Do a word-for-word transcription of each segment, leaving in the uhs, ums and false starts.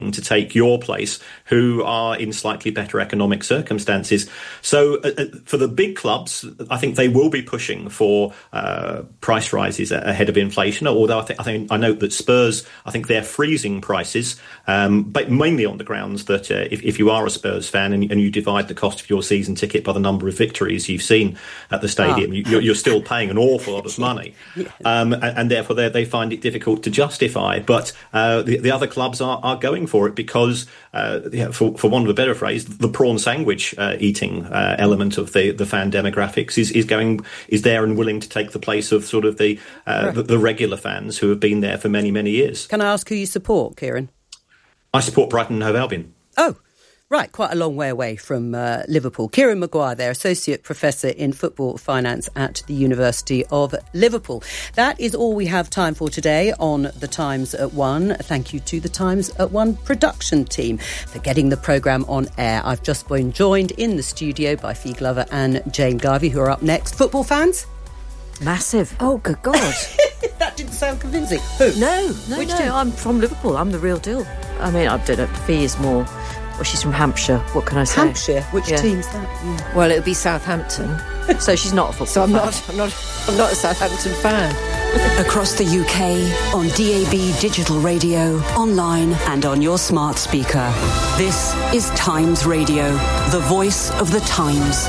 to take your place who are in slightly better economic circumstances. So uh, for the big clubs, I think they will be pushing for uh, price rises ahead of inflation, although I think, I think I note that Spurs, I think they're freezing prices, um, but mainly on the grounds that uh, if, if you are a Spurs fan and, and you divide the cost of your season ticket by the number of victories you've seen at the stadium, oh. you, you're, you're still paying an awful lot of money. yeah. um, and, and therefore they find it difficult to justify. But uh, the, the other clubs are, are going for it because, uh, yeah, for, for want of a better phrase, the prawn sandwich uh, eating uh, element of the, the fan demographics is, is going is there and willing to take the place of sort of the, uh, right. the the regular fans who have been there for many, many years. Can I ask who you support, Kieran? I support Brighton and Hove Albion. Oh, right, quite a long way away from uh, Liverpool. Kieran Maguire there, Associate Professor in Football Finance at the University of Liverpool. That is all we have time for today on The Times at One. Thank you to the Times at One production team for getting the programme on air. I've just been joined in the studio by Fee Glover and Jane Garvey, who are up next. Football fans? Massive. Oh, good God. That didn't sound convincing. Who? No, no, Which no. team? I'm from Liverpool. I'm the real deal. I mean, I don't know. Fee is more... Well, she's from Hampshire. What can I say? Hampshire? Which yeah. team's that? Yeah. Well, it would be Southampton. So she's not a football So I'm fan. not, I'm not, I'm not a Southampton fan. Across the U K, on D A B digital radio, online and on your smart speaker. This is Times Radio, the voice of the Times.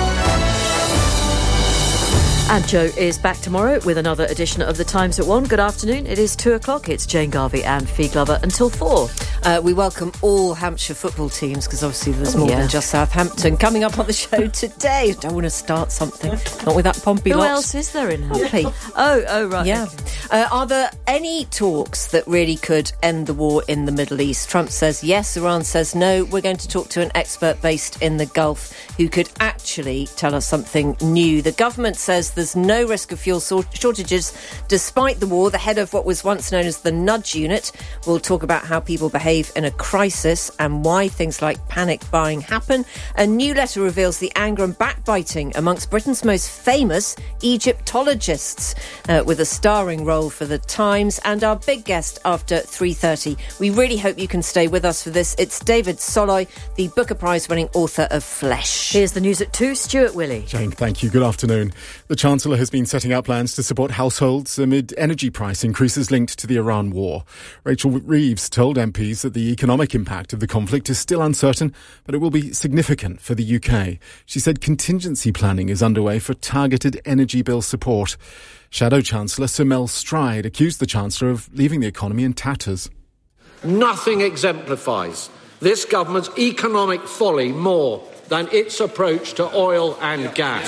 And Joe is back tomorrow with another edition of The Times at One. Good afternoon. It is two o'clock. It's Jane Garvey and Fee Glover until four. Uh, we welcome all Hampshire football teams because obviously there's more yeah. than just Southampton. Coming up on the show today, I don't want to start something, not with that Pompey Who lot. else is there in Hampshire? Pompey. Oh, oh, right. Yeah. Okay. Uh, are there any talks that really could end the war in the Middle East? Trump says yes, Iran says no. We're going to talk to an expert based in the Gulf who could actually tell us something new. The government says there's no risk of fuel shortages despite the war. The head of what was once known as the Nudge Unit will talk about how people behave in a crisis and why things like panic buying happen. A new letter reveals the anger and backbiting amongst Britain's most famous Egyptologists, uh, with a starring role for The Times, and our big guest after three thirty. We really hope you can stay with us for this. It's David Soloy, the Booker Prize-winning author of Flesh. Here's the news at two. Stuart Willey. Jane, thank you. Good afternoon. The Chancellor has been setting out plans to support households amid energy price increases linked to the Iran war. Rachel Reeves told M Ps that the economic impact of the conflict is still uncertain, but it will be significant for the U K. She said contingency planning is underway for targeted energy bill support. Shadow Chancellor Sir Mel Stride accused the Chancellor of leaving the economy in tatters. Nothing exemplifies this government's economic folly more than its approach to oil and gas.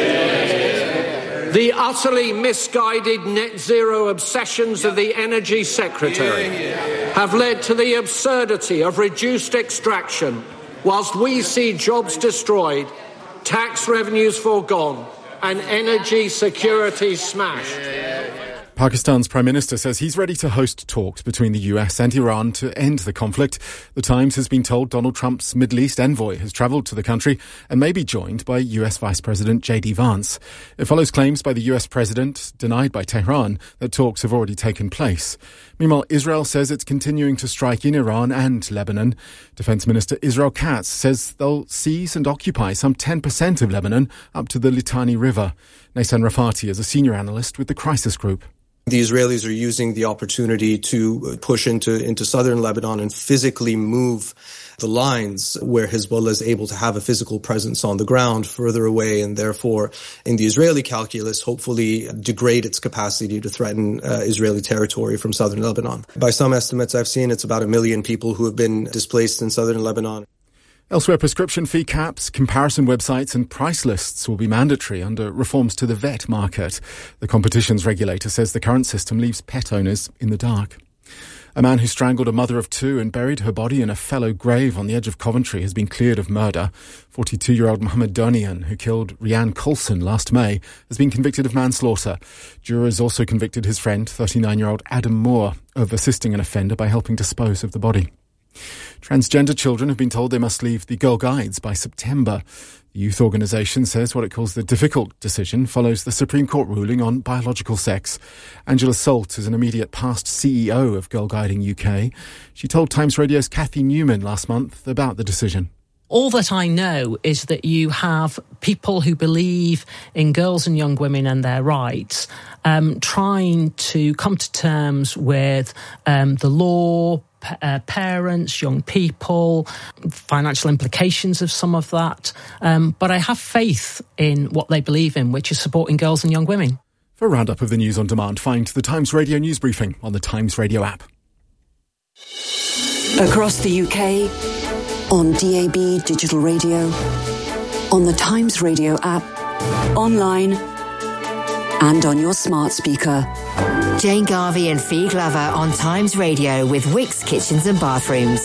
The utterly misguided net zero obsessions of the Energy Secretary have led to the absurdity of reduced extraction, whilst we see jobs destroyed, tax revenues foregone, and energy security smashed. Pakistan's Prime Minister says he's ready to host talks between the U S and Iran to end the conflict. The Times has been told Donald Trump's Middle East envoy has travelled to the country and may be joined by U S Vice President J D Vance. It follows claims by the U S President, denied by Tehran, that talks have already taken place. Meanwhile, Israel says it's continuing to strike in Iran and Lebanon. Defence Minister Israel Katz says they'll seize and occupy some ten percent of Lebanon up to the Litani River. Naysan Rafati is a senior analyst with the Crisis Group. The Israelis are using the opportunity to push into, into southern Lebanon and physically move the lines where Hezbollah is able to have a physical presence on the ground further away, and therefore, in the Israeli calculus, hopefully degrade its capacity to threaten uh, Israeli territory from southern Lebanon. By some estimates I've seen, it's about a million people who have been displaced in southern Lebanon. Elsewhere, prescription fee caps, comparison websites and price lists will be mandatory under reforms to the vet market. The competitions regulator says the current system leaves pet owners in the dark. A man who strangled a mother of two and buried her body in a fallow grave on the edge of Coventry has been cleared of murder. forty-two-year-old Mohammed Donian, who killed Rianne Coulson last May, has been convicted of manslaughter. Jurors also convicted his friend, thirty-nine-year-old Adam Moore, of assisting an offender by helping dispose of the body. Transgender children have been told they must leave the Girl Guides by September. The youth organisation says what it calls the difficult decision follows the Supreme Court ruling on biological sex. Angela Salt is an immediate past C E O of Girl Guiding U K. She told Times Radio's Kathy Newman last month about the decision. All that I know is that you have people who believe in girls and young women and their rights um, trying to come to terms with um, the law, p- uh, parents, young people, financial implications of some of that. Um, but I have faith in what they believe in, which is supporting girls and young women. For a roundup of the news on demand, find the Times Radio news briefing on the Times Radio app. Across the U K, on D A B digital radio, on the Times Radio app, online and on your smart speaker. Jane Garvey and Fee Glover on Times Radio with Wickes Kitchens and Bathrooms.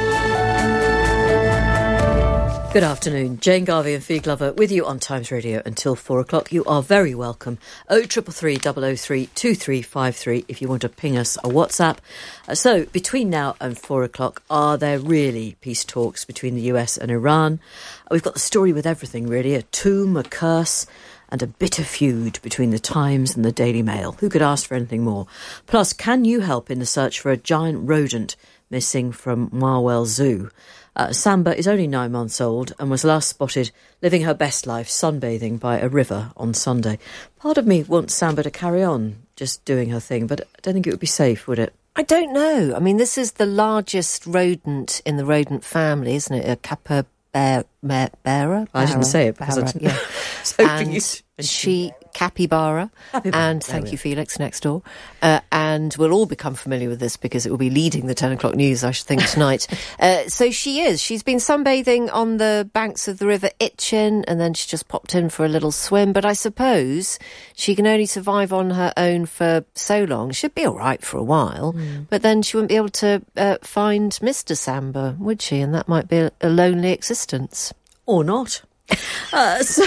Good afternoon. Jane Garvey and Fee Glover with you on Times Radio until four o'clock. You are very welcome. oh triple three, double oh three, two three five three if you want to ping us a WhatsApp. Uh, so, between now and four o'clock, are there really peace talks between the U S and Iran? Uh, we've got the story with everything, really. A tomb, a curse, and a bitter feud between the Times and the Daily Mail. Who could ask for anything more? Plus, can you help in the search for a giant rodent missing from Marwell Zoo? Uh, Samba is only nine months old and was last spotted living her best life sunbathing by a river on Sunday. Part of me wants Samba to carry on just doing her thing, but I don't think it would be safe, would it? I don't know. I mean, this is the largest rodent in the rodent family, isn't it? A capybara? Bearer? I didn't say it because Bearer, I didn't. yeah. So and she capybara, Capybara, and there thank we you, are. Felix, next door. Uh, and we'll all become familiar with this because it will be leading the ten o'clock news, I should think, tonight. uh, so she is. She's been sunbathing on the banks of the River Itchen, and then she just popped in for a little swim. But I suppose she can only survive on her own for so long. She'd be all right for a while, mm. but then she wouldn't be able to uh, find Mister Samba, would she? And that might be a, a lonely existence. Or not. Uh, so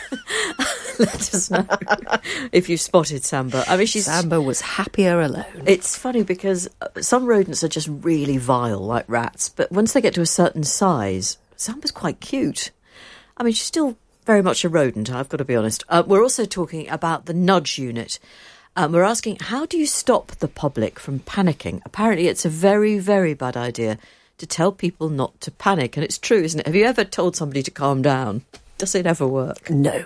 let us know if you've spotted Samba. I mean, she's Samba was happier alone. It's funny because some rodents are just really vile, like rats, but once they get to a certain size, Samba's quite cute. I mean, she's still very much a rodent, I've got to be honest. Uh, we're also talking about the nudge unit. Um, we're asking, how do you stop the public from panicking? Apparently, it's a very, very bad idea to tell people not to panic. And it's true, isn't it? Have you ever told somebody to calm down? Does it ever work? No.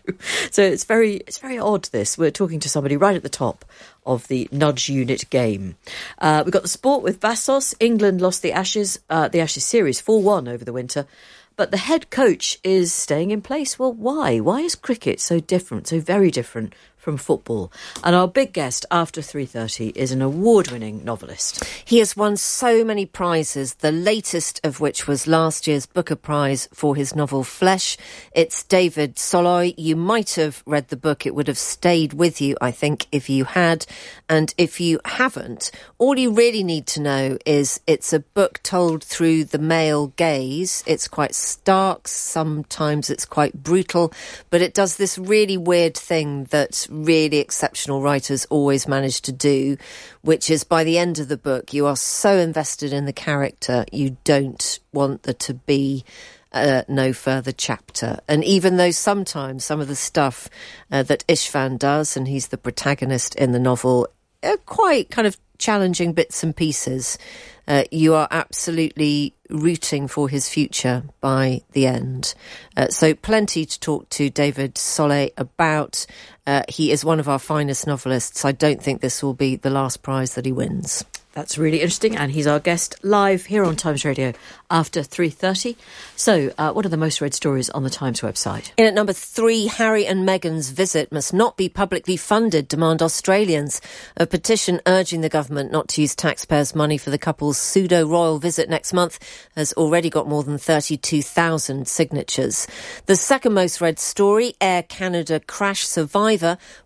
So it's very it's very odd, this. We're talking to somebody right at the top of the nudge unit game. Uh, we've got the sport with Vassos. England lost the Ashes, uh, the Ashes series four one over the winter. But the head coach is staying in place. Well, why? Why is cricket so different, so very different from football? And our big guest after three thirty is an award-winning novelist. He has won so many prizes, the latest of which was last year's Booker Prize for his novel Flesh. It's David Soloy. You might have read the book. It would have stayed with you, I think, if you had. And if you haven't, all you really need to know is it's a book told through the male gaze. It's quite stark, sometimes it's quite brutal, but it does this really weird thing that really exceptional writers always manage to do, which is by the end of the book you are so invested in the character you don't want there to be uh, no further chapter. And even though sometimes some of the stuff uh, that Ishvan does, and he's the protagonist in the novel, are quite kind of challenging bits and pieces, Uh, you are absolutely rooting for his future by the end. Uh, so plenty to talk to David Soloy about. Uh, he is one of our finest novelists. I don't think this will be the last prize that he wins. That's really interesting, and he's our guest live here on Times Radio after three thirty. So, uh, what are the most read stories on the Times website? In at number three, Harry and Meghan's visit must not be publicly funded, demand Australians. A petition urging the government not to use taxpayers' money for the couple's pseudo-royal visit next month has already got more than thirty-two thousand signatures. The second most read story, Air Canada crash survivor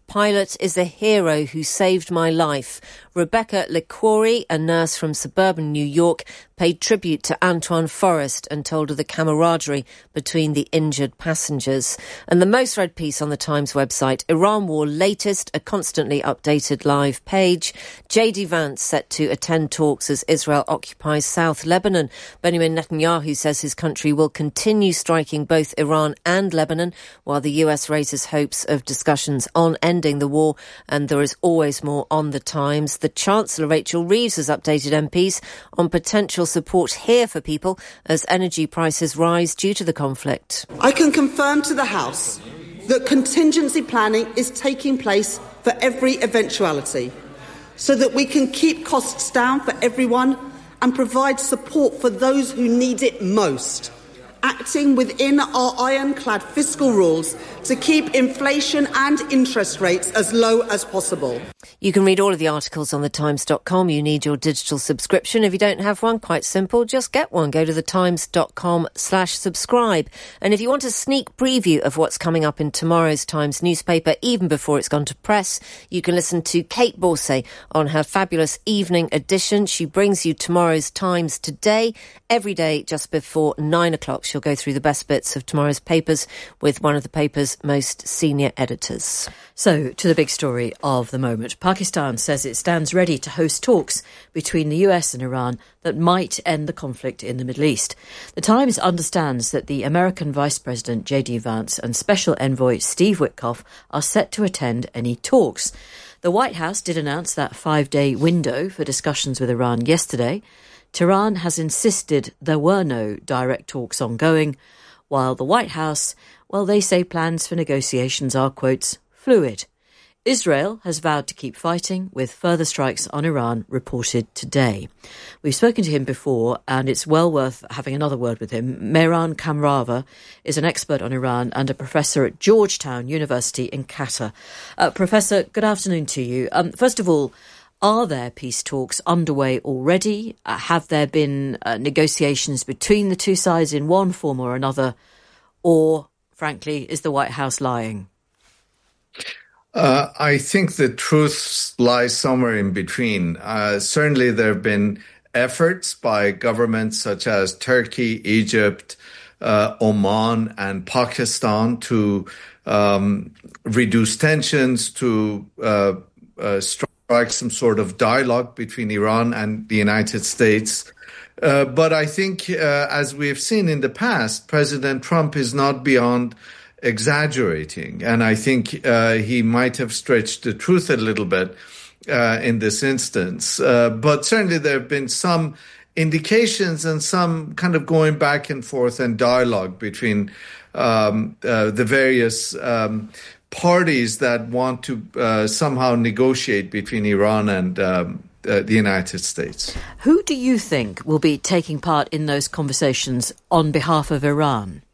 Pilot is a hero who saved my life. Rebecca Licori, a nurse from suburban New York, paid tribute to Antoine Forrest and told of the camaraderie between the injured passengers. And the most read piece on the Times website, Iran War Latest, a constantly updated live page. J D Vance set to attend talks as Israel occupies South Lebanon. Benjamin Netanyahu says his country will continue striking both Iran and Lebanon, while the U S raises hopes of discussions on ending the war. And there is always more on the Times. The Chancellor, Rachel Reeves, has updated M Ps on potential support here for people as energy prices rise due to the conflict. I can confirm to the House that contingency planning is taking place for every eventuality so that we can keep costs down for everyone and provide support for those who need it most, acting within our ironclad fiscal rules to keep inflation and interest rates as low as possible. You can read all of the articles on the times dot com. You need your digital subscription. If you don't have one, quite simple, just get one. Go to the times dot com slash subscribe. And if you want a sneak preview of what's coming up in tomorrow's Times newspaper, even before it's gone to press, you can listen to Kate Borsay on her fabulous evening edition. She brings you tomorrow's Times Today, every day just before nine o'clock. She'll go through the best bits of tomorrow's papers with one of the paper's most senior editors. So, to the big story of the moment. Pakistan says it stands ready to host talks between the U S and Iran that might end the conflict in the Middle East. The Times understands that the American Vice President J D Vance and Special Envoy Steve Witkoff are set to attend any talks. The White House did announce that five-day window for discussions with Iran yesterday. Tehran has insisted there were no direct talks ongoing, while the White House, well, they say plans for negotiations are, quotes, fluid. Israel has vowed to keep fighting, with further strikes on Iran reported today. We've spoken to him before, and it's well worth having another word with him. Mehran Kamrava is an expert on Iran and a professor at Georgetown University in Qatar. Uh, Professor, good afternoon to you. Um, first of all, are there peace talks underway already? Uh, have there been uh, negotiations between the two sides in one form or another? Or, frankly, is the White House lying? Uh, I think the truth lies somewhere in between. Uh, certainly there have been efforts by governments such as Turkey, Egypt, uh, Oman, and Pakistan to um, reduce tensions, to uh, uh, strike some sort of dialogue between Iran and the United States. Uh, but I think, uh, as we have seen in the past, President Trump is not beyond exaggerating. And I think uh, he might have stretched the truth a little bit uh, in this instance. Uh, but certainly there have been some indications and some kind of going back and forth and dialogue between um, uh, the various um, parties that want to uh, somehow negotiate between Iran and um, uh, the United States. Who do you think will be taking part in those conversations on behalf of Iran?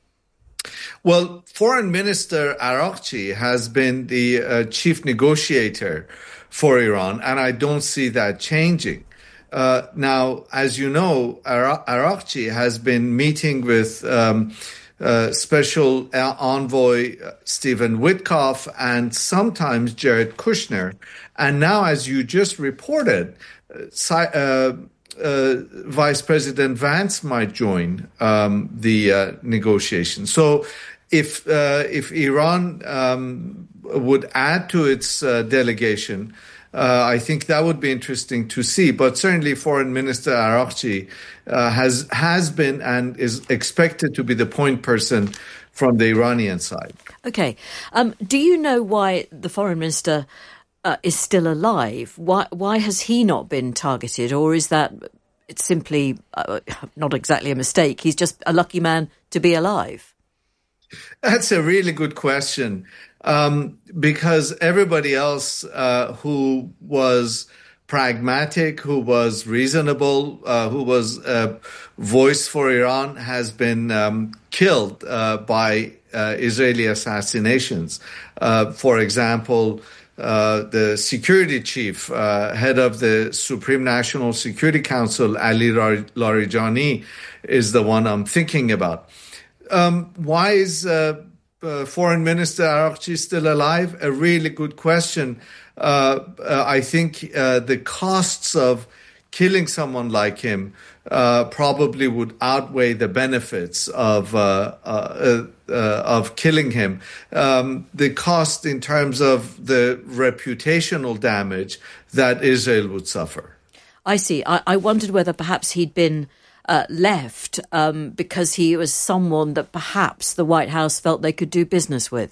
Well, Foreign Minister Araghchi has been the uh, chief negotiator for Iran, and I don't see that changing. Uh, now, as you know, Ara- Araghchi has been meeting with um, uh, Special Envoy Stephen Witkoff and sometimes Jared Kushner. And now, as you just reported, uh, Uh, Vice President Vance might join um, the uh, negotiations. So if uh, if Iran um, would add to its uh, delegation, uh, I think that would be interesting to see. But certainly Foreign Minister Araghchi uh, has, has been and is expected to be the point person from the Iranian side. OK. Um, do you know why the Foreign Minister Uh, is still alive? Why why has he not been targeted? Or is that it's simply uh, not exactly a mistake? He's just a lucky man to be alive? That's a really good question, um, because everybody else uh, who was pragmatic, who was reasonable, uh, who was a voice for Iran has been um, killed uh, by uh, Israeli assassinations. Uh, for example, Uh, the security chief, uh, head of the Supreme National Security Council, Ali Larijani, is the one I'm thinking about. Um, why is uh, uh, Foreign Minister Araghchi still alive? A really good question. Uh, uh, I think uh, the costs of killing someone like him uh, probably would outweigh the benefits of uh, uh, uh, of killing him. Um, the cost in terms of the reputational damage that Israel would suffer. I see. I, I wondered whether perhaps he'd been uh, left um, because he was someone that perhaps the White House felt they could do business with.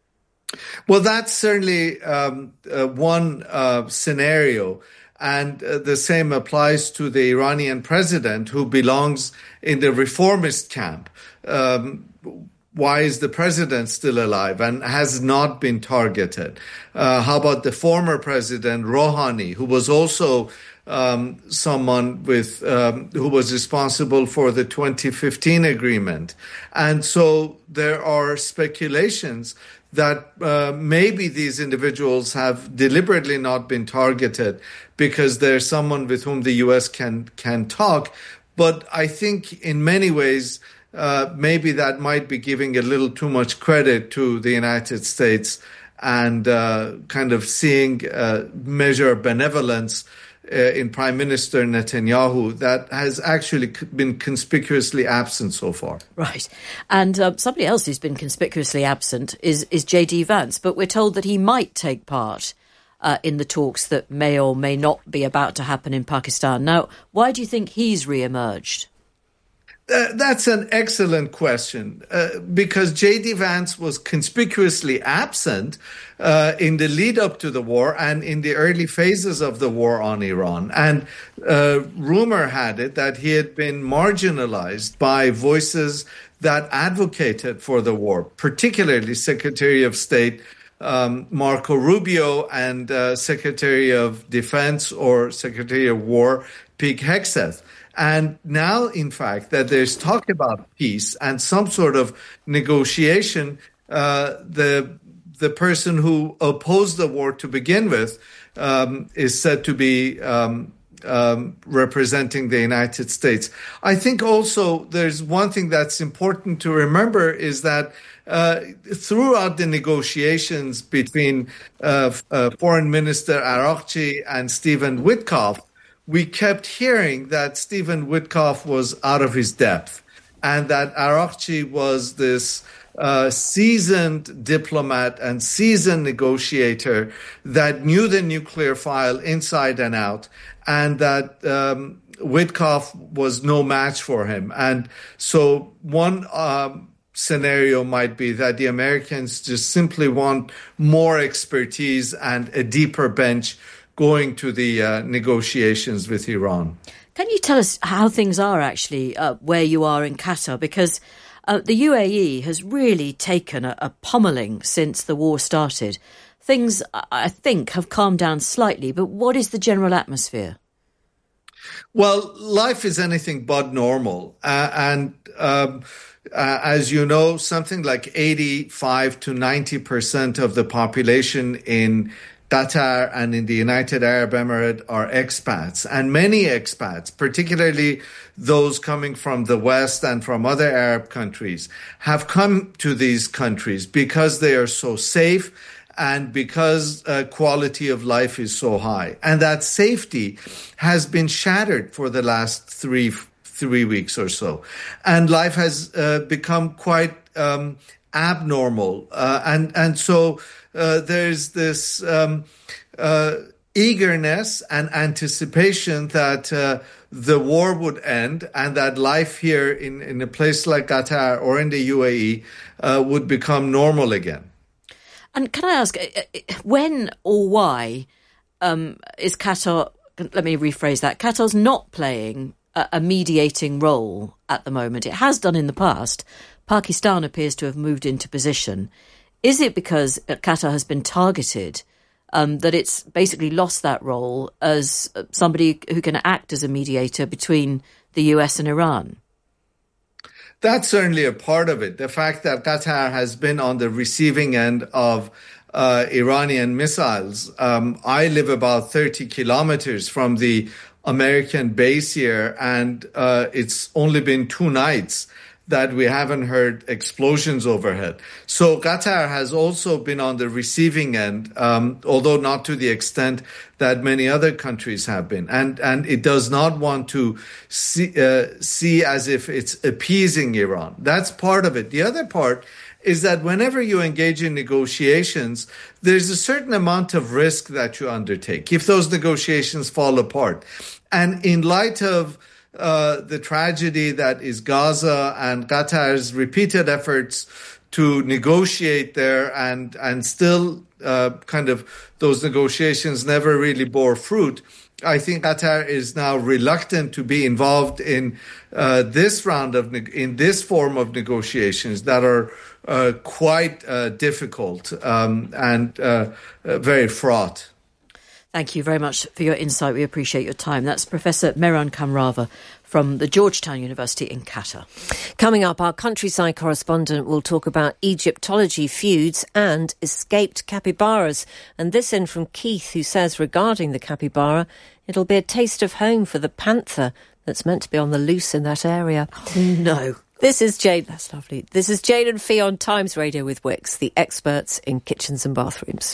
Well, that's certainly um, uh, one uh, scenario. And uh, the same applies to the Iranian president, who belongs in the reformist camp. Um, why is the president still alive and has not been targeted? Uh, how about the former president, Rouhani, who was also um, someone with um, who was responsible for the twenty fifteen agreement? And so there are speculations that uh, maybe these individuals have deliberately not been targeted because they're someone with whom the U S can can talk. But I think in many ways, uh, maybe that might be giving a little too much credit to the United States and uh, kind of seeing a measure of benevolence uh, in Prime Minister Netanyahu that has actually been conspicuously absent so far. Right. And uh, somebody else who's been conspicuously absent is, is J D Vance, but we're told that he might take part uh, in the talks that may or may not be about to happen in Pakistan. Now, why do you think he's re-emerged? Uh, that's an excellent question, uh, because J D Vance was conspicuously absent uh, in the lead up to the war and in the early phases of the war on Iran. And uh, rumor had it that he had been marginalized by voices that advocated for the war, particularly Secretary of State um, Marco Rubio and uh, Secretary of Defense or Secretary of War Pete Hegseth. And now, in fact, that there's talk about peace and some sort of negotiation, uh, the the person who opposed the war to begin with um, is said to be um, um, representing the United States. I think also there's one thing that's important to remember is that uh, throughout the negotiations between uh, uh, Foreign Minister Araghchi and Stephen Witkoff, we kept hearing that Stephen Witkoff was out of his depth and that Araghchi was this uh, seasoned diplomat and seasoned negotiator that knew the nuclear file inside and out, and that um, Witkoff was no match for him. And so one um, scenario might be that the Americans just simply want more expertise and a deeper bench going to the uh, negotiations with Iran. Can you tell us how things are actually uh, where you are in Qatar? Because uh, the U A E has really taken a, a pummeling since the war started. Things, I think, have calmed down slightly, but what is the general atmosphere? Well, life is anything but normal. Uh, and um, uh, as you know, something like eighty-five to ninety percent of the population in Qatar and in the United Arab Emirates are expats, and many expats, particularly those coming from the West and from other Arab countries, have come to these countries because they are so safe and because uh, quality of life is so high. And that safety has been shattered for the last three three weeks or so. And life has uh, become quite um, abnormal. Uh, and, and so Uh, there's this um, uh, eagerness and anticipation that uh, the war would end and that life here in, in a place like Qatar or in the U A E uh, would become normal again. And can I ask, when or why um, is Qatar, let me rephrase that, Qatar's not playing a, a mediating role at the moment? It has done in the past. Pakistan appears to have moved into position. Is it because Qatar has been targeted um, that it's basically lost that role as somebody who can act as a mediator between the U S and Iran? That's certainly a part of it. The fact that Qatar has been on the receiving end of uh, Iranian missiles. Um, I live about thirty kilometers from the American base here, and uh, it's only been two nights that we haven't heard explosions overhead. So Qatar has also been on the receiving end, um, although not to the extent that many other countries have been. And and it does not want to see, uh, see as if it's appeasing Iran. That's part of it. The other part is that whenever you engage in negotiations, there's a certain amount of risk that you undertake if those negotiations fall apart. And in light of uh, the tragedy that is Gaza and Qatar's repeated efforts to negotiate there and, and still uh, kind of those negotiations never really bore fruit, I think Qatar is now reluctant to be involved in uh, this round of, ne- in this form of negotiations that are uh, quite uh, difficult um, and uh, uh, very fraught. Thank you very much for your insight. We appreciate your time. That's Professor Mehran Kamrava from the Georgetown University in Qatar. Coming up, our countryside correspondent will talk about Egyptology feuds and escaped capybaras. And this in from Keith, who says regarding the capybara, it'll be a taste of home for the panther that's meant to be on the loose in that area. Oh, no. This is Jane. That's lovely. This is Jane and Fee on Times Radio with Wix, the experts in kitchens and bathrooms.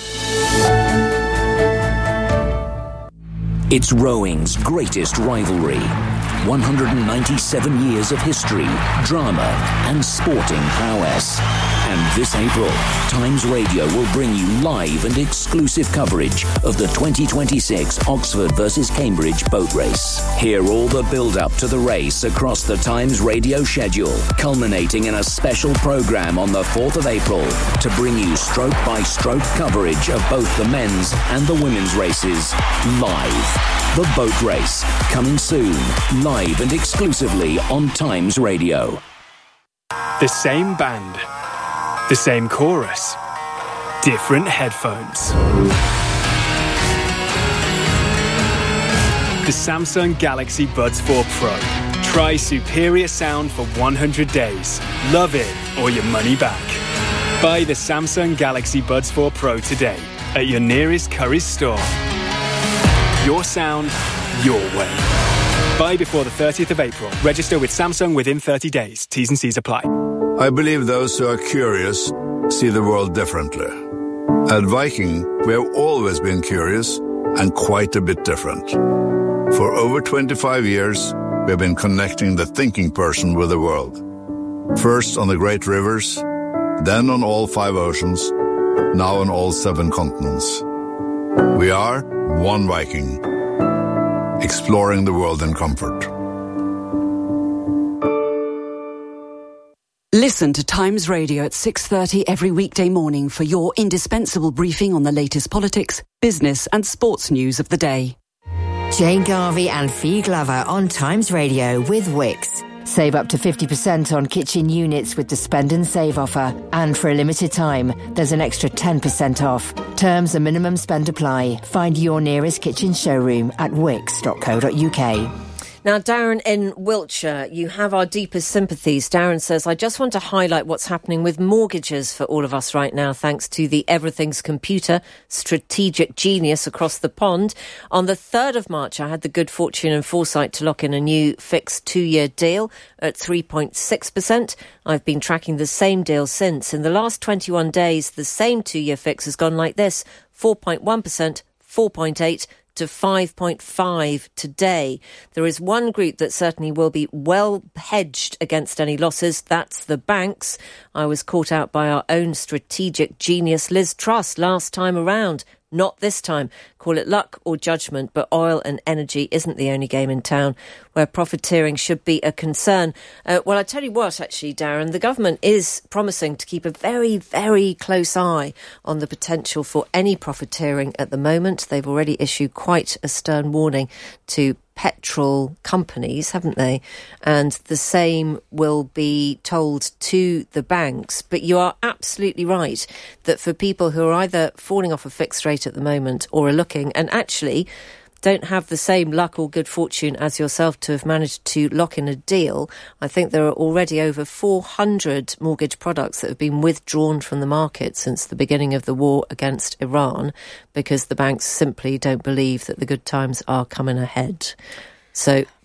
It's rowing's greatest rivalry. one hundred ninety-seven years of history, drama and sporting prowess. And this April, Times Radio will bring you live and exclusive coverage of the twenty twenty-six Oxford versus Cambridge boat race. Hear all the build-up to the race across the Times Radio schedule, culminating in a special programme on the fourth of April to bring you stroke-by-stroke coverage of both the men's and the women's races live. The Boat Race, coming soon, live and exclusively on Times Radio. The same band, the same chorus, different headphones. The Samsung Galaxy Buds four Pro. Try superior sound for one hundred days. Love it or your money back. Buy the Samsung Galaxy Buds four Pro today at your nearest Currys store. Your sound, your way. Buy before the thirtieth of April. Register with Samsung within thirty days. T's and C's apply. I believe those who are curious see the world differently. At Viking, we have always been curious and quite a bit different. For over twenty-five years, we have been connecting the thinking person with the world. First on the great rivers, then on all five oceans, now on all seven continents. We are One Viking, exploring the world in comfort. Listen to Times Radio at six thirty every weekday morning for your indispensable briefing on the latest politics, business and sports news of the day. Jane Garvey and Fee Glover on Times Radio with Wix. Save up to fifty percent on kitchen units with the Spend and Save offer. And for a limited time, there's an extra ten percent off. Terms and minimum spend apply. Find your nearest kitchen showroom at wix dot co dot uk. Now, Darren in Wiltshire, you have our deepest sympathies. Darren says, I just want to highlight what's happening with mortgages for all of us right now, thanks to the Everything's Computer strategic genius across the pond. On the third of March, I had the good fortune and foresight to lock in a new fixed two-year deal at three point six percent. I've been tracking the same deal since. In the last twenty-one days, the same two-year fix has gone like this, four point one percent, four point eight percent, to five point five today. There is one group that certainly will be well hedged against any losses. That's the banks. I was caught out by our own strategic genius, Liz Truss, last time around. Not this time. Call it luck or judgment, but oil and energy isn't the only game in town where profiteering should be a concern. Uh, well, I tell you what, actually, Darren, the government is promising to keep a very, very close eye on the potential for any profiteering at the moment. They've already issued quite a stern warning to petrol companies, haven't they? And the same will be told to the banks. But you are absolutely right that for people who are either falling off a fixed rate at the moment or are looking and actually don't have the same luck or good fortune as yourself to have managed to lock in a deal, I think there are already over four hundred mortgage products that have been withdrawn from the market since the beginning of the war against Iran because the banks simply don't believe that the good times are coming ahead. So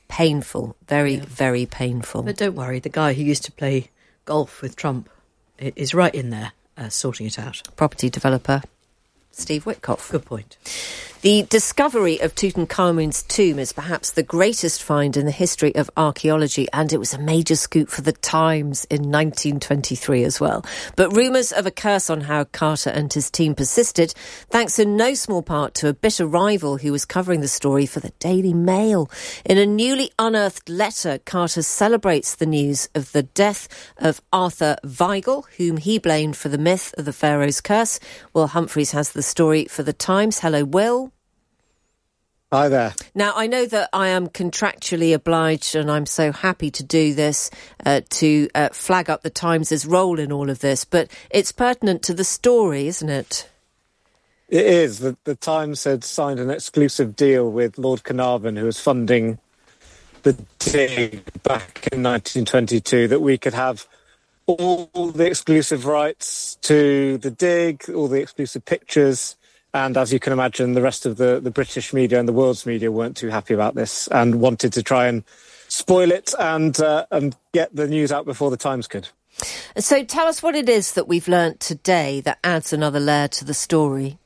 painful, very, yeah. very painful. But don't worry, the guy who used to play golf with Trump is right in there uh, sorting it out. Property developer Steve Witkoff. Good point. The discovery of Tutankhamun's tomb is perhaps the greatest find in the history of archaeology, and it was a major scoop for the Times in nineteen twenty-three as well. But rumours of a curse on Howard Carter and his team persisted, thanks in no small part to a bitter rival who was covering the story for the Daily Mail. In a newly unearthed letter, Carter celebrates the news of the death of Arthur Weigel, whom he blamed for the myth of the Pharaoh's curse. Will Humphreys has the story for the Times. Hello, Will. Hi there. Now, I know that I am contractually obliged, and I'm so happy to do this, uh, to uh, flag up the Times' role in all of this, but it's pertinent to the story, isn't it? It is. The, the Times had signed an exclusive deal with Lord Carnarvon, who was funding the dig back in nineteen twenty-two, that we could have all the exclusive rights to the dig, all the exclusive pictures. And as you can imagine, the rest of the, the British media and the world's media weren't too happy about this and wanted to try and spoil it and uh, and get the news out before the Times could. So tell us what it is that we've learnt today that adds another layer to the story.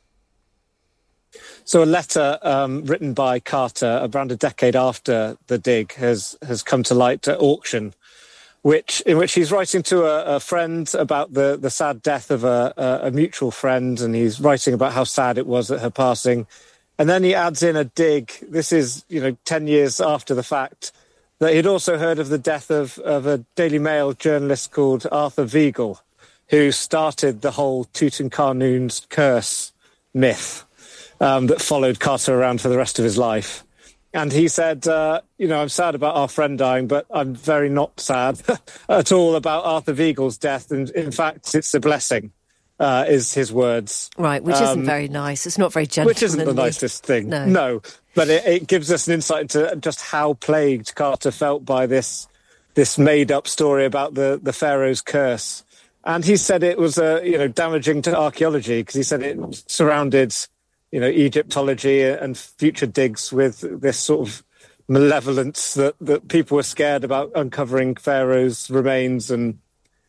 So a letter um, written by Carter around a decade after the dig has, has come to light at auction, which in which he's writing to a, a friend about the, the sad death of a, a, a mutual friend, and he's writing about how sad it was at her passing. And then he adds in a dig, this is, you know, ten years after the fact, that he'd also heard of the death of, of a Daily Mail journalist called Arthur Weigel, who started the whole Tutankhamun's curse myth um, that followed Carter around for the rest of his life. And he said, uh, you know, I'm sad about our friend dying, but I'm very not sad at all about Arthur Weigel's death. And in fact, it's a blessing, uh, is his words. Right, which um, isn't very nice. It's not very gentlemanly. Which isn't the nicest thing. No. no but it, it gives us an insight into just how plagued Carter felt by this this made-up story about the, the Pharaoh's curse. And he said it was, uh, you know, damaging to archaeology because he said it surrounded, you know, Egyptology and future digs with this sort of malevolence that, that people were scared about uncovering Pharaoh's remains. And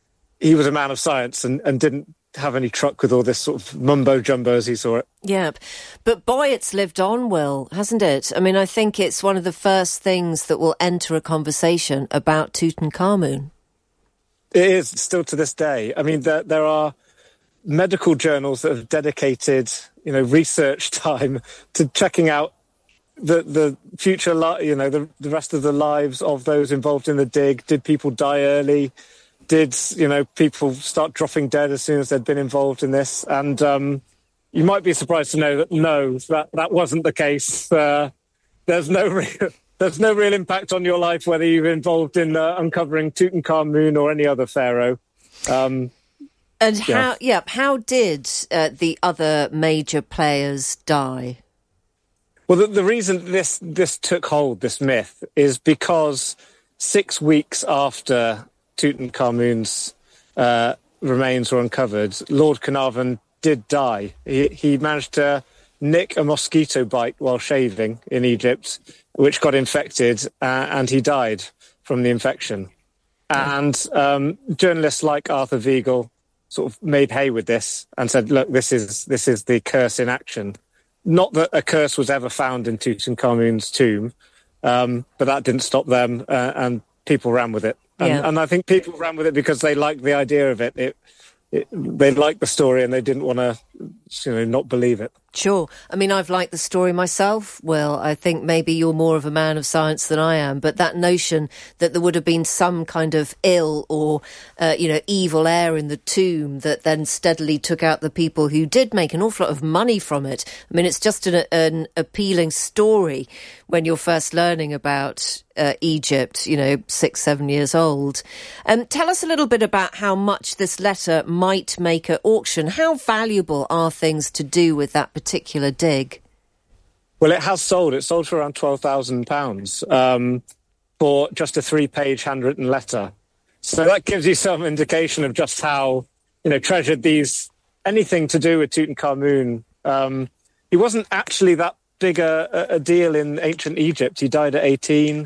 he was a man of science and, and didn't have any truck with all this sort of mumbo-jumbo as he saw it. Yeah, but boy, it's lived on, Will, hasn't it? I mean, I think it's one of the first things that will enter a conversation about Tutankhamun. It is, still to this day. I mean, there, there are medical journals that have dedicated, you know, research time to checking out the the future, li- you know, the, the rest of the lives of those involved in the dig. Did people die early? Did, you know, people start dropping dead as soon as they'd been involved in this? And um, you might be surprised to know that no, that, that wasn't the case. Uh, there's no real, there's no real impact on your life whether you're involved in uh, uncovering Tutankhamun or any other pharaoh. Um, And Yeah. how, yeah, how did uh, the other major players die? Well, the, the reason this this took hold, this myth, is because six weeks after Tutankhamun's uh, remains were uncovered, Lord Carnarvon did die. He, he managed to nick a mosquito bite while shaving in Egypt, which got infected, uh, and he died from the infection. And um, journalists like Arthur Weigel sort of made hay with this and said, look, this is this is the curse in action. Not that a curse was ever found in Tutankhamun's tomb, um, but that didn't stop them, uh, and people ran with it. And, Yeah. and I think people ran with it because they liked the idea of it. It, it they liked the story and they didn't want to, you know, not believe it. Sure. I mean, I've liked the story myself. Well, I think maybe you're more of a man of science than I am, but that notion that there would have been some kind of ill or, uh, you know, evil air in the tomb that then steadily took out the people who did make an awful lot of money from it. I mean, it's just an, an appealing story when you're first learning about uh, Egypt, you know, six, seven years old. Um, tell us a little bit about how much this letter might make at auction. How valuable are things to do with that particular dig? Well, it has sold. It sold for around twelve thousand pounds um, for just a three-page handwritten letter. So that gives you some indication of just how, you know, treasured these, anything to do with Tutankhamun. Um, he wasn't actually that big a, a deal in ancient Egypt. He died at eighteen.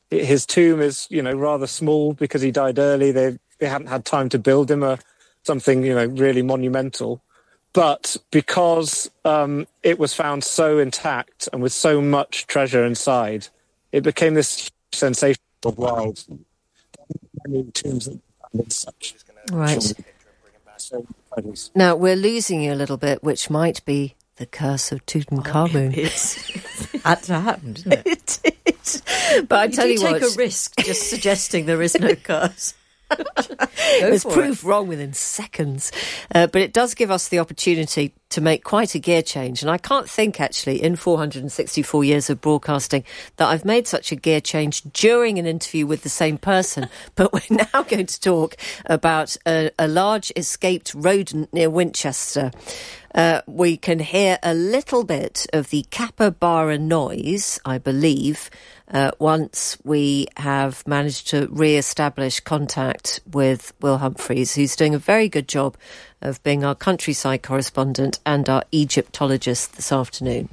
his tomb is, you know, rather small because he died early. They they hadn't had time to build him a something, you know, really monumental. But because um, it was found so intact and with so much treasure inside, it became this sensation worldwide. Tombs that such. Right. Now, we're losing you a little bit, which might be the curse of Tutankhamun. Oh, it's had to happen, didn't it? It did. But I tell you, you what, take a risk just suggesting there is no curse. It's proved wrong within seconds. Uh, but it does give us the opportunity to make quite a gear change. And I can't think, actually, in four hundred sixty-four years of broadcasting, that I've made such a gear change during an interview with the same person. But we're now going to talk about a, a large escaped rodent near Winchester. Uh, we can hear a little bit of the capybara noise, I believe, uh, once we have managed to re-establish contact with Will Humphreys, who's doing a very good job of being our countryside correspondent and our Egyptologist this afternoon.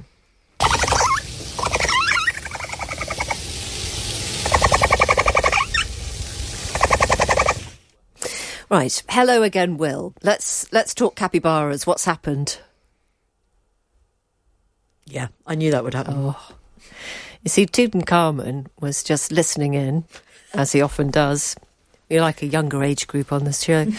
Right, hello again, Will. Let's let's talk capybaras. What's happened? Yeah, I knew that would happen. Oh. You see, Tutankhamun was just listening in, as he often does. We're like a younger age group on this show,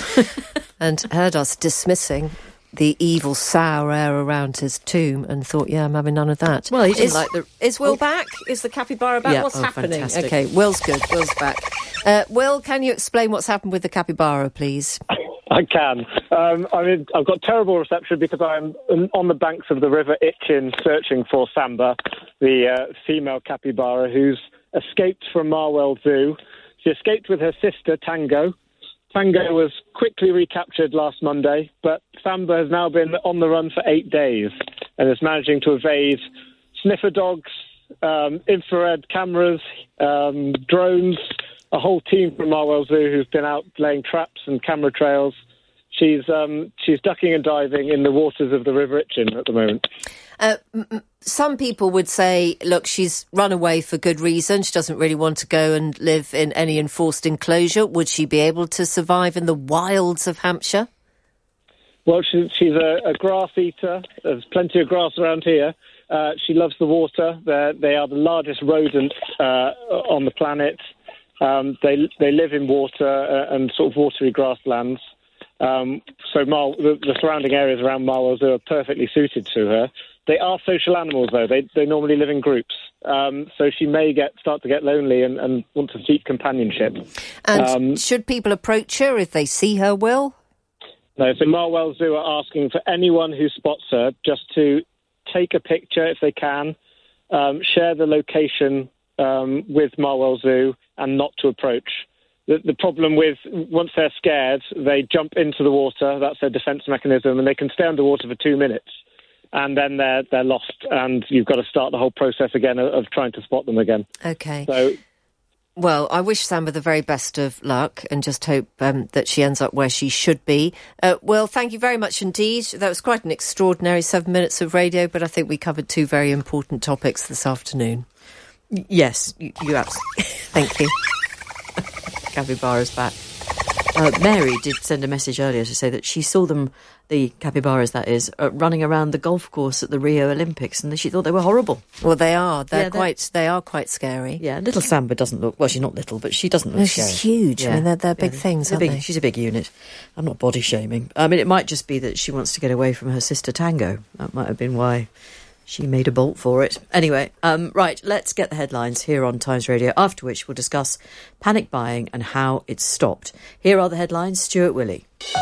and heard us dismissing the evil, sour air around his tomb and thought, yeah, I'm having none of that. Well, he didn't is, like the... Is Will oh. back? Is the capybara back? Yeah. What's oh, happening? Fantastic. Okay, Will's good. Will's back. Uh, Will, can you explain what's happened with the capybara, please? I can. Um, I mean, I've got terrible reception because I'm on the banks of the River Itchen searching for Samba, the uh, female capybara who's escaped from Marwell Zoo. She escaped with her sister, Tango. Tango was quickly recaptured last Monday, but Samba has now been on the run for eight days and is managing to evade sniffer dogs, um, infrared cameras, um, drones, a whole team from Marwell Zoo who's been out laying traps and camera trails. She's um, she's ducking and diving in the waters of the River Itchen at the moment. Uh, m- some people would say, look, she's run away for good reason. She doesn't really want to go and live in any enforced enclosure. Would she be able to survive in the wilds of Hampshire? Well, she, she's a, a grass eater. There's plenty of grass around here. Uh, she loves the water. They're, they are the largest rodents uh, on the planet. Um, they they live in water uh, and sort of watery grasslands. Um, so Mar- the, the surrounding areas around Marwell Zoo are perfectly suited to her. They are social animals, though. They they normally live in groups. Um, so she may get start to get lonely and, and want to seek companionship. And um, should people approach her if they see her, Will? No, so Marwell Zoo are asking for anyone who spots her just to take a picture if they can, um, share the location um, with Marwell Zoo and not to approach. The, the problem with, once they're scared, they jump into the water. That's their defence mechanism, and they can stay underwater for two minutes. And then they're they're lost, and you've got to start the whole process again of, of trying to spot them again. Okay. So, well, I wish Samba the very best of luck, and just hope um, that she ends up where she should be. Uh, well, thank you very much indeed. That was quite an extraordinary seven minutes of radio, but I think we covered two very important topics this afternoon. Yes, you, you absolutely. Thank you. Capybara's back. Uh, Mary did send a message earlier to say that she saw them, the capybaras that is, uh, running around the golf course at the Rio Olympics, and she thought they were horrible. Well, they are. They're yeah, quite. They are quite scary. Yeah, little Samba doesn't look. Well, she's not little, but she doesn't look no, scary. She's huge. Yeah. I mean, they're they're big yeah, things, aren't big, they? She's a big unit. I'm not body shaming. I mean, it might just be that she wants to get away from her sister Tango. That might have been why she made a bolt for it. Anyway, um, right, let's get the headlines here on Times Radio, after which we'll discuss panic buying and how it's stopped. Here are the headlines. Stuart Willey.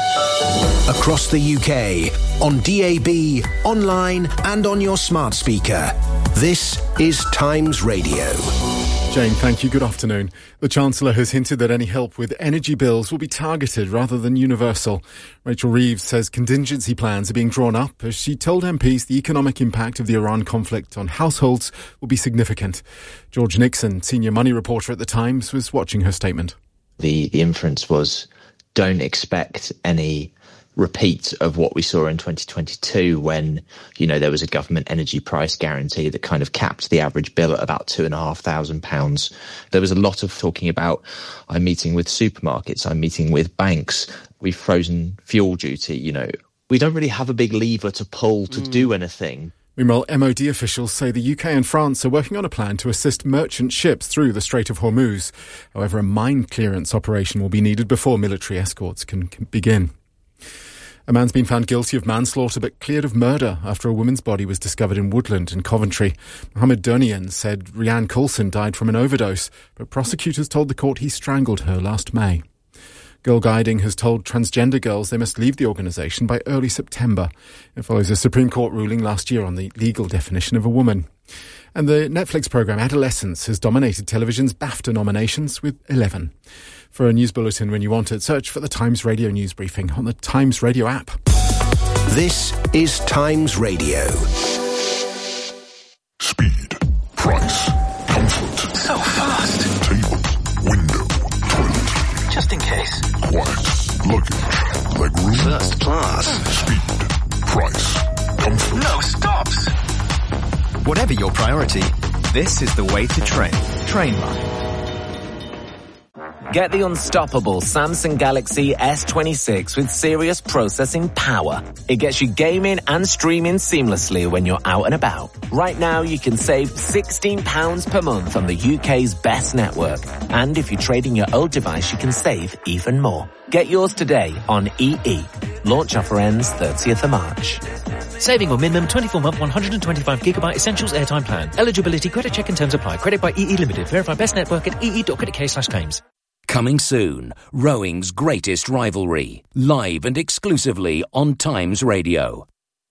Across the U K, on D A B, online and on your smart speaker. This is Times Radio. Jane, thank you. Good afternoon. The Chancellor has hinted that any help with energy bills will be targeted rather than universal. Rachel Reeves says contingency plans are being drawn up as she told M Ps the economic impact of the Iran conflict on households will be significant. George Nixon, senior money reporter at The Times, was watching her statement. The, the inference was, don't expect any repeat of what we saw in twenty twenty-two when, you know, there was a government energy price guarantee that kind of capped the average bill at about two and a half thousand pounds. There was a lot of talking about, I'm meeting with supermarkets, I'm meeting with banks, we've frozen fuel duty, you know. We don't really have a big lever to pull to mm. do anything. Meanwhile, M O D officials say the U K and France are working on a plan to assist merchant ships through the Strait of Hormuz. However, a mine clearance operation will be needed before military escorts can, can begin. A man's been found guilty of manslaughter but cleared of murder after a woman's body was discovered in Woodland in Coventry. Mohammed Durnian said Rianne Coulson died from an overdose, but prosecutors told the court he strangled her last May. Girl Guiding has told transgender girls they must leave the organisation by early September. It follows a Supreme Court ruling last year on the legal definition of a woman. And the Netflix programme Adolescence has dominated television's BAFTA nominations with eleven. For a news bulletin when you want it, search for the Times Radio News Briefing on the Times Radio app. This is Times Radio. Speed, price, comfort. So fast. Table, window, toilet. Just in case. Quiet, luggage, legroom. First class. Speed, price, comfort. No stops. Whatever your priority, this is the way to train. Trainline. Get the unstoppable Samsung Galaxy S twenty-six with serious processing power. It gets you gaming and streaming seamlessly when you're out and about. Right now, you can save sixteen pounds per month on the U K's best network. And if you trade in your old device, you can save even more. Get yours today on E E. Launch offer ends thirtieth of March. Saving on minimum twenty-four month, one hundred twenty-five gigabyte Essentials airtime plan. Eligibility, credit check and terms apply. Credit by E E Limited. Verify best network at ee.co.uk slash claims. Coming soon, rowing's greatest rivalry, live and exclusively on Times Radio.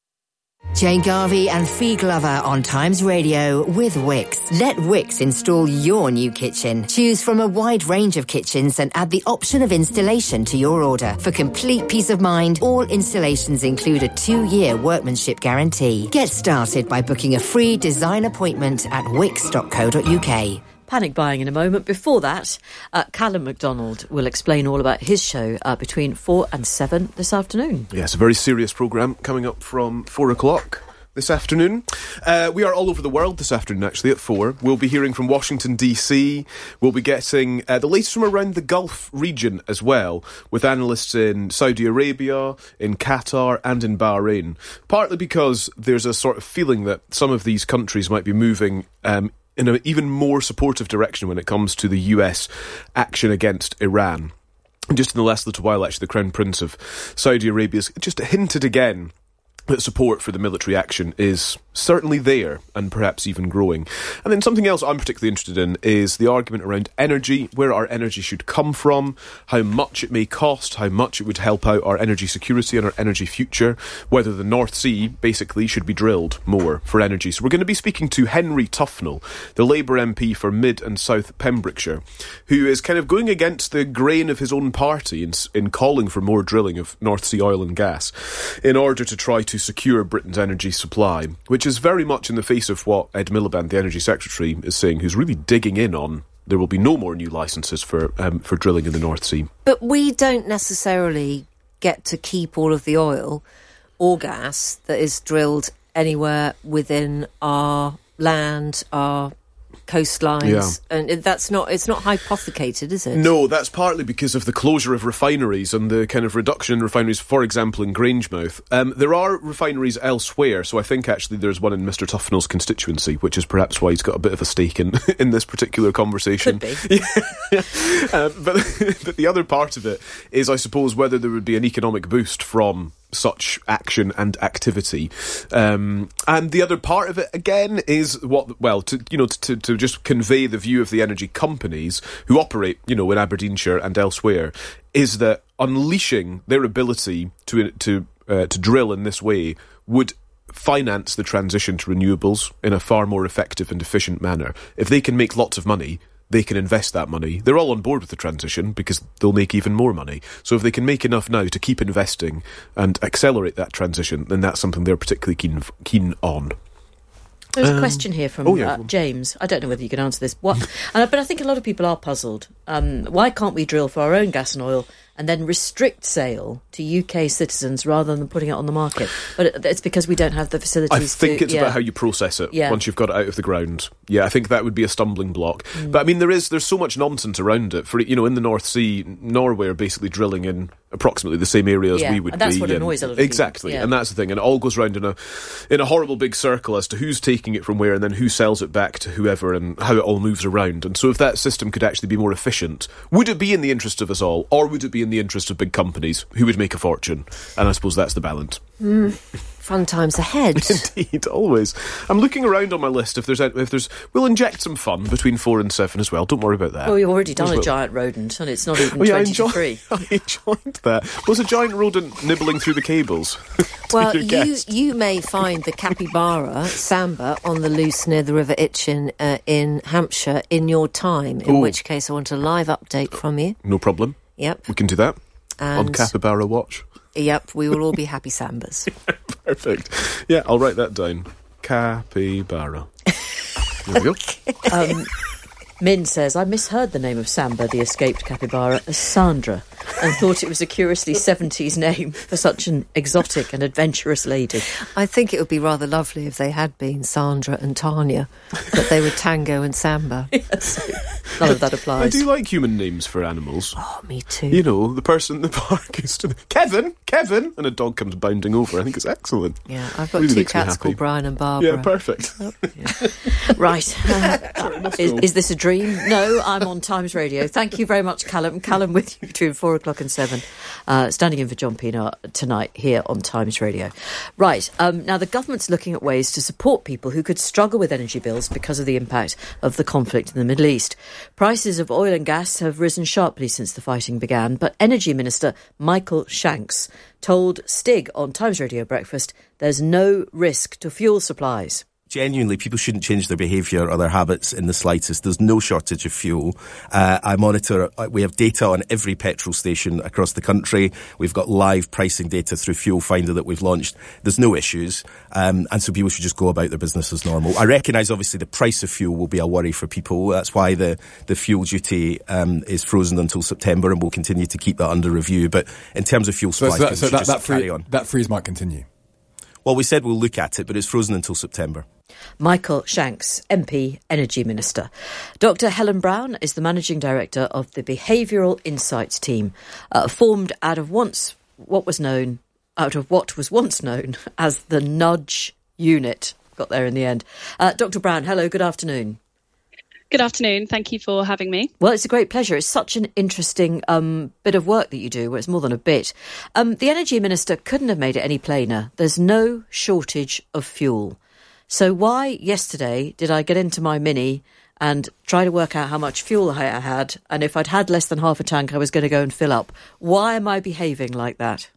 Jane Garvey and Fee Glover on Times Radio with Wix. Let Wix install your new kitchen. Choose from a wide range of kitchens and add the option of installation to your order. For complete peace of mind, all installations include a two-year workmanship guarantee. Get started by booking a free design appointment at wix dot co dot uk. Panic buying in a moment. Before that, uh, Callum MacDonald will explain all about his show uh, between four and seven this afternoon. Yes, a very serious programme coming up from four o'clock this afternoon. Uh, we are all over the world this afternoon, actually, at four. We'll be hearing from Washington, D C. We'll be getting uh, the latest from around the Gulf region as well, with analysts in Saudi Arabia, in Qatar and in Bahrain. Partly because there's a sort of feeling that some of these countries might be moving um, in an even more supportive direction when it comes to the U S action against Iran. And just in the last little while, actually, the Crown Prince of Saudi Arabia has just hinted again that support for the military action is certainly there and perhaps even growing. And then something else I'm particularly interested in is the argument around energy, where our energy should come from, how much it may cost, how much it would help out our energy security and our energy future, whether the North Sea basically should be drilled more for energy. So we're going to be speaking to Henry Tufnell, the Labour M P for Mid and South Pembrokeshire, who is kind of going against the grain of his own party in, in calling for more drilling of North Sea oil and gas in order to try to secure Britain's energy supply, which is very much in the face of what Ed Miliband, the Energy Secretary, is saying, who's really digging in on there will be no more new licences for um, for drilling in the North Sea. But we don't necessarily get to keep all of the oil or gas that is drilled anywhere within our land, our coastlines, yeah. And that's not, it's not hypothecated, is it? No, that's partly because of the closure of refineries and the kind of reduction in refineries, for example, in Grangemouth. Um, there are refineries elsewhere, so I think actually there's one in Mister Tufnell's constituency, which is perhaps why he's got a bit of a stake in, in this particular conversation. Could be. Yeah. um, but, but the other part of it is, I suppose, whether there would be an economic boost from such action and activity. Um, and the other part of it, again, is what, well, to, you know, to, to just convey the view of the energy companies who operate, you know, in Aberdeenshire and elsewhere, is that unleashing their ability to, to, uh, to drill in this way would finance the transition to renewables in a far more effective and efficient manner. If they can make lots of money, they can invest that money. They're all on board with the transition because they'll make even more money. So if they can make enough now to keep investing and accelerate that transition, then that's something they're particularly keen keen on. There's um, a question here from oh, yeah. uh, James. I don't know whether you can answer this. What? uh, but I think a lot of people are puzzled Um, why can't we drill for our own gas and oil and then restrict sale to U K citizens rather than putting it on the market? But it's because we don't have the facilities. I think to, it's yeah. about how you process it yeah. once you've got it out of the ground. Yeah, I think that would be a stumbling block. Mm. But I mean, there is there's so much nonsense around it. For you know, in the North Sea, Norway are basically drilling in approximately the same area as yeah. we would and that's be. what and annoys a lot of people. Exactly, yeah. and that's the thing. And it all goes round in a in a horrible big circle as to who's taking it from where, and then who sells it back to whoever, and how it all moves around. And so, if that system could actually be more efficient, would it be in the interest of us all, or would it be in the interest of big companies who would make a fortune? And I suppose that's the balance. Mm. Fun times ahead. Indeed, always. I'm looking around on my list. If there's, if there's, we'll inject some fun between four and seven as well. Don't worry about that. Well, you've already done Well, a giant rodent, and it's not even oh, yeah, twenty I enjoy, to three. I enjoyed that. Was a giant rodent nibbling through the cables? Well, you you may find the capybara samba on the loose near the River Itchen uh, in Hampshire in your time. In Ooh. which case, I want a live update from you. No problem. Yep. We can do that And on Capybara Watch. Yep, we will all be happy sambas. Perfect. Yeah, I'll write that down. Capybara. There we go. Um, Min says, I misheard the name of Samba, the escaped capybara, as Sandra, and thought it was a curiously seventies name for such an exotic and adventurous lady. I think it would be rather lovely if they had been Sandra and Tanya, but they were Tango and Samba. Yes. None of that applies. I do like human names for animals. Oh, me too. You know, the person in the park is to Kevin, Kevin, and a dog comes bounding over. I think it's excellent. Yeah, I've got Really two makes me cats happy. called Brian and Barbara. Yeah, perfect. Oh, yeah. Right. Uh, is, is this a dream? No, I'm on Times Radio. Thank you very much, Callum. Callum with you between four o'clock and seven, uh, standing in for John Pienaar tonight here on Times Radio. Right. Um, now, the government's looking at ways to support people who could struggle with energy bills because of the impact of the conflict in the Middle East. Prices of oil and gas have risen sharply since the fighting began, but Energy Minister Michael Shanks told Stig on Times Radio Breakfast there's no risk to fuel supplies. Genuinely, people shouldn't change their behaviour or their habits in the slightest. There's no shortage of fuel. Uh, I monitor, we have data on every petrol station across the country. We've got live pricing data through Fuel Finder that we've launched. There's no issues. Um, and so people should just go about their business as normal. I recognise, obviously, the price of fuel will be a worry for people. That's why the, the fuel duty um, is frozen until September, and we'll continue to keep that under review. But in terms of fuel So, supplies, so, people so should that, just that, free, carry on. that freeze might continue? Well, we said we'll look at it, but it's frozen until September. Michael Shanks, M P, Energy Minister. Doctor Helen Brown is the Managing Director of the Behavioural Insights Team, uh, formed out of once what was known, out of what was once known as the Nudge Unit. Got there in the end. Uh, Doctor Brown, hello, good afternoon. Good afternoon. Thank you for having me. Well, it's a great pleasure. It's such an interesting um, bit of work that you do. Well, it's more than a bit. Um, the Energy Minister couldn't have made it any plainer. There's no shortage of fuel. So why yesterday did I get into my Mini and try to work out how much fuel I had, and if I'd had less than half a tank, I was going to go and fill up? Why am I behaving like that?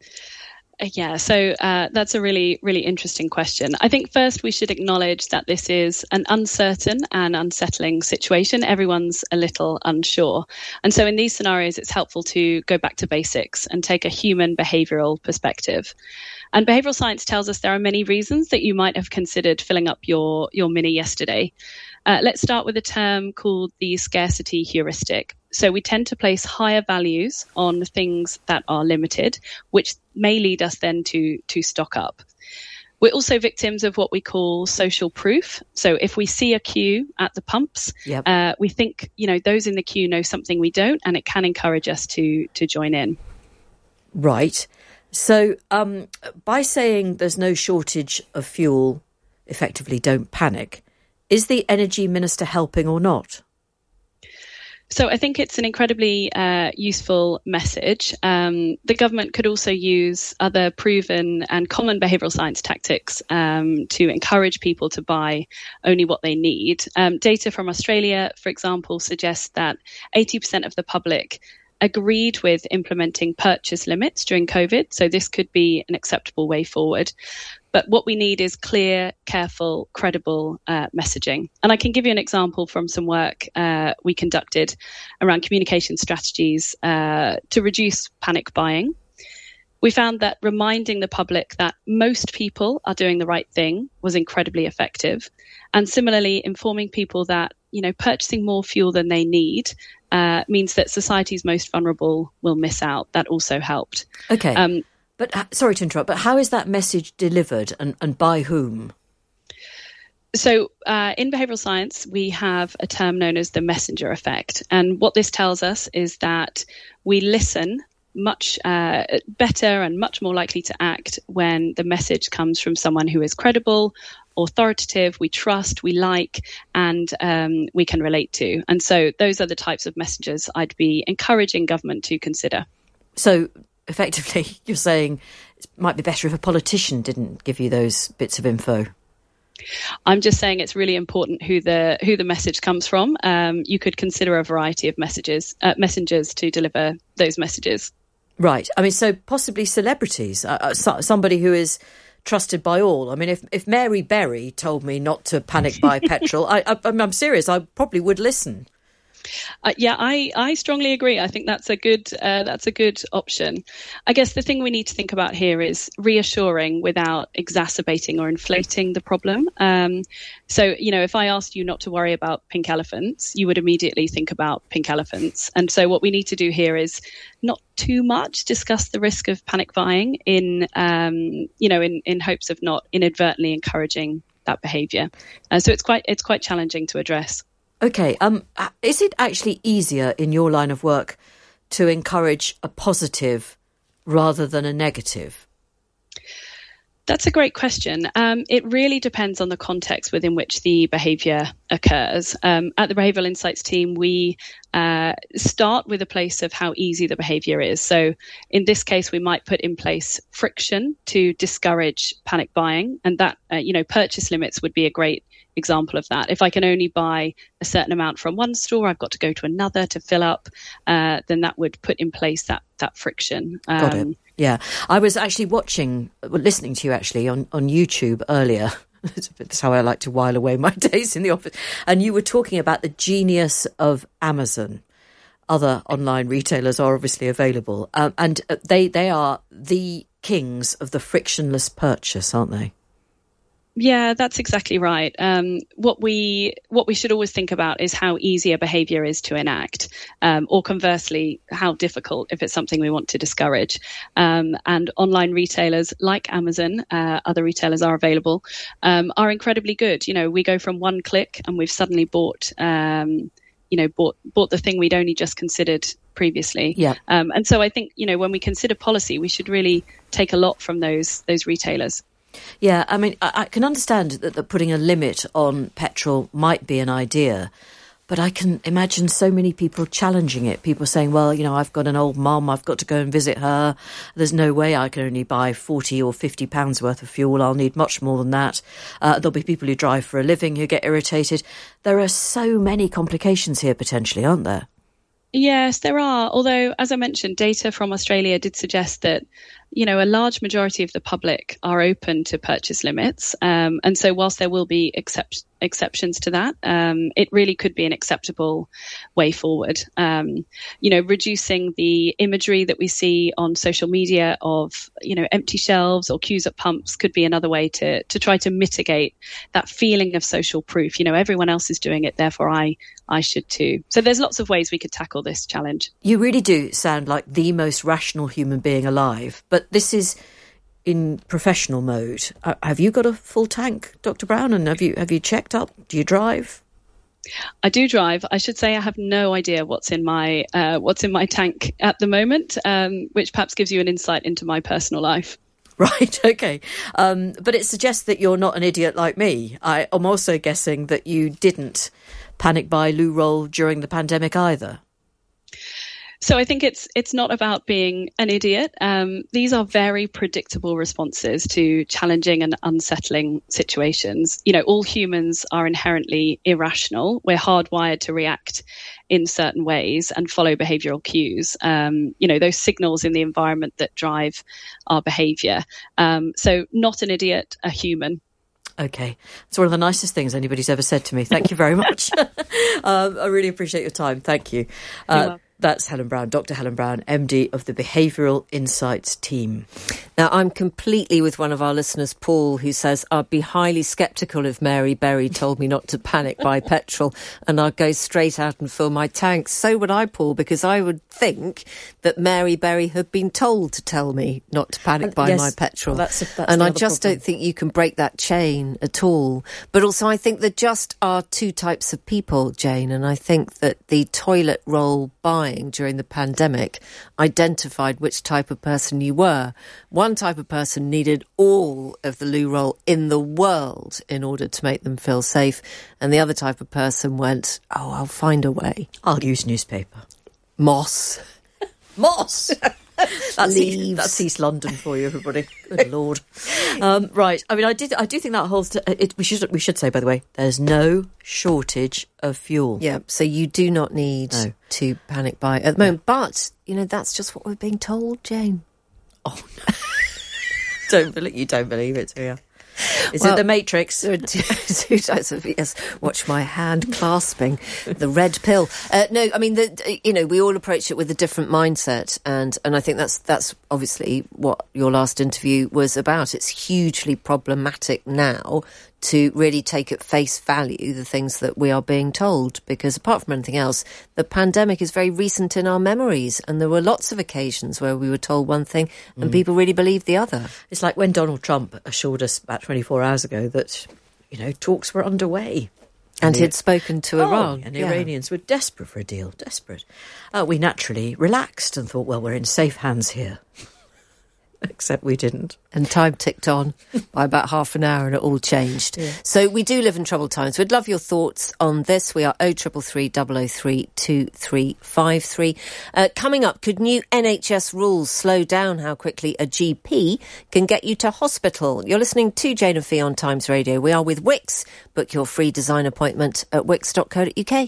Yeah, so uh, that's a really, really interesting question. I think first we should acknowledge that this is an uncertain and unsettling situation. Everyone's a little unsure. And so in these scenarios, it's helpful to go back to basics and take a human behavioural perspective. And behavioural science tells us there are many reasons that you might have considered filling up your, your Mini yesterday. Uh, let's start with a term called the scarcity heuristic. So we tend to place higher values on things that are limited, which may lead us then to, to stock up. We're also victims of what we call social proof. So if we see a queue at the pumps, yep. uh, we think, you know, those in the queue know something we don't, and it can encourage us to, to join in. Right. So um, by saying there's no shortage of fuel, effectively don't panic, is the Energy Minister helping or not? So I think it's an incredibly uh, useful message. Um, the government could also use other proven and common behavioural science tactics um, to encourage people to buy only what they need. Um, data from Australia, for example, suggests that eighty percent of the public agreed with implementing purchase limits during COVID. So this could be an acceptable way forward. But what we need is clear, careful, credible uh, messaging. And I can give you an example from some work uh, we conducted around communication strategies uh, to reduce panic buying. We found that reminding the public that most people are doing the right thing was incredibly effective. And similarly, informing people that, you know, purchasing more fuel than they need uh, means that society's most vulnerable will miss out. That also helped. Okay. Um, but uh, sorry to interrupt, but how is that message delivered and, and by whom? So uh, in behavioural science, we have a term known as the messenger effect. And what this tells us is that we listen much uh, better and much more likely to act when the message comes from someone who is credible, authoritative, we trust, we like, and um, we can relate to. And so those are the types of messages I'd be encouraging government to consider. So effectively, you're saying it might be better if a politician didn't give you those bits of info. I'm just saying it's really important who the who the message comes from. Um, you could consider a variety of messages, uh, messengers to deliver those messages. Right. I mean, so possibly celebrities, uh, so, somebody who is trusted by all. I mean, if, if Mary Berry told me not to panic buy petrol, I, I, I'm serious, I probably would listen. Uh, yeah, I, I strongly agree. I think that's a good uh, that's a good option. I guess the thing we need to think about here is reassuring without exacerbating or inflating the problem. Um, so, you know, if I asked you not to worry about pink elephants, you would immediately think about pink elephants. And so what we need to do here is not too much discuss the risk of panic buying in, um, you know, in, in hopes of not inadvertently encouraging that behaviour. Uh, so it's quite it's quite challenging to address. Okay, um, is it actually easier in your line of work to encourage a positive rather than a negative? That's a great question. Um, it really depends on the context within which the behaviour occurs. Um, at the Behavioural Insights team, we uh, start with a place of how easy the behaviour is. So in this case, we might put in place friction to discourage panic buying, and that, uh, you know, purchase limits would be a great example of that. If I can only buy a certain amount from one store, I've got to go to another to fill up, uh, then that would put in place that that friction. Um, Got it. Yeah. I was actually watching, well, listening to you actually on, on YouTube earlier. That's how I like to while away my days in the office. And you were talking about the genius of Amazon. Other online retailers are obviously available. Um, and they, they are the kings of the frictionless purchase, aren't they? Yeah, that's exactly right. Um, what we what we should always think about is how easy a behaviour is to enact, um, or conversely, how difficult if it's something we want to discourage. Um, and online retailers like Amazon, uh, other retailers are available, um, are incredibly good. You know, we go from one click and we've suddenly bought, um, you know, bought bought the thing we'd only just considered previously. Yeah. Um, and so I think, you know, when we consider policy, we should really take a lot from those those retailers. Yeah, I mean, I, I can understand that, that putting a limit on petrol might be an idea, but I can imagine so many people challenging it. People saying, well, you know, I've got an old mum, I've got to go and visit her. There's no way I can only buy forty or fifty pounds worth of fuel. I'll need much more than that. Uh, there'll be people who drive for a living who get irritated. There are so many complications here potentially, aren't there? Yes, there are. Although, as I mentioned, data from Australia did suggest that, you know, a large majority of the public are open to purchase limits. Um, and so whilst there will be except, exceptions to that, um, it really could be an acceptable way forward. Um, you know, reducing the imagery that we see on social media of, you know, empty shelves or queues at pumps could be another way to, to try to mitigate that feeling of social proof. You know, everyone else is doing it, therefore I, I should too. So there's lots of ways we could tackle this challenge. You really do sound like the most rational human being alive, but this is in professional mode. Uh, have you got a full tank, Doctor Brown? And have you have you checked up? Do you drive? I do drive. I should say I have no idea what's in my uh, what's in my tank at the moment, um, which perhaps gives you an insight into my personal life. Right, okay. Um, but it suggests that you're not an idiot like me. I, I'm also guessing that you didn't panic buy loo roll during the pandemic either. So I think it's it's not about being an idiot. Um, these are very predictable responses to challenging and unsettling situations. You know, all humans are inherently irrational. We're hardwired to react in certain ways and follow behavioural cues. Um, you know, those signals in the environment that drive our behaviour. Um, so not an idiot, a human. Okay. It's one of the nicest things anybody's ever said to me. Thank you very much. um, I really appreciate your time. Thank you. Uh, That's Helen Brown, Doctor Helen Brown, M D of the Behavioural Insights team. Now, I'm completely with one of our listeners, Paul, who says, I'd be highly sceptical if Mary Berry told me not to panic buy petrol and I'd go straight out and fill my tanks. So would I, Paul, because I would think that Mary Berry had been told to tell me not to panic buy yes, my petrol. Well, that's a, that's and I other just problem. don't think you can break that chain at all. But also I think there just are two types of people, Jane, and I think that the toilet roll buying during the pandemic identified which type of person you were. One type of person needed all of the loo roll in the world in order to make them feel safe, and the other type of person went, oh, I'll find a way. I'll use newspaper. Moss. Moss! That's East, that's East London for you, everybody. Good Lord. Um, right. I mean, I did. I do think that holds. To, it, we should. We should say, by the way, there's no shortage of fuel. Yeah. So you do not need no. to panic buy at the moment. Yeah. But you know, that's just what we're being told, Jane. Oh no! don't believe you. Don't believe it, do you? Is well, it the Matrix? Two types of yes. Watch my hand clasping the red pill. Uh, no, I mean, the, you know, we all approach it with a different mindset, and and I think that's that's obviously what your last interview was about. It's hugely problematic now to really take at face value the things that we are being told, because apart from anything else, the pandemic is very recent in our memories, and there were lots of occasions where we were told one thing and mm. people really believed the other. It's like when Donald Trump assured us about twenty-four hours ago that, you know, talks were underway. And, and he'd spoken to oh, Iran. And the yeah. Iranians were desperate for a deal, desperate. Uh, we naturally relaxed and thought, well, we're in safe hands here. Except we didn't. And time ticked on by about half an hour and it all changed. Yeah. So we do live in troubled times. We'd love your thoughts on this. We are oh triple three, double oh three, two three five three. Uh, coming up, could new N H S rules slow down how quickly a G P can get you to hospital? You're listening to Jane and Fee on Times Radio. We are with Wix. Book your free design appointment at wix dot co dot uk.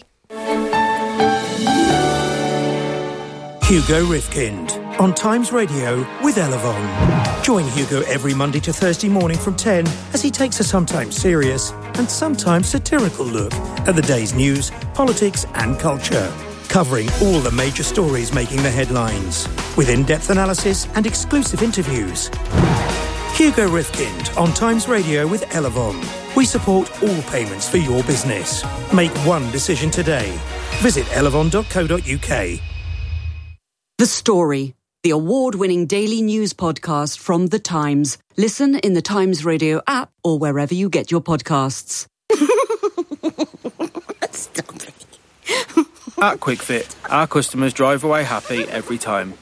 Hugo Rifkind on Times Radio with Elevon. Join Hugo every Monday to Thursday morning from ten as he takes a sometimes serious and sometimes satirical look at the day's news, politics and culture, covering all the major stories making the headlines, with in-depth analysis and exclusive interviews. Hugo Rifkind on Times Radio with Elevon. We support all payments for your business. Make one decision today. Visit elevon dot co dot uk. The Story, the award-winning daily news podcast from The Times. Listen in the Times Radio app or wherever you get your podcasts. Stop it. At QuickFit, our customers drive away happy every time.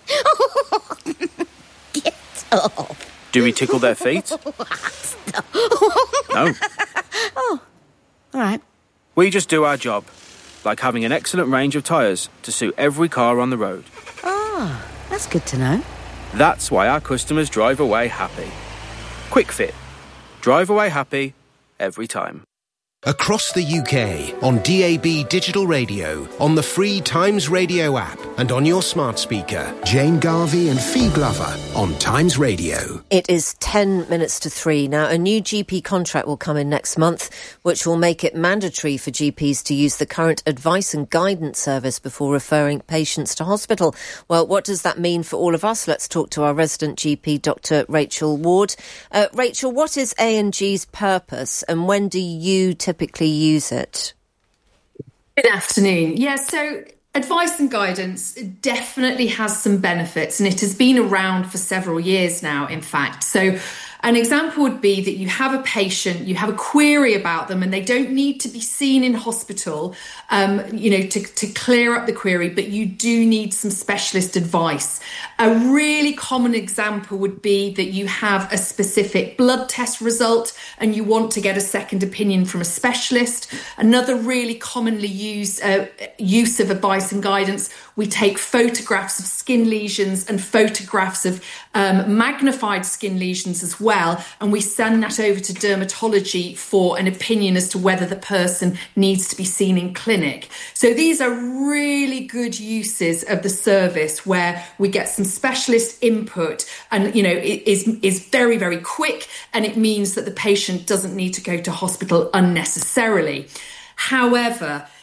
Get off. Do we tickle their feet? Stop. No. Oh, all right. We just do our job, like having an excellent range of tyres to suit every car on the road. Ah, that's good to know. That's why our customers drive away happy. QuickFit. Drive away happy every time. Across the U K, on D A B digital radio, on the free Times Radio app, and on your smart speaker. Jane Garvey and Fee Glover on Times Radio. It is ten minutes to three. Now, a new G P contract will come in next month, which will make it mandatory for G Ps to use the current advice and guidance service before referring patients to hospital. Well, what does that mean for all of us? Let's talk to our resident G P, Doctor Rachel Ward. Uh, Rachel, what is A and G's purpose, and when do you typically use it? Good afternoon. Yeah, so advice and guidance definitely has some benefits, and it has been around for several years now, in fact. So an example would be that you have a patient, you have a query about them, and they don't need to be seen in hospital, um, you know, to, to clear up the query, but you do need some specialist advice. A really common example would be that you have a specific blood test result and you want to get a second opinion from a specialist. Another really commonly used uh, use of advice and guidance, we take photographs of skin lesions and photographs of um, magnified skin lesions as well, and we send that over to dermatology for an opinion as to whether the person needs to be seen in clinic. So these are really good uses of the service where we get some specialist input, and you know it is is very very quick, and it means that the patient doesn't need to go to hospital unnecessarily. However,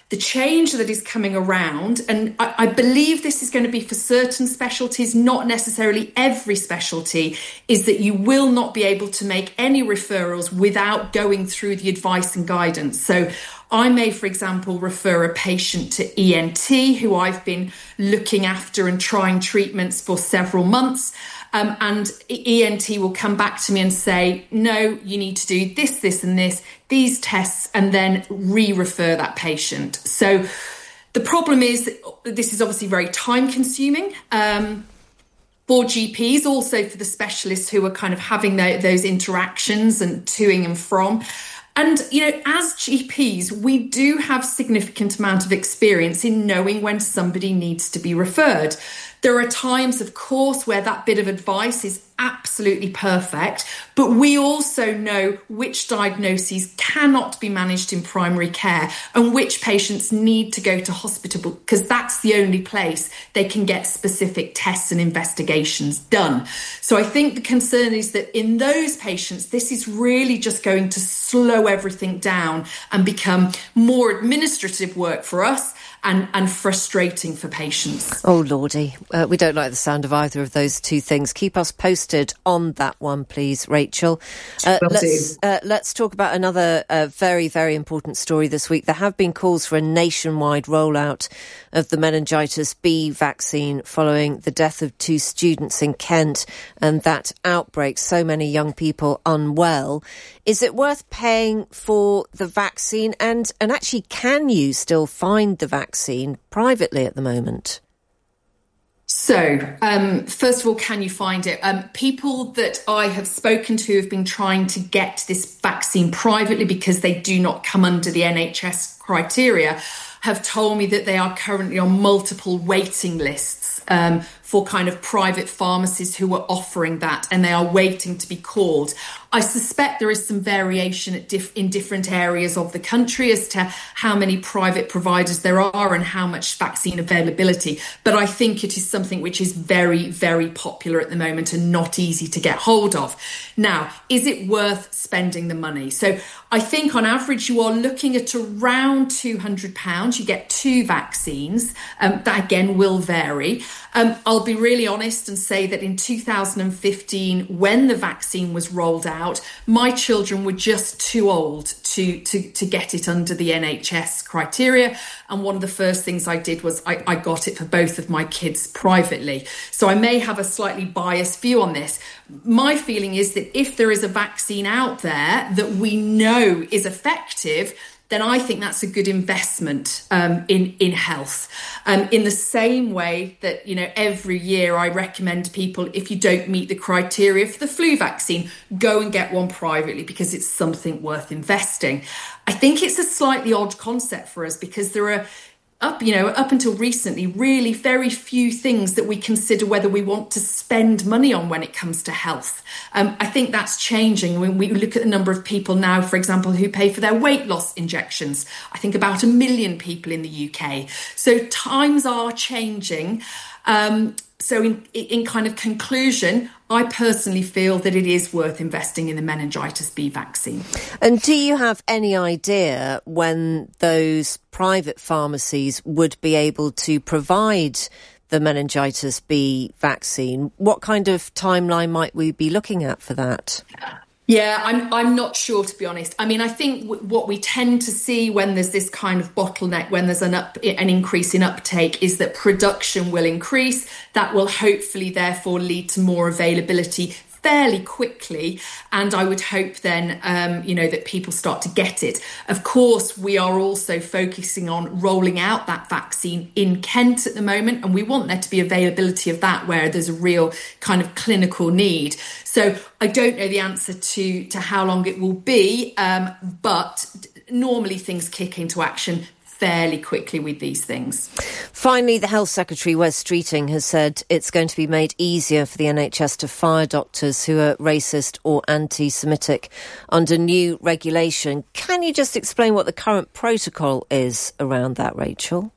The change that is coming around, and I, I believe this is going to be for certain specialties, not necessarily every specialty, is that you will not be able to make any referrals without going through the advice and guidance. So I may, for example, refer a patient to E N T, who I've been looking after and trying treatments for several months. Um, and E N T will come back to me and say, no, you need to do this, this and this, these tests, and then re-refer that patient. So the problem is that this is obviously very time consuming. Um, for G Ps, also for the specialists who are kind of having the, those interactions and toing and from. And, you know, as G Ps, we do have significant amount of experience in knowing when somebody needs to be referred. There are times, of course, where that bit of advice is absolutely perfect, but we also know which diagnoses cannot be managed in primary care and which patients need to go to hospital, because that's the only place they can get specific tests and investigations done. So I think the concern is that in those patients, this is really just going to slow everything down and become more administrative work for us and, and frustrating for patients. Oh, Lordy. Uh, we don't like the sound of either of those two things. Keep us posted on that one, please, Rachel. Uh, let's, uh, let's talk about another uh, very, very important story this week. There have been calls for a nationwide rollout of the meningitis B vaccine following the death of two students in Kent and that outbreak, so many young people unwell. Is it worth paying for the vaccine? And, and actually, can you still find the vaccine privately at the moment? So, um, first of all, can you find it? Um, people that I have spoken to have been trying to get this vaccine privately because they do not come under the N H S criteria, have told me that they are currently on multiple waiting lists um, for kind of private pharmacies who are offering that, and they are waiting to be called. I suspect there is some variation at diff- in different areas of the country as to how many private providers there are and how much vaccine availability. But I think it is something which is very, very popular at the moment and not easy to get hold of. Now, is it worth spending the money? So I think on average you are looking at around two hundred pounds. You get two vaccines. Um, that again will vary. Um, I'll be really honest and say that in two thousand fifteen, when the vaccine was rolled out, my children were just too old to, to, to get it under the N H S criteria. And one of the first things I did was I, I got it for both of my kids privately. So I may have a slightly biased view on this. My feeling is that if there is a vaccine out there that we know is effective, then I think that's a good investment um, in, in health. Um, in the same way that, you know, every year I recommend people, if you don't meet the criteria for the flu vaccine, go and get one privately because it's something worth investing. I think it's a slightly odd concept for us because there are, up, you know, up until recently, really very few things that we consider whether we want to spend money on when it comes to health. Um, I think that's changing. When we look at the number of people now, for example, who pay for their weight loss injections, I think about a million people in the U K. So times are changing. Um, so in, in kind of conclusion, I personally feel that it is worth investing in the meningitis B vaccine. And do you have any idea when those private pharmacies would be able to provide the meningitis B vaccine? What kind of timeline might we be looking at for that? Yeah, I'm I'm not sure, to be honest. I mean, I think w- what we tend to see when there's this kind of bottleneck, when there's an up an increase in uptake, is that production will increase. That will hopefully therefore lead to more availability fairly quickly, and I would hope then um, you know that people start to get it. Of course, we are also focusing on rolling out that vaccine in Kent at the moment, and we want there to be availability of that where there's a real kind of clinical need. So I don't know the answer to to how long it will be, um, but normally things kick into action fairly quickly with these things. Finally, the Health Secretary, Wes Streeting, has said it's going to be made easier for the N H S to fire doctors who are racist or anti-Semitic under new regulation. Can you just explain what the current protocol is around that, Rachel?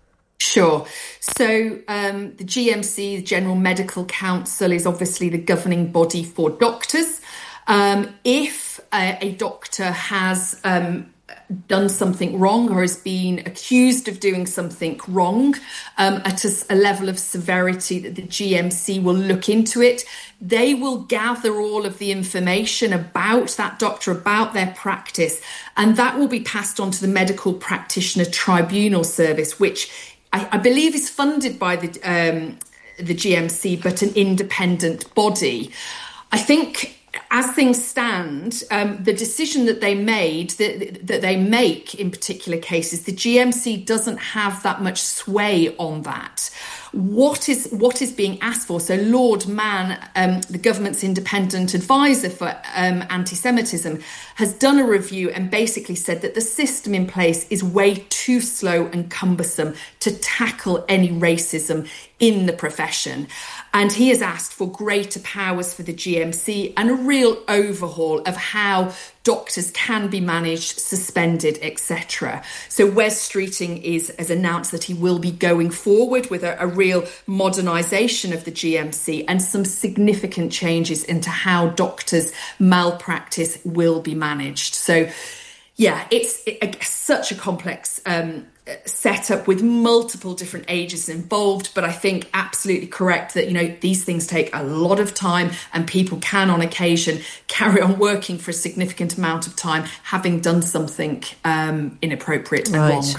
Sure. So um, the G M C, the General Medical Council, is obviously the governing body for doctors. Um, if uh, a doctor has um, done something wrong or has been accused of doing something wrong um, at a, a level of severity that the G M C will look into it. They will gather all of the information about that doctor, about their practice, and that will be passed on to the Medical Practitioner Tribunal Service, which I, I believe is funded by the um, the G M C, but an independent body. I think, as things stand, um, the decision that they made, that, that they make in particular cases, the G M C doesn't have that much sway on that. What is what is being asked for? So Lord Mann, um, the government's independent advisor for um, anti-Semitism, has done a review and basically said that the system in place is way too slow and cumbersome to tackle any racism in the profession. And he has asked for greater powers for the G M C and a real overhaul of how doctors can be managed, suspended, et cetera. So Wes Streeting is, has announced that he will be going forward with a, a real modernisation of the G M C and some significant changes into how doctors' malpractice will be managed. So, yeah, it's it, such a complex um set up with multiple different ages involved, but I think absolutely correct that, you know, these things take a lot of time and people can on occasion carry on working for a significant amount of time having done something um, inappropriate and right. wrong.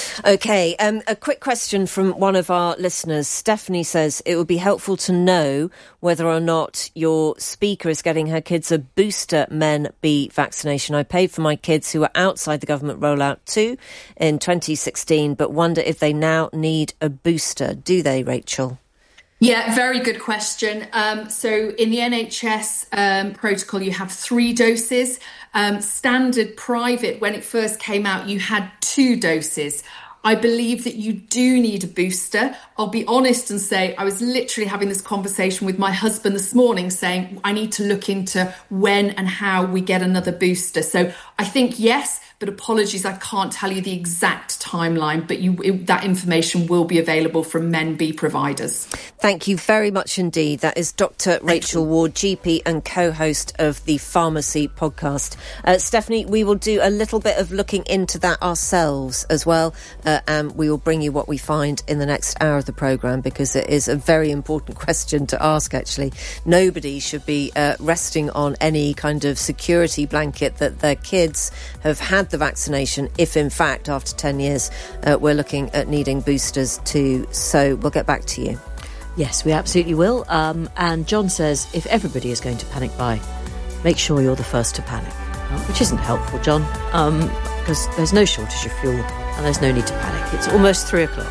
Okay, um, a quick question from one of our listeners. Stephanie says it would be helpful to know whether or not your speaker is getting her kids a booster Men B vaccination. I paid for my kids who were outside the government rollout too in twenty sixteen, but wonder if they now need a booster. Do they, Rachel? Yeah, very good question. Um, so in the N H S um, protocol, you have three doses. Um, standard private, when it first came out, you had two doses. I believe that you do need a booster. I'll be honest and say I was literally having this conversation with my husband this morning saying I need to look into when and how we get another booster. So I think yes, but apologies, I can't tell you the exact timeline, but you, it, that information will be available from Men B providers. Thank you very much indeed. That is Doctor Rachel Ward, G P and co-host of the Pharmacy podcast. Uh, Stephanie, we will do a little bit of looking into that ourselves as well, uh, and we will bring you what we find in the next hour of the programme, because it is a very important question to ask, actually. Nobody should be uh, resting on any kind of security blanket that their kids have had the vaccination, if in fact after ten years uh, we're looking at needing boosters too. So we'll get back to you. Yes, we absolutely will. Um, and John says if everybody is going to panic buy, make sure you're the first to panic, which isn't helpful, John, um, because there's no shortage of fuel and there's no need to panic. It's almost three o'clock.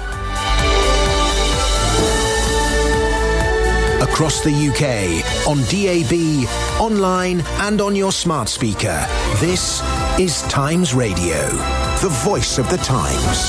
Across the U K, on D A B, online and on your smart speaker. This is Times Radio, the voice of the Times.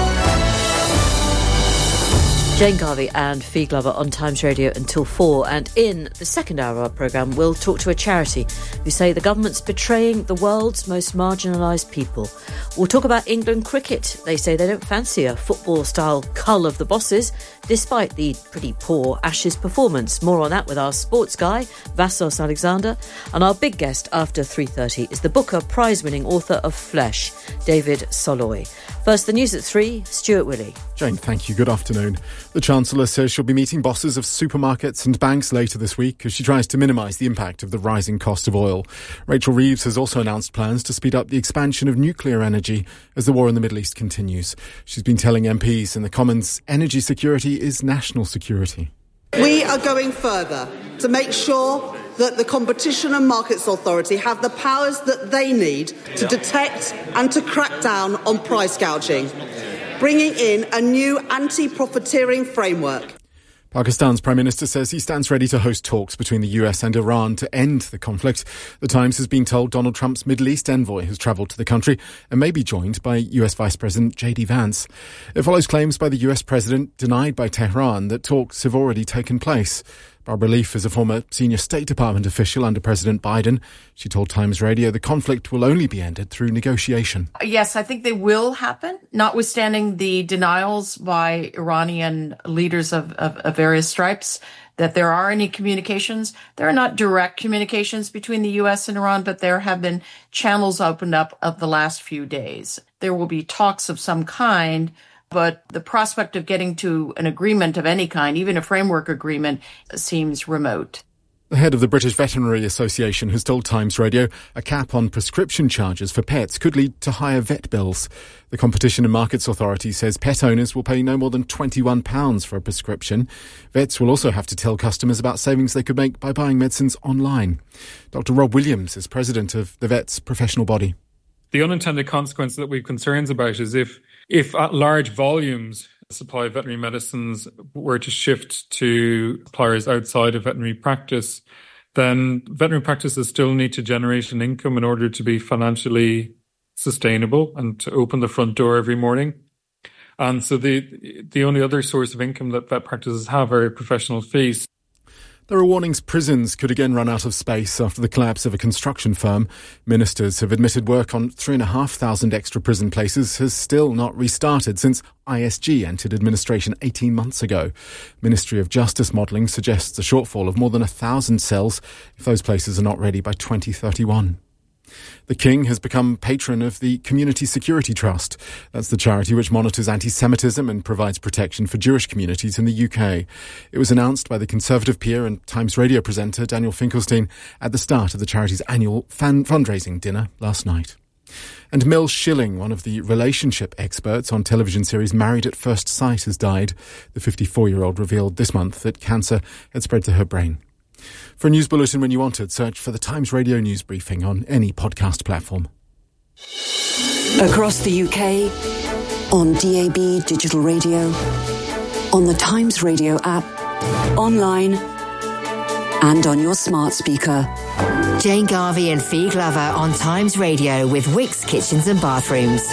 Jane Garvey and Fee Glover on Times Radio until four. And in the second hour of our programme, we'll talk to a charity who say the government's betraying the world's most marginalised people. We'll talk about England cricket. They say they don't fancy a football-style cull of the bosses, despite the pretty poor Ashes performance. More on that with our sports guy, Vassos Alexander. And our big guest after three thirty is the Booker Prize-winning author of Flesh, David Soloy. First, the news at three, Stuart Willey. Jane, thank you. Good afternoon. The Chancellor says she'll be meeting bosses of supermarkets and banks later this week as she tries to minimise the impact of the rising cost of oil. Rachel Reeves has also announced plans to speed up the expansion of nuclear energy as the war in the Middle East continues. She's been telling M Ps in the Commons energy security is national security. We are going further to make sure that the Competition and Markets Authority have the powers that they need to detect and to crack down on price gouging, bringing in a new anti-profiteering framework. Pakistan's Prime Minister says he stands ready to host talks between the U S and Iran to end the conflict. The Times has been told Donald Trump's Middle East envoy has travelled to the country and may be joined by U S Vice President J D Vance. It follows claims by the U S President denied by Tehran that talks have already taken place. Barbara Leaf is a former senior State Department official under President Biden. She told Times Radio the conflict will only be ended through negotiation. Yes, I think they will happen, notwithstanding the denials by Iranian leaders of, of, of various stripes. that there are any communications. There are not direct communications between the U S and Iran, but there have been channels opened up of the last few days. There will be talks of some kind, but the prospect of getting to an agreement of any kind, even a framework agreement, seems remote. The head of the British Veterinary Association has told Times Radio a cap on prescription charges for pets could lead to higher vet bills. The Competition and Markets Authority says pet owners will pay no more than twenty-one pounds for a prescription. Vets will also have to tell customers about savings they could make by buying medicines online. Doctor Rob Williams is president of the vets' professional body. The unintended consequence that we have concerns about is if, if at large volumes supply of veterinary medicines were to shift to suppliers outside of veterinary practice, then veterinary practices still need to generate an income in order to be financially sustainable and to open the front door every morning. And so the the only other source of income that vet practices have are professional fees. There are warnings prisons could again run out of space after the collapse of a construction firm. Ministers have admitted work on three and a half thousand extra prison places has still not restarted since I S G entered administration eighteen months ago. Ministry of Justice modelling suggests a shortfall of more than a thousand cells if those places are not ready by twenty thirty-one. The King has become patron of the Community Security Trust. That's the charity which monitors anti-Semitism and provides protection for Jewish communities in the U K. It was announced by the Conservative peer and Times Radio presenter Daniel Finkelstein at the start of the charity's annual fan- fundraising dinner last night. And Mel Schilling, one of the relationship experts on television series Married at First Sight, has died. The fifty-four-year-old revealed this month that cancer had spread to her brain. For a news bulletin when you want it, search for the Times Radio News Briefing on any podcast platform. Across the U K, on D A B digital radio, on the Times Radio app, online and on your smart speaker. Jane Garvey and Fee Glover on Times Radio with Wickes Kitchens and Bathrooms.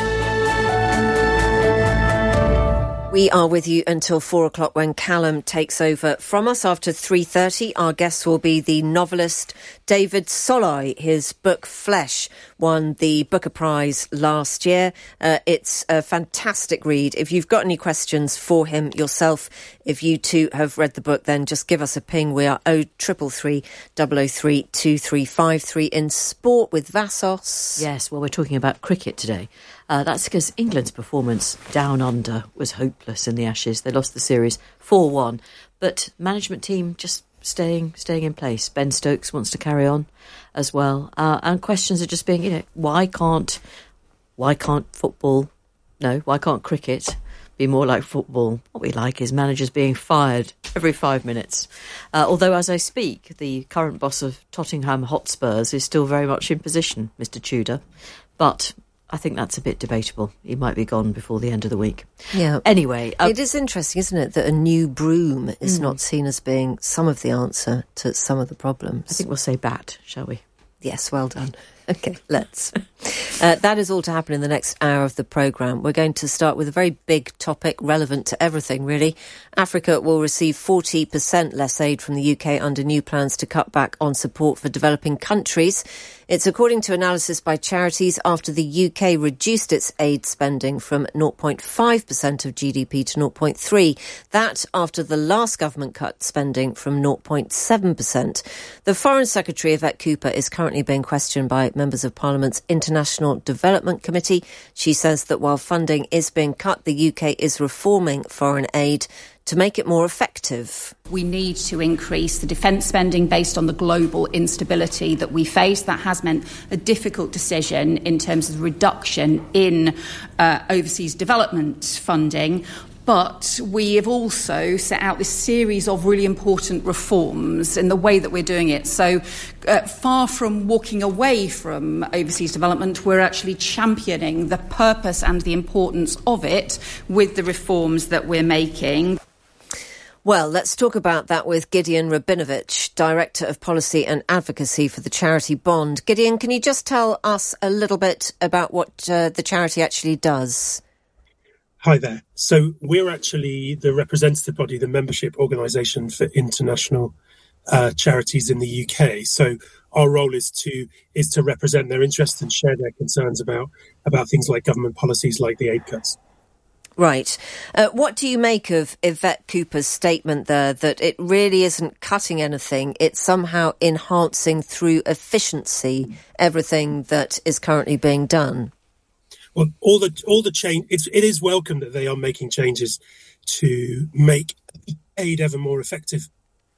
We are with you until four o'clock when Callum takes over from us. After three thirty, our guest will be the novelist David Soloi. His book Flesh won the Booker Prize last year. Uh, it's a fantastic read. If you've got any questions for him yourself, if you too have read the book, then just give us a ping. We are oh triple three double oh three two three five three in sport with Vassos. Yes, well, we're talking about cricket today. Uh, that's because England's performance down under was hopeless in the Ashes. They lost the series four one, but management team just staying staying in place. Ben Stokes wants to carry on as well, uh, and questions are just being, you know, why can't why can't football, no, why can't cricket be more like football? What we like is managers being fired every five minutes. Uh, although, as I speak, the current boss of Tottenham Hotspurs is still very much in position, Mister Tudor, but I think that's a bit debatable. He might be gone before the end of the week. Yeah. Anyway. Uh, it is interesting, isn't it, that a new broom is mm. not seen as being some of the answer to some of the problems. I think we'll say bat, shall we? Yes, well done. OK, let's. Uh, that is all to happen in the next hour of the programme. We're going to start with a very big topic relevant to everything, really. Africa will receive forty percent less aid from the U K under new plans to cut back on support for developing countries. It's according to analysis by charities after the U K reduced its aid spending from zero point five percent of G D P to zero point three. That after the last government cut spending from zero point seven percent. The Foreign Secretary, Yvette Cooper, is currently being questioned by members of Parliament's International Development Committee. She says that while funding is being cut, the U K is reforming foreign aid to make it more effective. We need to increase the defence spending based on the global instability that we face. That has meant a difficult decision in terms of the reduction in uh, overseas development funding. But we have also set out this series of really important reforms in the way that we're doing it. So uh, far from walking away from overseas development, we're actually championing the purpose and the importance of it with the reforms that we're making. Well, let's talk about that with Gideon Rabinovich, Director of Policy and Advocacy for the charity Bond. Gideon, can you just tell us a little bit about what uh, the charity actually does? Hi there. So we're actually the representative body, the membership organisation for international uh, charities in the U K. So our role is to is to represent their interests and share their concerns about about things like government policies like the aid cuts. Right. Uh, what do you make of Yvette Cooper's statement there that it really isn't cutting anything, it's somehow enhancing through efficiency everything that is currently being done? Well, all the all the change, it's, it is welcome that they are making changes to make aid ever more effective.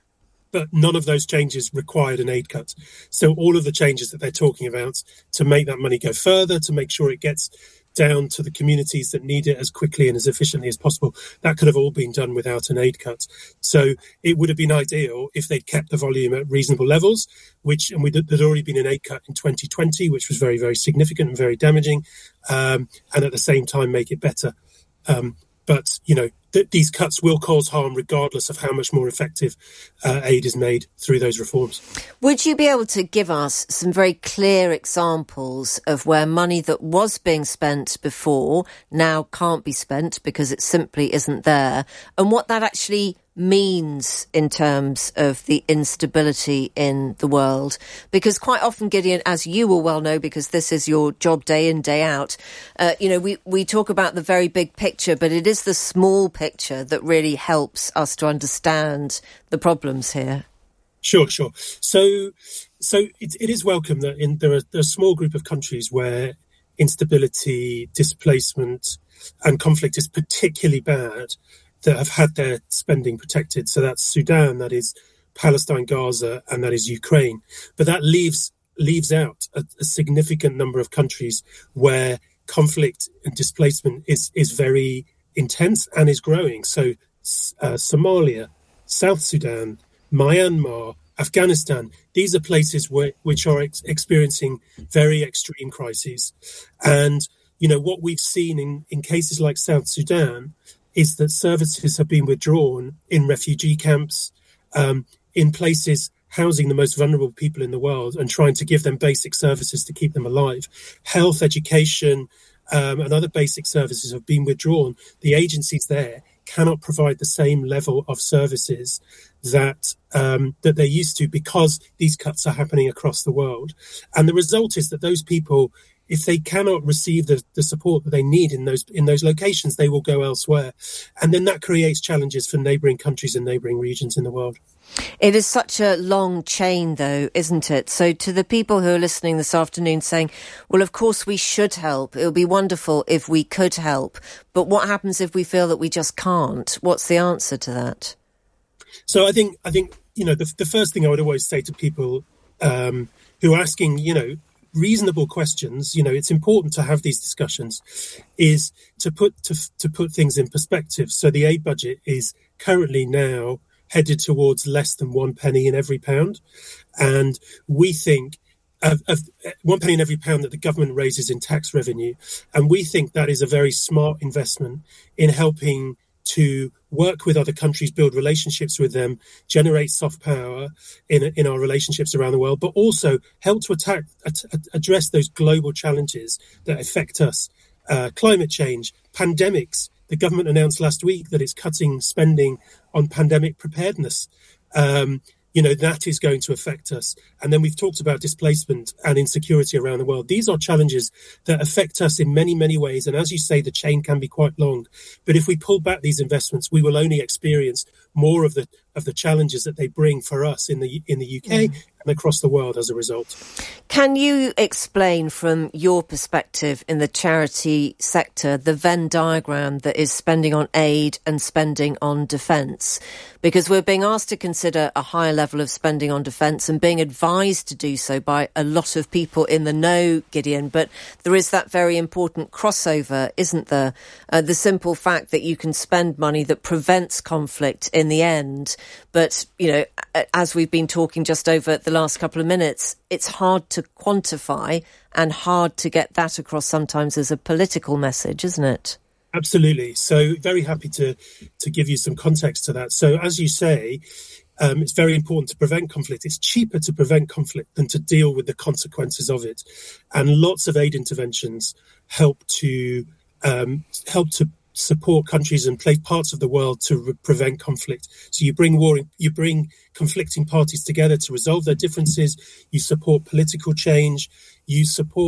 But none of those changes required an aid cut. So all of the changes that they're talking about to make that money go further, to make sure it gets down to the communities that need it as quickly and as efficiently as possible, that could have all been done without an aid cut. So it would have been ideal if they'd kept the volume at reasonable levels, which, and we, there'd already been an aid cut in twenty twenty, which was very, very significant and very damaging, um, and at the same time make it better. Um, But, you know, th- these cuts will cause harm regardless of how much more effective uh, aid is made through those reforms. Would you be able to give us some very clear examples of where money that was being spent before now can't be spent because it simply isn't there, and what that actually means in terms of the instability in the world? Because quite often, Gideon, as you will well know, because this is your job day in, day out, uh, you know, we, we talk about the very big picture, but it is the small picture that really helps us to understand the problems here. Sure, sure. So so it, it is welcome that in, there, are, there are a small group of countries where instability, displacement and conflict is particularly bad, that have had their spending protected. So that's Sudan, that is Palestine, Gaza, and that is Ukraine. But that leaves leaves out a, a significant number of countries where conflict and displacement is, is very intense and is growing. So uh, Somalia, South Sudan, Myanmar, Afghanistan, these are places where, which are ex- experiencing very extreme crises. And, you know, what we've seen in, in cases like South Sudan is that services have been withdrawn in refugee camps, um, in places housing the most vulnerable people in the world and trying to give them basic services to keep them alive. Health, education, um, and other basic services have been withdrawn. The agencies there cannot provide the same level of services that um, that they're used to because these cuts are happening across the world. And the result is that those people, if they cannot receive the, the support that they need in those in those locations, they will go elsewhere. And then that creates challenges for neighbouring countries and neighbouring regions in the world. It is such a long chain, though, isn't it? So to the people who are listening this afternoon saying, well, of course we should help. It would be wonderful if we could help. But what happens if we feel that we just can't? What's the answer to that? So I think, I think you know, the, the first thing I would always say to people um, who are asking, you know, reasonable questions, you know, it's important to have these discussions, is to put to, to put things in perspective. So the aid budget is currently now headed towards less than one penny in every pound. And we think of, of one penny in every pound that the government raises in tax revenue. And we think that is a very smart investment in helping to work with other countries, build relationships with them, generate soft power in in our relationships around the world, but also help to attack, address those global challenges that affect us. Uh, climate change, pandemics. The government announced last week that it's cutting spending on pandemic preparedness. Um, you know, that is going to affect us. And then we've talked about displacement and insecurity around the world. These are challenges that affect us in many, many ways. And as you say, the chain can be quite long. But if we pull back these investments, we will only experience more of the of the challenges that they bring for us in the in the U K mm. and across the world as a result. Can you explain from your perspective in the charity sector the Venn diagram that is spending on aid and spending on defence? Because we're being asked to consider a higher level of spending on defence and being advised to do so by a lot of people in the know, Gideon. But there is that very important crossover, isn't there? Uh, the simple fact that you can spend money that prevents conflict in the end. But, you know, as we've been talking just over the last couple of minutes, it's hard to quantify and hard to get that across sometimes as a political message, isn't it? Absolutely. So very happy to to give you some context to that. So as you say, um, it's very important to prevent conflict. It's cheaper to prevent conflict than to deal with the consequences of it. And lots of aid interventions help to um, help to support countries and play parts of the world to re- prevent conflict. So you bring war, you bring conflicting parties together to resolve their differences. You support political change. You support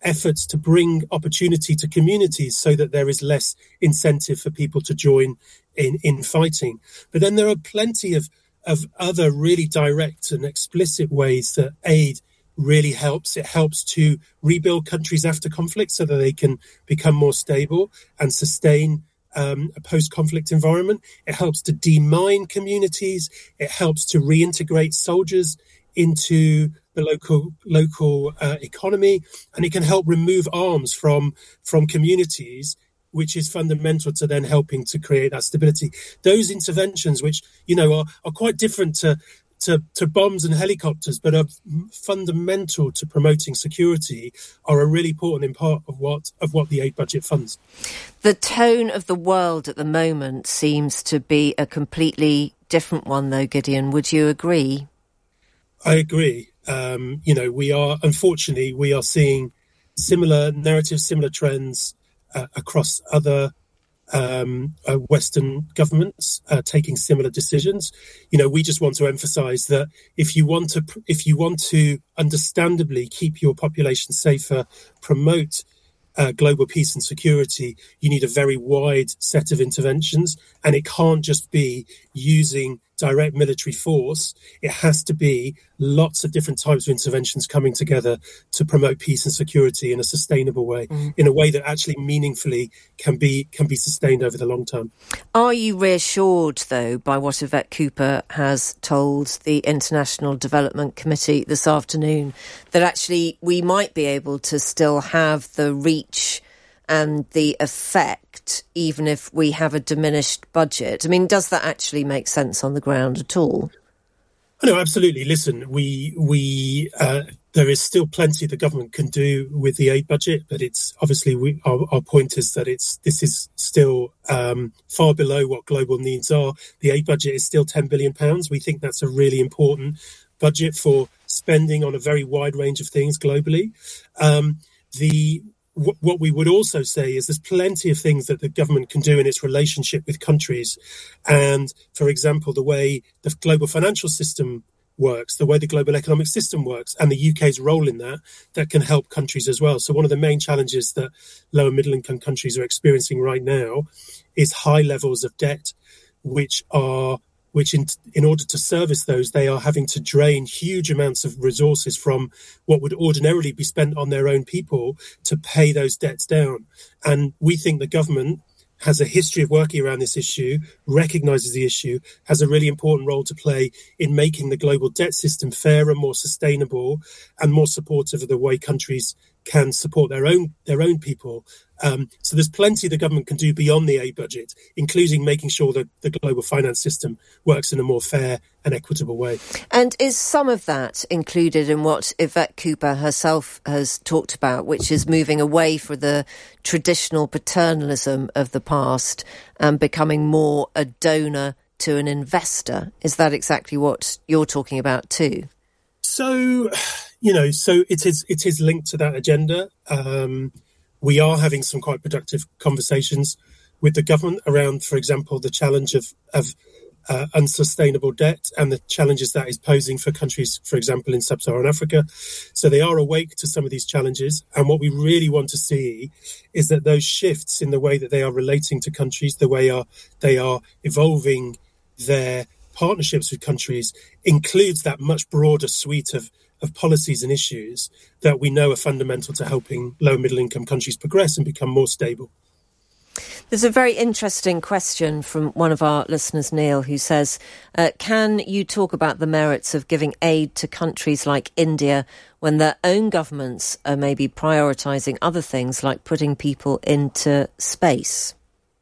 efforts to bring opportunity to communities so that there is less incentive for people to join in, in fighting. But then there are plenty of, of other really direct and explicit ways that aid really helps. It helps to rebuild countries after conflict so that they can become more stable and sustain um, a post-conflict environment. It helps to demine communities. It helps to reintegrate soldiers into the local local uh, economy, and it can help remove arms from from communities, which is fundamental to then helping to create that stability. Those interventions, which you know are, are quite different to, to to bombs and helicopters, but are fundamental to promoting security, are a really important part of what of what the aid budget funds. The tone of the world at the moment seems to be a completely different one, though, Gideon. Would you agree? I agree. Um, you know, we are, unfortunately, we are seeing similar narratives, similar trends uh, across other um, uh, Western governments uh, taking similar decisions. You know, we just want to emphasize that if you want to, if you want to understandably keep your population safer, promote uh, global peace and security, you need a very wide set of interventions, and it can't just be using direct military force. It has to be lots of different types of interventions coming together to promote peace and security in a sustainable way, mm. in a way that actually meaningfully can be can be sustained over the long term. Are you reassured, though, by what Yvette Cooper has told the International Development Committee this afternoon, that actually we might be able to still have the reach and the effect, even if we have a diminished budget? I mean, does that actually make sense on the ground at all? Oh, no, absolutely. Listen, we we uh, there is still plenty the government can do with the aid budget, but it's obviously we, our, our point is that it's this is still um, far below what global needs are. The aid budget is still ten billion pounds. We think that's a really important budget for spending on a very wide range of things globally. Um, the What we would also say is there's plenty of things that the government can do in its relationship with countries. And, for example, the way the global financial system works, the way the global economic system works, and the U K's role in that, that can help countries as well. So one of the main challenges that lower middle income countries are experiencing right now is high levels of debt, which are which in, in order to service those, they are having to drain huge amounts of resources from what would ordinarily be spent on their own people to pay those debts down. And we think the government has a history of working around this issue, recognises the issue, has a really important role to play in making the global debt system fairer, more sustainable, and more supportive of the way countries can support their own their own people. Um, so there's plenty the government can do beyond the aid budget, including making sure that the global finance system works in a more fair and equitable way. And is some of that included in what Yvette Cooper herself has talked about, which is moving away from the traditional paternalism of the past and becoming more a donor to an investor? Is that exactly what you're talking about too? So, you know, so it is it is linked to that agenda. Um, we are having some quite productive conversations with the government around, for example, the challenge of, of uh, unsustainable debt and the challenges that is posing for countries, for example, in sub-Saharan Africa. So they are awake to some of these challenges. And what we really want to see is that those shifts in the way that they are relating to countries, the way are, they are evolving their partnerships with countries, includes that much broader suite of of policies and issues that we know are fundamental to helping low middle income countries progress and become more stable. There's a very interesting question from one of our listeners, Neil, who says, uh, can you talk about the merits of giving aid to countries like India when their own governments are maybe prioritising other things like putting people into space?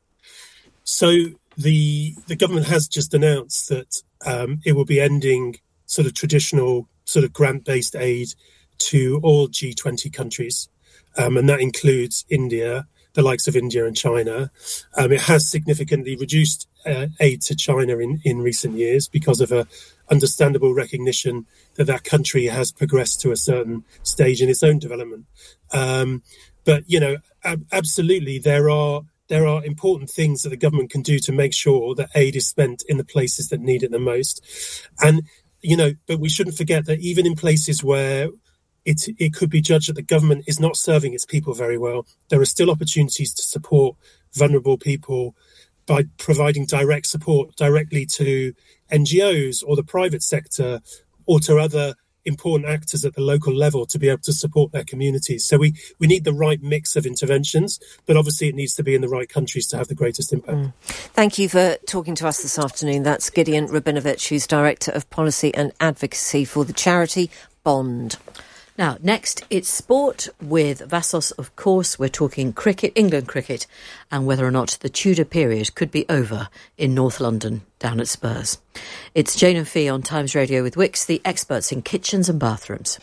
So the the government has just announced that um, it will be ending sort of traditional sort of grant-based aid to all G twenty countries, um, and that includes India, the likes of India and China. Um, it has significantly reduced uh, aid to China in, in recent years because of a understandable recognition that that country has progressed to a certain stage in its own development. Um, but, you know, ab- absolutely, there are there are important things that the government can do to make sure that aid is spent in the places that need it the most. And you know, but we shouldn't forget that even in places where it it could be judged that the government is not serving its people very well. There are still opportunities to support vulnerable people by providing direct support directly to N G Os or the private sector or to other important actors at the local level to be able to support their communities. So we, we need the right mix of interventions, but obviously it needs to be in the right countries to have the greatest impact. Mm. Thank you for talking to us this afternoon. That's Gideon Rabinovich, who's Director of Policy and Advocacy for the charity Bond. Now, next, it's sport with Vassos, of course. We're talking cricket, England cricket, and whether or not the Tudor period could be over in North London, down at Spurs. It's Jane and Fee on Times Radio with Wix, the experts in kitchens and bathrooms.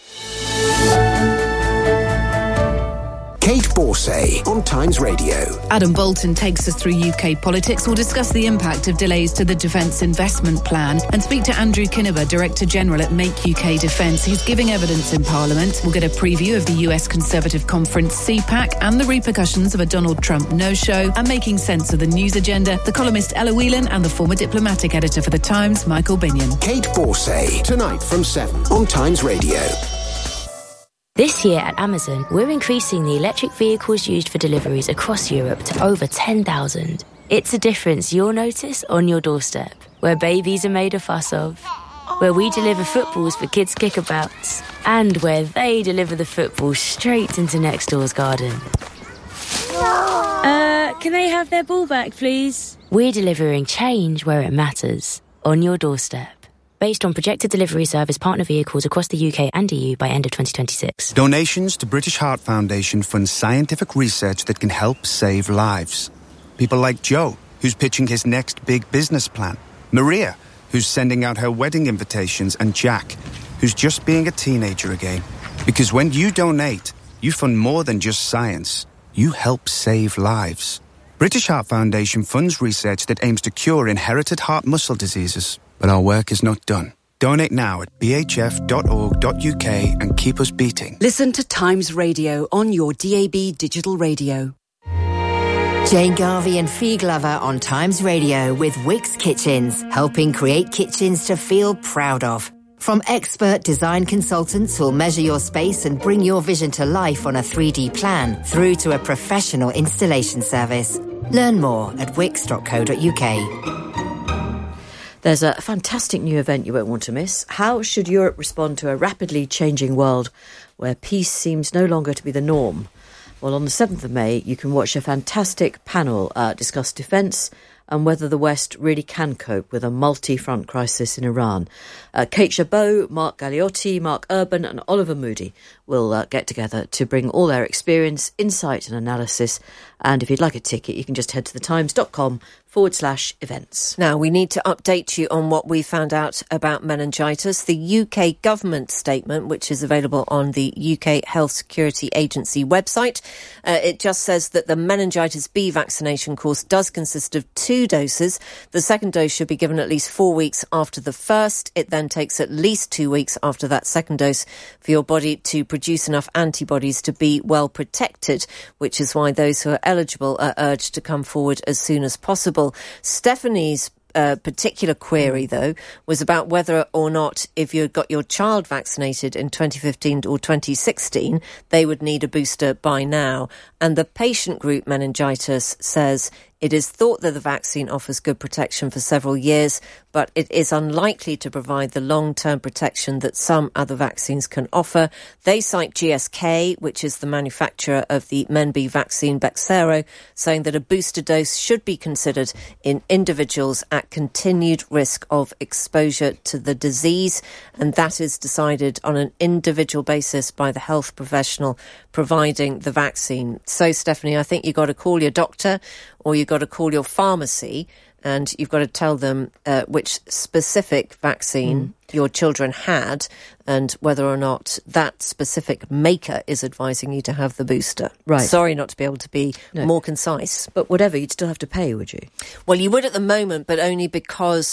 Kate Borsay on Times Radio. Adam Bolton takes us through U K politics. We'll discuss the impact of delays to the Defence Investment Plan and speak to Andrew Kinneber, Director General at Make U K Defence. He's giving evidence in Parliament. We'll get a preview of the U S Conservative Conference C PAC and the repercussions of a Donald Trump no-show, and making sense of the news agenda, the columnist Ella Whelan and the former diplomatic editor for The Times, Michael Binion. Kate Borsay, tonight from seven on Times Radio. This year at Amazon, we're increasing the electric vehicles used for deliveries across Europe to over ten thousand. It's a difference you'll notice on your doorstep, where babies are made a fuss of, where we deliver footballs for kids' kickabouts, and where they deliver the football straight into next door's garden. Uh, can they have their ball back, please? We're delivering change where it matters, on your doorstep. Based on projected delivery service partner vehicles across the U K and E U by end of twenty twenty-six. Donations to British Heart Foundation fund scientific research that can help save lives. People like Joe, who's pitching his next big business plan. Maria, who's sending out her wedding invitations. And Jack, who's just being a teenager again. Because when you donate, you fund more than just science. You help save lives. British Heart Foundation funds research that aims to cure inherited heart muscle diseases. But our work is not done. Donate now at b h f dot org dot u k and keep us beating. Listen to Times Radio on your D A B digital radio. Jane Garvey and Fee Glover on Times Radio with Wix Kitchens, helping create kitchens to feel proud of. From expert design consultants who'll measure your space and bring your vision to life on a three D plan, through to a professional installation service. Learn more at wix dot co dot u k. There's a fantastic new event you won't want to miss. How should Europe respond to a rapidly changing world where peace seems no longer to be the norm? Well, on the seventh of May, you can watch a fantastic panel uh, discuss defence and whether the West really can cope with a multi-front crisis in Iran. Uh, Kate Chabot, Mark Galliotti, Mark Urban and Oliver Moody will uh, get together to bring all their experience, insight and analysis. And if you'd like a ticket, you can just head to thetimes.com forward slash events. Now, we need to update you on what we found out about meningitis. The U K government statement, which is available on the U K Health Security Agency website, uh, it just says that the meningitis B vaccination course does consist of two doses. The second dose should be given at least four weeks after the first. It then takes at least two weeks after that second dose for your body to produce enough antibodies to be well protected, which is why those who are eligible are urged to come forward as soon as possible. Stephanie's uh, particular query, though, was about whether or not if you got your child vaccinated in twenty fifteen or twenty sixteen, they would need a booster by now. And the patient group meningitis says it is thought that the vaccine offers good protection for several years, but it is unlikely to provide the long-term protection that some other vaccines can offer. They cite G S K, which is the manufacturer of the MenB vaccine Bexsero, saying that a booster dose should be considered in individuals at continued risk of exposure to the disease, and that is decided on an individual basis by the health professional providing the vaccine. So, Stephanie, I think you've got to call your doctor or you've got to call your pharmacy and you've got to tell them uh, which specific vaccine mm. your children had and whether or not that specific maker is advising you to have the booster. Right. Sorry not to be able to be no. more concise. But whatever, you'd still have to pay, would you? Well, you would at the moment, but only because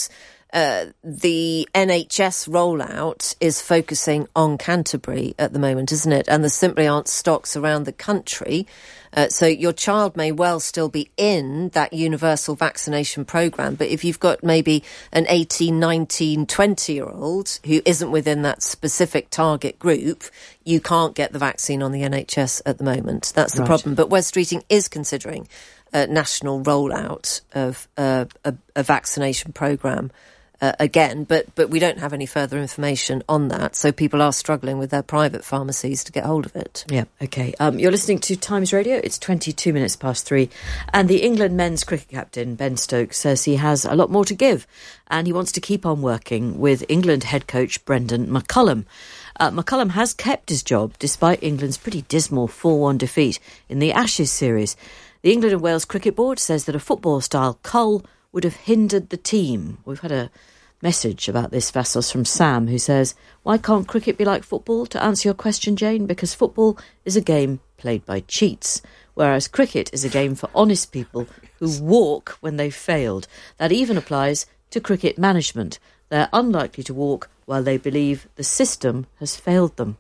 Uh, the N H S rollout is focusing on Canterbury at the moment, isn't it? And there simply aren't stocks around the country. Uh, so your child may well still be in that universal vaccination programme. But if you've got maybe an eighteen, nineteen, twenty-year-old who isn't within that specific target group, you can't get the vaccine on the N H S at the moment. That's the Right. problem. But West Streeting is considering a national rollout of uh, a, a vaccination programme. Uh, again, but but we don't have any further information on that, so people are struggling with their private pharmacies to get hold of it. Yeah, OK. Um, you're listening to Times Radio. It's twenty-two minutes past three. And the England men's cricket captain, Ben Stokes, says he has a lot more to give and he wants to keep on working with England head coach Brendan McCullum. Uh, McCullum has kept his job despite England's pretty dismal four one defeat in the Ashes series. The England and Wales Cricket Board says that a football-style cull would have hindered the team. We've had a message about this, Vassos, from Sam, who says, why can't cricket be like football? To answer your question, Jane, because football is a game played by cheats, whereas cricket is a game for honest people who walk when they've failed. That even applies to cricket management. They're unlikely to walk while they believe the system has failed them.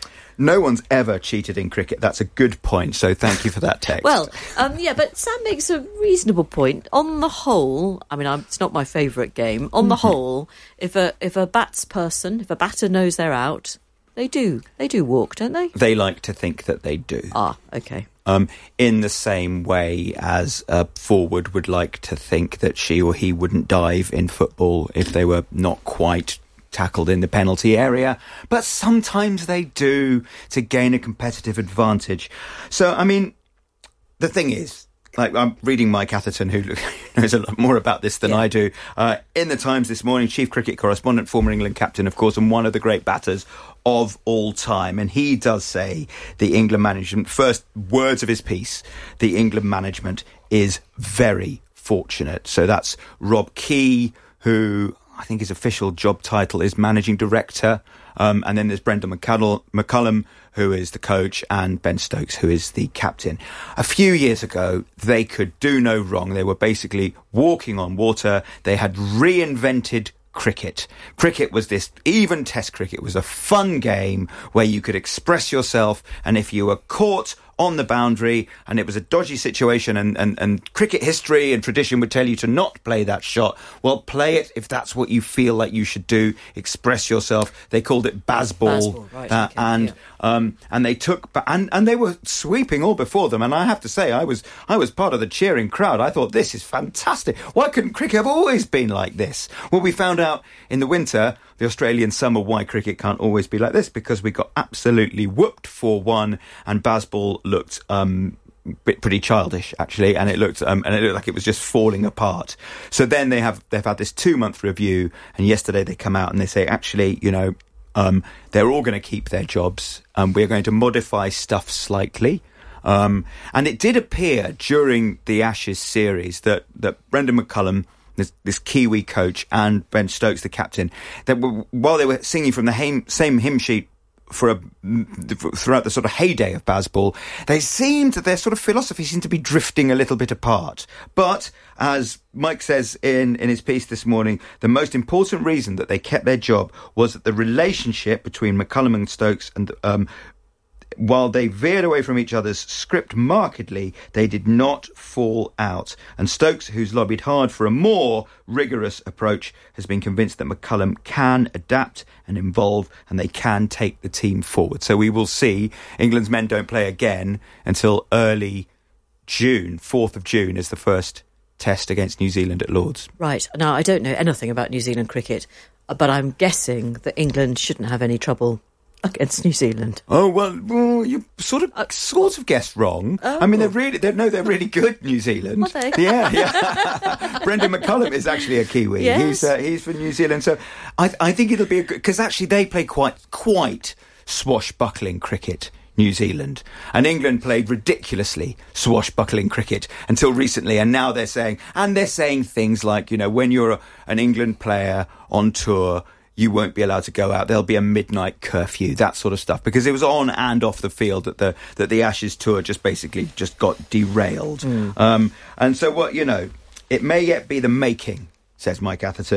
No one's ever cheated in cricket. That's a good point, so thank you for that text. Well, um, yeah, but Sam makes a reasonable point. On the whole, I mean, I'm, it's not my favourite game. On the whole, if a if a bats person, if a batter knows they're out, they do. They do walk, don't they? They like to think that they do. Ah, OK. Um, in the same way as a forward would like to think that she or he wouldn't dive in football if they were not quite tackled in the penalty area, but sometimes they do to gain a competitive advantage. So, I mean, the thing is, like, I'm reading Mike Atherton, who knows a lot more about this than yeah. I do, uh, in the Times this morning, chief cricket correspondent, former England captain, of course, and one of the great batters of all time. And he does say the England management, first words of his piece, the England management is very fortunate. So that's Rob Key, who I think his official job title is managing director. Um, and then there's Brendan McCull- McCullum, who is the coach, and Ben Stokes, who is the captain. A few years ago, they could do no wrong. They were basically walking on water. They had reinvented cricket. Cricket was this, even Test cricket was a fun game where you could express yourself, and if you were caught on the boundary and it was a dodgy situation, and, and, and cricket history and tradition would tell you to not play that shot, well, play it if that's what you feel like you should do. Express yourself. They called it Bazball, Bazball, right, uh, okay, and yeah. um, and they took and and they were sweeping all before them. And I have to say, I was I was part of the cheering crowd. I thought, this is fantastic. Why couldn't cricket have always been like this? Well, we found out in the winter, the Australian summer, why cricket can't always be like this, because we got absolutely whooped four one, and Bazball looked um bit pretty childish, actually, and it looked um, and it looked like it was just falling apart. So then they have they've had this two month review, and yesterday they come out and they say, actually, you know, um they're all going to keep their jobs, and um, we're going to modify stuff slightly. Um, and it did appear during the Ashes series that that Brendan McCullum, This, this Kiwi coach, and Ben Stokes, the captain, that were, while they were singing from the hame, same hymn sheet for a, throughout the sort of heyday of Bazball, they seemed, their sort of philosophy seemed to be drifting a little bit apart. But as Mike says in, in his piece this morning, the most important reason that they kept their job was that the relationship between McCullum and Stokes, and um, while they veered away from each other's script markedly, they did not fall out. And Stokes, who's lobbied hard for a more rigorous approach, has been convinced that McCullum can adapt and evolve, and they can take the team forward. So we will see. England's men don't play again until early June. fourth of June is the first test against New Zealand at Lord's. Right. Now, I don't know anything about New Zealand cricket, but I'm guessing that England shouldn't have any trouble against New Zealand. Oh, well, well you sort of uh, sort of guessed wrong. Oh. I mean, they're really, they're, no, they're really good, New Zealand. Are they? Yeah, yeah. Brendan McCullum is actually a Kiwi. Yes. He's uh, he's from New Zealand. So I, I think it'll be a good, because actually they play quite, quite swashbuckling cricket, New Zealand. And England played ridiculously swashbuckling cricket until recently, and now they're saying, and they're saying things like, you know, when you're a, an England player on tour, you won't be allowed to go out. There'll be a midnight curfew, that sort of stuff, because it was on and off the field that the that the Ashes tour just basically just got derailed. Mm. Um, and so, what you know, it may yet be the making, says Mike Atherton,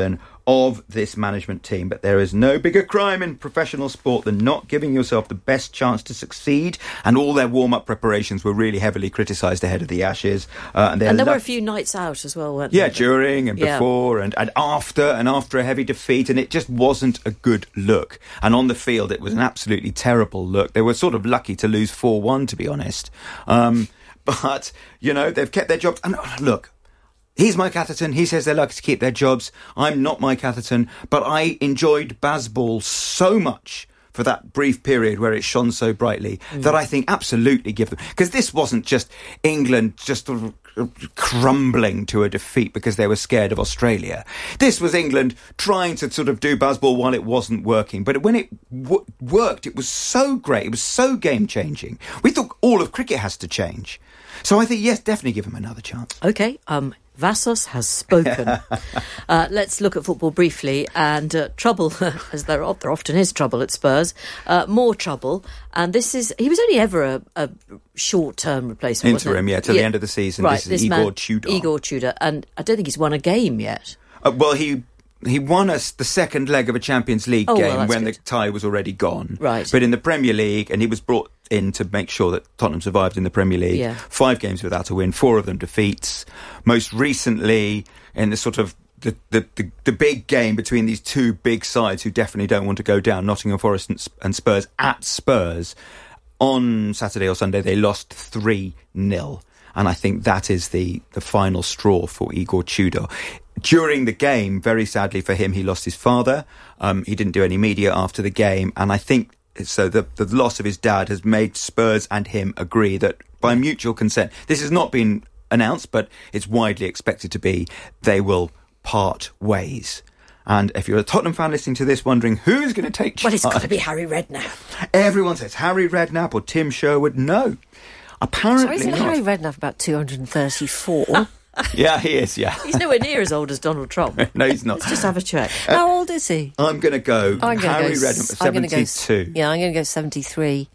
of this management team. But there is no bigger crime in professional sport than not giving yourself the best chance to succeed. And all their warm-up preparations were really heavily criticised ahead of the Ashes. Uh, and and there lo- were a few nights out as well, weren't Yeah, there? during and Yeah. before and, and after and after a heavy defeat. And it just wasn't a good look. And on the field, it was an absolutely terrible look. They were sort of lucky to lose four one, to be honest. Um, but, you know, they've kept their jobs. And look, he's Mike Atherton. He says they're lucky to keep their jobs. I'm not Mike Atherton, but I enjoyed Bazball so much for that brief period where it shone so brightly mm. that I think absolutely give them... Because this wasn't just England just sort of crumbling to a defeat because they were scared of Australia. This was England trying to sort of do Bazball while it wasn't working. But when it w- worked, it was so great. It was so game-changing. We thought all of cricket has to change. So I think, yes, definitely give them another chance. OK, um... Vassos has spoken. uh, let's look at football briefly. And uh, trouble, as there, there often is trouble at Spurs, uh, more trouble. And this is, he was only ever a, a short-term replacement, Interim, wasn't it? yeah, till yeah. the end of the season. Right, this is this Igor man, Tudor. Igor Tudor. And I don't think he's won a game yet. Uh, well, he... He won us the second leg of a Champions League oh, game well, when good. the tie was already gone. Right. But in the Premier League, and he was brought in to make sure that Tottenham survived in the Premier League. Yeah. Five games without a win, four of them defeats. Most recently, in the sort of the, the, the, the big game between these two big sides who definitely don't want to go down, Nottingham Forest and, and Spurs, at Spurs, on Saturday or Sunday, they lost three nil. And I think that is the, the final straw for Igor Tudor. During the game, very sadly for him, he lost his father. Um, he didn't do any media after the game. And I think so the, the loss of his dad has made Spurs and him agree that by mutual consent, this has not been announced, but it's widely expected to be, they will part ways. And if you're a Tottenham fan listening to this wondering who's going to take charge... Well, it's got to be Harry Redknapp. Everyone says Harry Redknapp or Tim Sherwood. No. Apparently so isn't not. Harry Redknapp about two hundred thirty-four? Yeah, he is, yeah. He's nowhere near as old as Donald Trump. No, he's not. Let's just have a check. Uh, How old is he? I'm going to go I'm gonna Harry go, Redknapp, I'm gonna seventy-two. Go, yeah, I'm going to go seventy-three.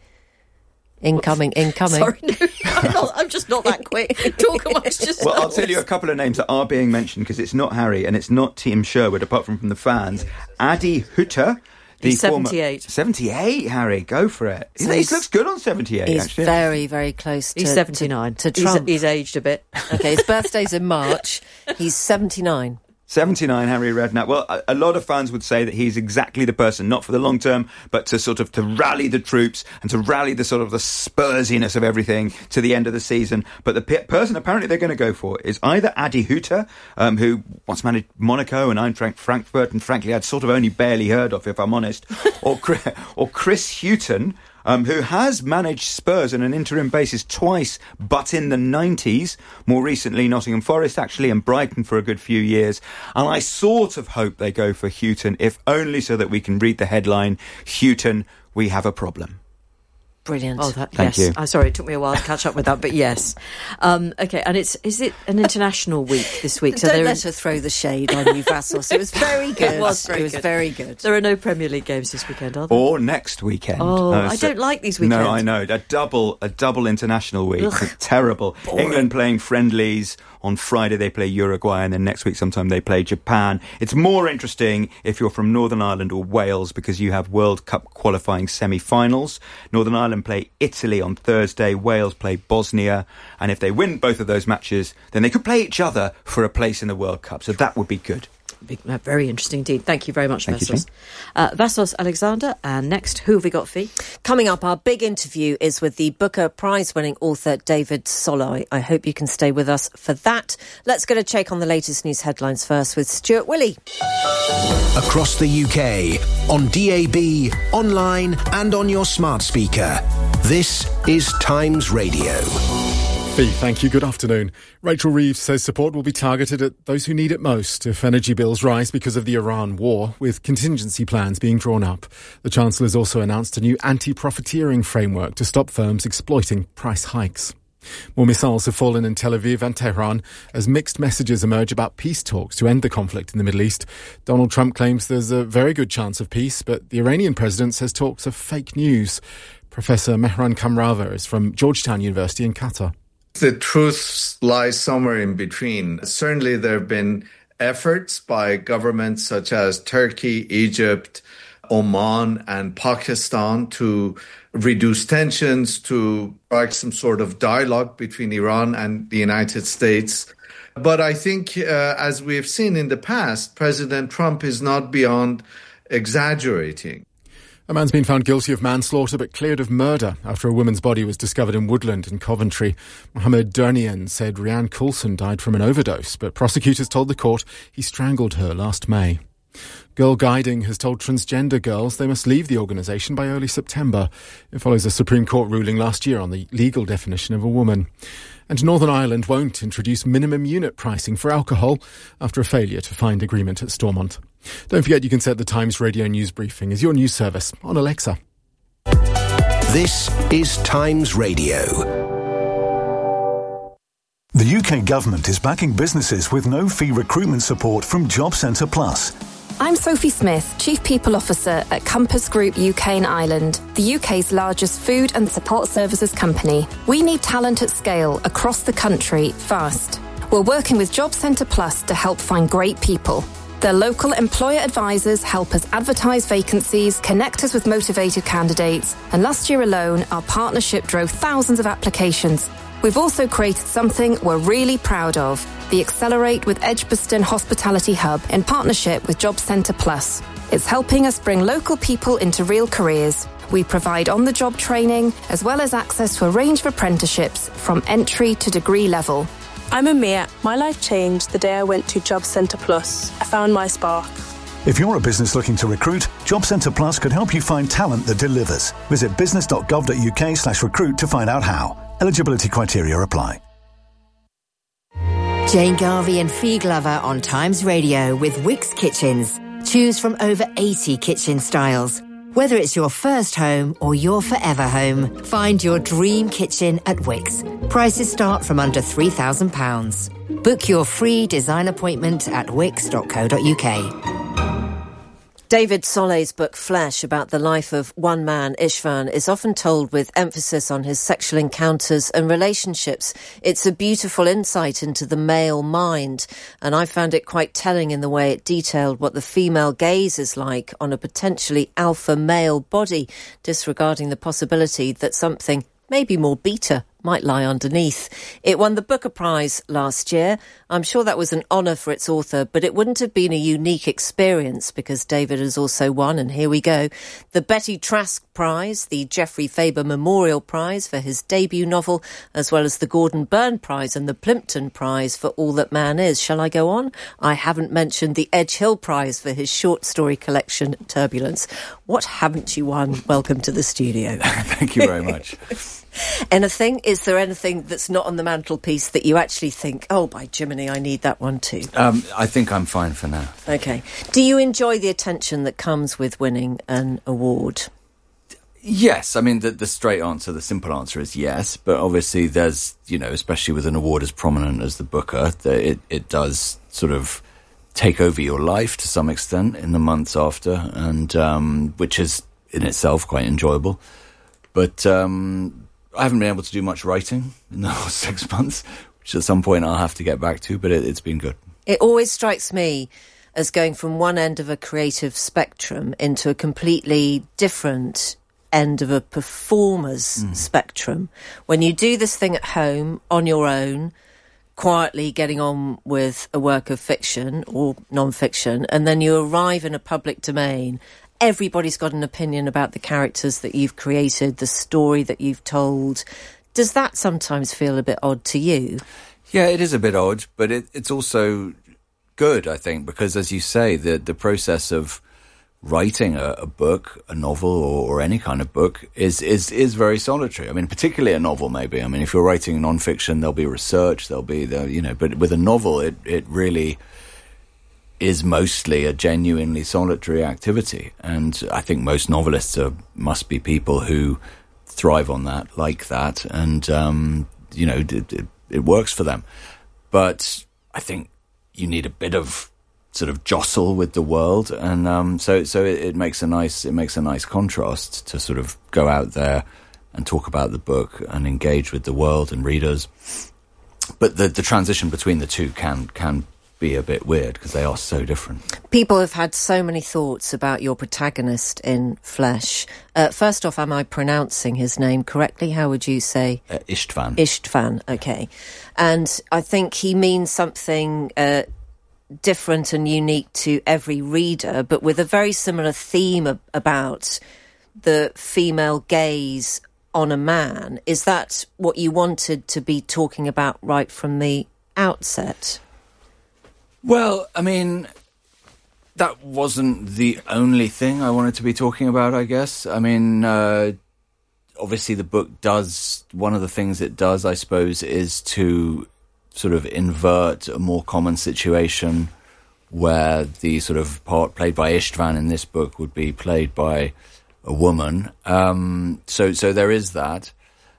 Incoming, incoming. Sorry, no, I'm, not, I'm just not that quick. Talk amongst yourselves. Well, I'll tell you a couple of names that are being mentioned because it's not Harry and it's not Tim Sherwood, apart from from the fans. Adi Hütter. The He's seventy-eight. Former, seventy-eight, Harry, go for it. So he looks good on seventy-eight, he's actually. very, very close to... He's seventy-nine. To, to Trump. He's, he's aged a bit. OK, his birthday's in March. He's seventy-nine. seventy-nine, Harry Redknapp. Well, a, a lot of fans would say that he's exactly the person, not for the long term, but to sort of to rally the troops and to rally the sort of the Spursiness of everything to the end of the season. But the pe- person apparently they're going to go for is either Adi Hütter, um, who once managed Monaco and Eintracht Frankfurt, and frankly I'd sort of only barely heard of, if I'm honest, or or Chris Hughton, Um, who has managed Spurs on an interim basis twice, but in the nineties. More recently, Nottingham Forest, actually, and Brighton for a good few years. And I sort of hope they go for Hughton, if only so that we can read the headline, Hughton, we have a problem. Brilliant. Oh, that, Thank yes. you. I'm sorry, it took me a while to catch up with that, but yes. Um, OK, and it's is it an international week this week? Don't there let is- her throw the shade on you, Vassos. It was very good. It was very It was good. very good. There are no Premier League games this weekend, are there? Or next weekend. Oh, Uh, I so- don't like these weekends. No, I know. A double, a double international week. Ugh. Terrible. Boring. England playing friendlies. On Friday they play Uruguay, and then next week sometime they play Japan. It's more interesting if you're from Northern Ireland or Wales because you have World Cup qualifying semi-finals. Northern Ireland play Italy on Thursday. Wales play Bosnia. And if they win both of those matches, then they could play each other for a place in the World Cup. So that would be good. Big, uh, very interesting indeed. Thank you very much, Thank you, Vassos. Uh, Vassos Alexander, and next, who have we got, Fee? Coming up, our big interview is with the Booker Prize-winning author David Soloi. I hope you can stay with us for that. Let's get a check on the latest news headlines first with Stuart Willey. Across the U K, on D A B, online and on your smart speaker. This is Times Radio. Fee, thank you. Good afternoon. Rachel Reeves says support will be targeted at those who need it most if energy bills rise because of the Iran war, with contingency plans being drawn up. The Chancellor has also announced a new anti-profiteering framework to stop firms exploiting price hikes. More missiles have fallen in Tel Aviv and Tehran as mixed messages emerge about peace talks to end the conflict in the Middle East. Donald Trump claims there's a very good chance of peace, but the Iranian president says talks are fake news. Professor Mehran Kamrava is from Georgetown University in Qatar. The truth lies somewhere in between. Certainly there have been efforts by governments such as Turkey, Egypt, Oman, and Pakistan to reduce tensions, to strike some sort of dialogue between Iran and the United States. But I think, uh, as we've seen in the past, President Trump is not beyond exaggerating. A man's been found guilty of manslaughter but cleared of murder after a woman's body was discovered in Woodland in Coventry. Mohammed Durnian said Rianne Coulson died from an overdose, but prosecutors told the court he strangled her last May. Girl Guiding has told transgender girls they must leave the organisation by early September. It follows a Supreme Court ruling last year on the legal definition of a woman. And Northern Ireland won't introduce minimum unit pricing for alcohol after a failure to find agreement at Stormont. Don't forget you can set the Times Radio News Briefing as your news service on Alexa. This is Times Radio. The U K government is backing businesses with no-fee recruitment support from Job Centre Plus. I'm Sophie Smith, Chief People Officer at Compass Group U K and Ireland, the U K's largest food and support services company. We need talent at scale across the country fast. We're working with Job Centre Plus to help find great people. Their local employer advisors help us advertise vacancies, connect us with motivated candidates, and last year alone, our partnership drove thousands of applications. We've also created something we're really proud of, the Accelerate with Edgbaston Hospitality Hub in partnership with Job Centre Plus. It's helping us bring local people into real careers. We provide on-the-job training as well as access to a range of apprenticeships from entry to degree level. I'm Amir. My life changed the day I went to Job Centre Plus. I found my spark. If you're a business looking to recruit, Job Centre Plus could help you find talent that delivers. Visit business.gov.uk slash recruit to find out how. Eligibility criteria apply. Jane Garvey and Fee Glover on Times Radio with Wix Kitchens. Choose from over eighty kitchen styles. Whether it's your first home or your forever home, find your dream kitchen at Wix. Prices start from under three thousand pounds. Book your free design appointment at wix dot co dot uk. David Solei's book Flesh, about the life of one man, Ishvan, is often told with emphasis on his sexual encounters and relationships. It's a beautiful insight into the male mind, and I found it quite telling in the way it detailed what the female gaze is like on a potentially alpha male body, disregarding the possibility that something maybe more beta might lie underneath. It won the Booker Prize last year. I'm sure that was an honour for its author, but it wouldn't have been a unique experience because David has also won, and here we go, the Betty Trask Prize, the Geoffrey Faber Memorial Prize for his debut novel, as well as the Gordon Byrne Prize and the Plimpton Prize for All That Man Is. Shall I go on? I haven't mentioned the Edge Hill Prize for his short story collection, Turbulence. What haven't you won? Welcome to the studio. Thank you very much. Anything? Is there anything that's not on the mantelpiece that you actually think, oh, by Jiminy, I need that one too? Um, I think I'm fine for now. Okay. Do you enjoy the attention that comes with winning an award? Yes. I mean, the, the straight answer, the simple answer is yes. But obviously there's, you know, especially with an award as prominent as the Booker, that it, it does sort of take over your life to some extent in the months after, and um, which is in itself quite enjoyable. But um I haven't been able to do much writing in the last six months, which at some point I'll have to get back to, but it, it's been good. It always strikes me as going from one end of a creative spectrum into a completely different end of a performer's mm. spectrum. When you do this thing at home, on your own, quietly getting on with a work of fiction or non-fiction, and then you arrive in a public domain, everybody's got an opinion about the characters that you've created, the story that you've told. Does that sometimes feel a bit odd to you? Yeah, it is a bit odd, but it, it's also good, I think, because as you say, the, the process of writing a, a book, a novel, or, or any kind of book is, is, is very solitary. I mean, particularly a novel, maybe. I mean, if you're writing non-fiction, there'll be research, there'll be, the, you know, but with a novel, it, it really is mostly a genuinely solitary activity. And I think most novelists are, must be people who thrive on that, like that, and, um, you know, it, it, it works for them. But I think you need a bit of sort of jostle with the world, and um, so so it, it makes a nice it makes a nice contrast to sort of go out there and talk about the book and engage with the world and readers. But the the transition between the two can can be a bit weird because they are so different. People have had so many thoughts about your protagonist in Flesh. Uh, first off, am I pronouncing his name correctly? How would you say? Uh, Istvan. Istvan, okay. And I think he means something uh, different and unique to every reader, but with a very similar theme ab- about the female gaze on a man. Is that what you wanted to be talking about right from the outset? Well, I mean, that wasn't the only thing I wanted to be talking about, I guess. I mean, uh, obviously the book does, one of the things it does, I suppose, is to sort of invert a more common situation where the sort of part played by Istvan in this book would be played by a woman. Um, so, so there is that.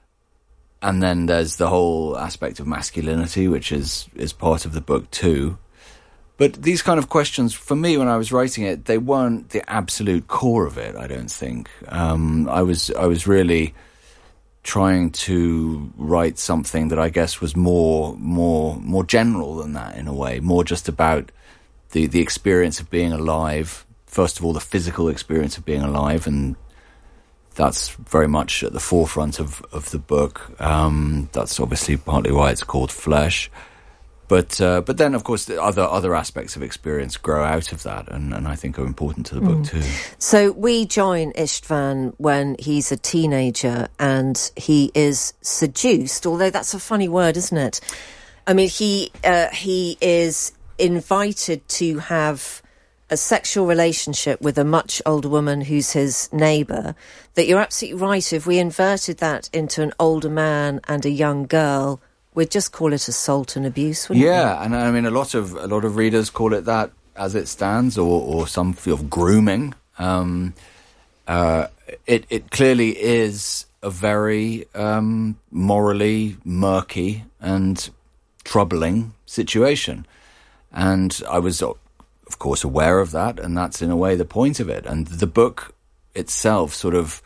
And then there's the whole aspect of masculinity, which is, is part of the book too. But these kind of questions, for me, when I was writing it, they weren't the absolute core of it, I don't think. Um, I was I was really trying to write something that I guess was more more more general than that, in a way, more just about the, the experience of being alive. First of all, the physical experience of being alive, and that's very much at the forefront of, of the book. Um, that's obviously partly why it's called Flesh. But uh, but then, of course, the other other aspects of experience grow out of that, and, and I think are important to the book mm. too. So we join Istvan when he's a teenager and he is seduced, although that's a funny word, isn't it? I mean, he uh, he is invited to have a sexual relationship with a much older woman who's his neighbour. That you're absolutely right. If we inverted that into an older man and a young girl, we'd just call it assault and abuse, wouldn't yeah, we? Yeah, and I mean, a lot of a lot of readers call it that as it stands, or, or some feel of grooming. Um, uh, it it clearly is a very um, morally murky and troubling situation, and I was, of course, aware of that, and that's in a way the point of it. And the book itself sort of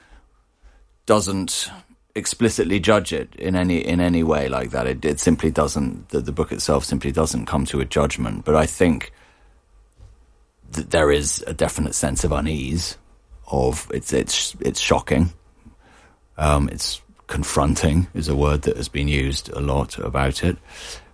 doesn't explicitly judge it in any in any way like that. It, it simply doesn't. The, the book itself simply doesn't come to a judgment. But I think that there is a definite sense of unease. Of it's it's it's shocking. Um, it's confronting is a word that has been used a lot about it,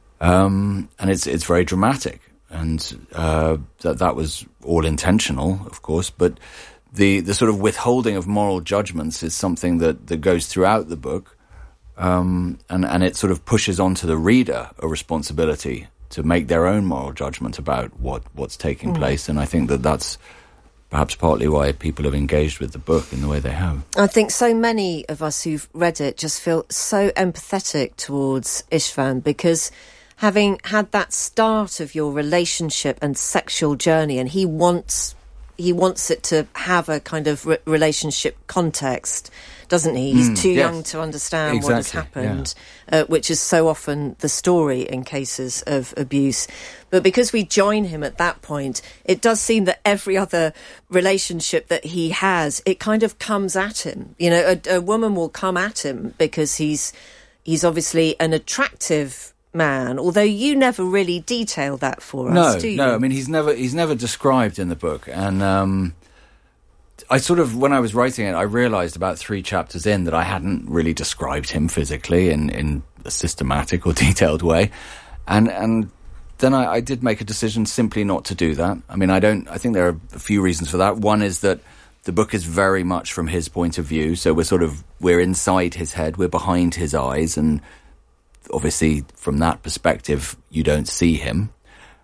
um, and it's it's very dramatic. And uh, that that was all intentional, of course, but. The the sort of withholding of moral judgments is something that, that goes throughout the book, um, and, and it sort of pushes onto the reader a responsibility to make their own moral judgment about what, what's taking mm. place. And I think that that's perhaps partly why people have engaged with the book in the way they have. I think so many of us who've read it just feel so empathetic towards Istvan, because having had that start of your relationship and sexual journey, and he wants... He wants it to have a kind of re- relationship context, doesn't he? He's mm, too yes. young to understand exactly, what has happened, yeah. uh, which is so often the story in cases of abuse. But because we join him at that point, it does seem that every other relationship that he has, it kind of comes at him. You know, a, a woman will come at him because he's he's obviously an attractive man, although you never really detail that for no, us, do you? No, I mean, he's never he's never described in the book. And um, I sort of, when I was writing it, I realised about three chapters in that I hadn't really described him physically in, in a systematic or detailed way. And and then I, I did make a decision simply not to do that. I mean, I don't, I think there are a few reasons for that. One is that the book is very much from his point of view. So we're sort of, we're inside his head, we're behind his eyes, and obviously, from that perspective, you don't see him.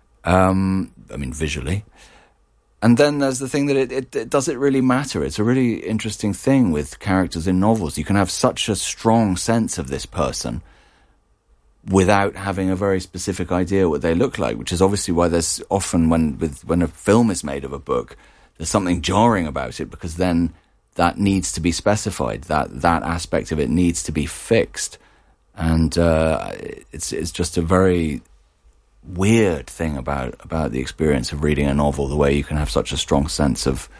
Um, I mean, visually. And then there's the thing that it, it, it does it really matter. It's a really interesting thing with characters in novels. You can have such a strong sense of this person without having a very specific idea what they look like, which is obviously why there's often, when with when a film is made of a book, there's something jarring about it, because then that needs to be specified. That that aspect of it needs to be fixed. And uh, it's it's just a very weird thing about, about the experience of reading a novel, the way you can have such a strong sense of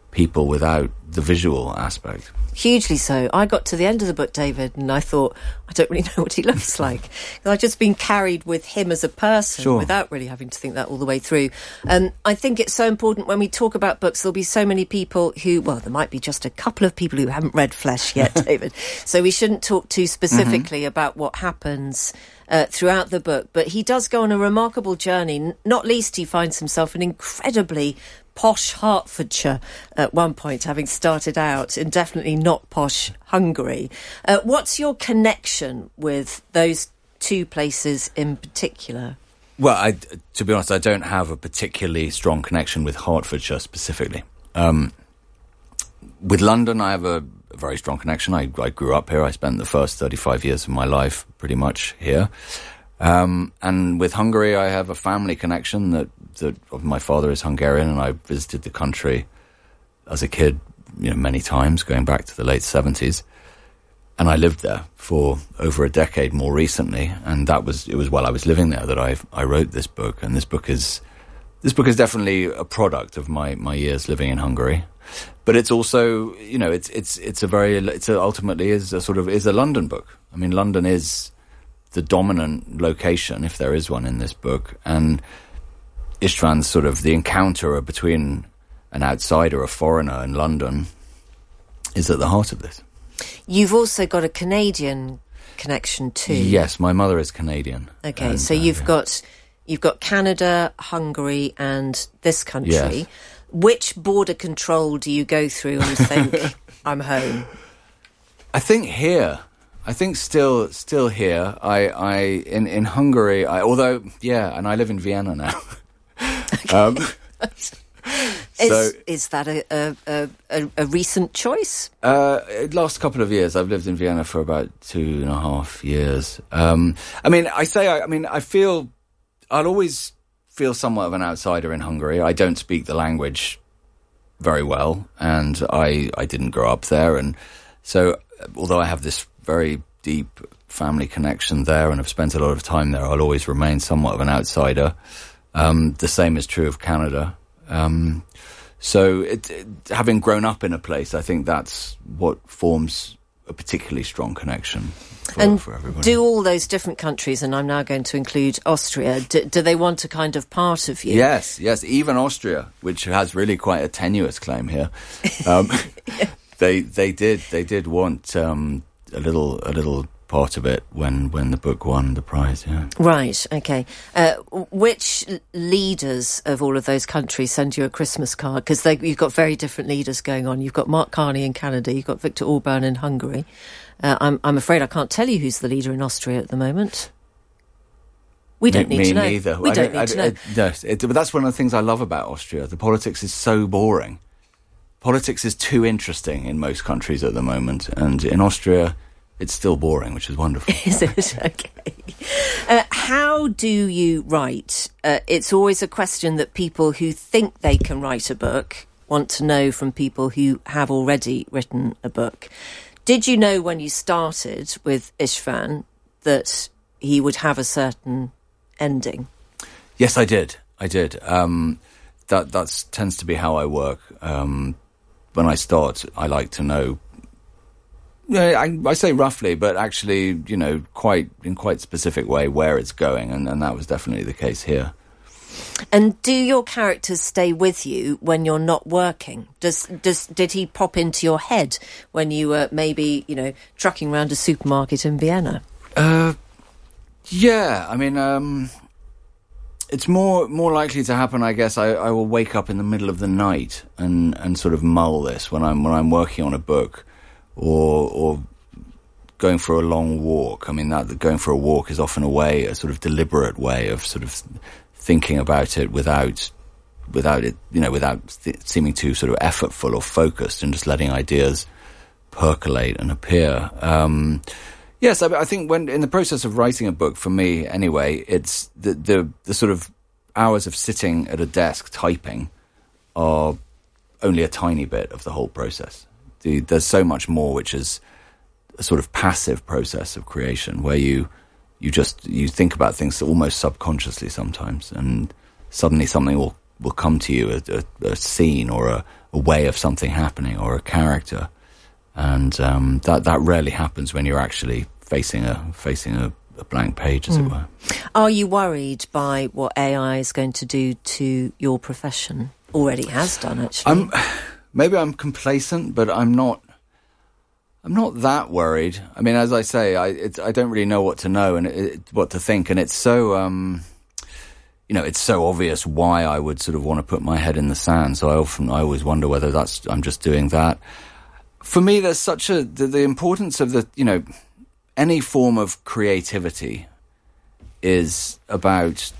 people without the visual aspect. Hugely so. I got to the end of the book, David, and I thought, I don't really know what he looks like. I've just been carried with him as a person Sure. without really having to think that all the way through. And I think it's so important when we talk about books, there'll be so many people who, well, there might be just a couple of people who haven't read Flesh yet, David. So we shouldn't talk too specifically mm-hmm. about what happens uh, throughout the book. But he does go on a remarkable journey. Not least, he finds himself an incredibly posh Hertfordshire at one point, having started out in definitely not posh Hungary. Uh, what's your connection with those two places in particular? Well, I, to be honest, I don't have a particularly strong connection with Hertfordshire specifically. Um, with London, I have a, a very strong connection. I, I grew up here. I spent the first thirty-five years of my life pretty much here. Um, and with Hungary, I have a family connection that, that my father is Hungarian, and I visited the country as a kid, you know, many times, going back to the late seventies. And I lived there for over a decade more recently, and that was, it was while I was living there that I, I wrote this book. And this book is, this book is definitely a product of my, my years living in Hungary. But it's also, you know, it's, it's, it's a very, it's a, ultimately is a sort of, is a London book. I mean, London is the dominant location, if there is one in this book, and Istvan's sort of the encounter between an outsider, a foreigner in London, is at the heart of this. You've also got a Canadian connection too. Yes, my mother is Canadian. Okay, and, so uh, you've yeah. got you've got Canada, Hungary, and this country. Yes. Which border control do you go through and think, I'm home? I think here. I think still, still here. I, I in in Hungary. I, although, yeah, and I live in Vienna now. um, is, so, is that a a, a, a recent choice? Uh, last couple of years, I've lived in Vienna for about two and a half years. Um, I mean, I say, I, I mean, I feel, I'll always feel somewhat of an outsider in Hungary. I don't speak the language very well, and I I didn't grow up there, and so although I have this very deep family connection there and I've spent a lot of time there, I'll always remain somewhat of an outsider. Um, the same is true of Canada. Um, so it, it, having grown up in a place, I think that's what forms a particularly strong connection for, and for everybody. Do all those different countries, and I'm now going to include Austria, do, do they want a kind of part of you? Yes, yes, even Austria, which has really quite a tenuous claim here. Um, yeah. They they did they did want um, a little a little part of it when, when the book won the prize. Yeah. Right. Okay. Uh, which leaders of all of those countries send you a Christmas card? Because you've got very different leaders going on. You've got Mark Carney in Canada. You've got Viktor Orban in Hungary. Uh, I'm I'm afraid I can't tell you who's the leader in Austria at the moment. We don't me, need me to know. Neither. We I don't don't, need to I, know. I, no, it, but that's one of the things I love about Austria. The politics is so boring. Politics is too interesting in most countries at the moment, and in Austria, it's still boring, which is wonderful. Is it? Okay. Uh, how do you write? Uh, it's always a question that people who think they can write a book want to know from people who have already written a book. Did you know when you started with Istvan that he would have a certain ending? Yes, I did. I did. Um, that that's tends to be how I work. Um, when I start, I like to know. Yeah, I, I say roughly, but actually, you know, quite in quite specific way where it's going, and, and that was definitely the case here. And do your characters stay with you when you're not working? Does does did he pop into your head when you were maybe, you know, trucking around a supermarket in Vienna? Uh, yeah, I mean, um, it's more more likely to happen, I guess. I, I will wake up in the middle of the night and, and sort of mull this when I'm when I'm working on a book. Or, or going for a long walk. I mean, that going for a walk is often a way, a sort of deliberate way of sort of thinking about it without, without it, you know, without th- seeming too sort of effortful or focused, and just letting ideas percolate and appear. Um, yes, I, I think when in the process of writing a book, for me anyway, it's the the the sort of hours of sitting at a desk typing are only a tiny bit of the whole process. The, there's so much more, which is a sort of passive process of creation, where you you just you think about things almost subconsciously sometimes, and suddenly something will, will come to you, a, a, a scene or a, a way of something happening or a character. And um, that that rarely happens when you're actually facing a facing a, a blank page, as mm. it were. Are you worried by what A I is going to do to your profession? Already has done, actually. I'm, maybe I'm complacent, but I'm not. I'm not that worried. I mean, as I say, I it's, I don't really know what to know and it, what to think, and it's so. Um, You know, it's so obvious why I would sort of want to put my head in the sand. So I often, I always wonder whether that's, I'm just doing that. For me, there's such a, the, the importance of the, you know, any form of creativity is about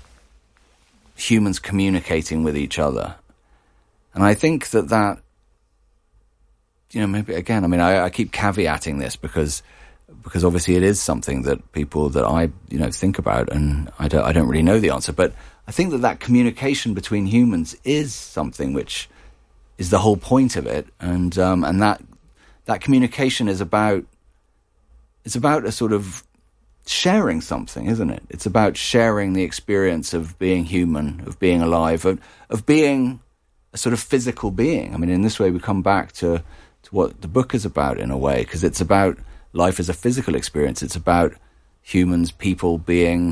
humans communicating with each other. And I think that that, you know, maybe again, I mean, I, I keep caveating this because, because obviously it is something that people that I, you know, think about, and I don't, I don't really know the answer, but I think that that communication between humans is something which is the whole point of it, and um, and that that communication is about it's about a sort of sharing something, isn't it? It's about sharing the experience of being human, of being alive, of, of being a sort of physical being. I mean, in this way, we come back to to what the book is about in a way, because it's about life as a physical experience. It's about humans, people being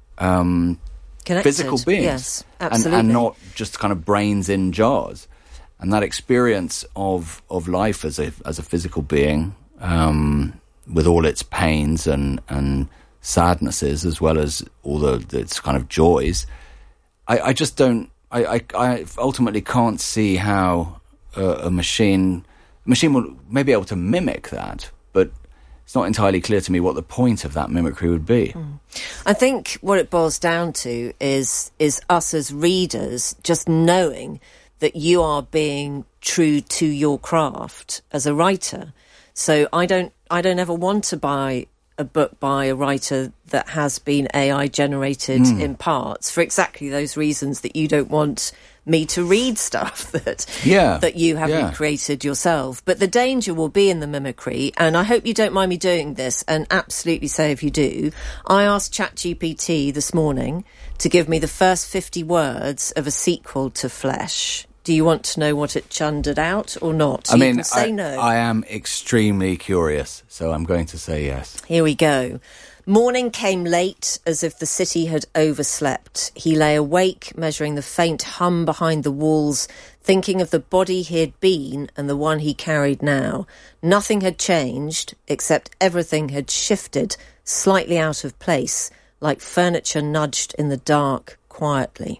um, physical beings, yes, absolutely, and, and not just kind of brains in jars. And that experience of of life as a as a physical being, um, with all its pains and and sadnesses, as well as all the, the its kind of joys, I, I just don't. I, I I ultimately can't see how a, a machine a machine will maybe be able to mimic that, but it's not entirely clear to me what the point of that mimicry would be. Mm. I think what it boils down to is is us as readers just knowing that you are being true to your craft as a writer. So I don't I don't ever want to buy a book by a writer that has been A I generated mm. in parts, for exactly those reasons that you don't want me to read stuff that yeah, that you haven't yeah. created yourself. But the danger will be in the mimicry, and I hope you don't mind me doing this, and absolutely say if you do. I asked ChatGPT this morning to give me the first fifty words of a sequel to Flesh. Do you want to know what it chundered out or not? I you mean, can say I, no. I am extremely curious, so I'm going to say yes. Here we go. Morning came late, as if the city had overslept. He lay awake, measuring the faint hum behind the walls, thinking of the body he had been and the one he carried now. Nothing had changed, except everything had shifted, slightly out of place, like furniture nudged in the dark, quietly.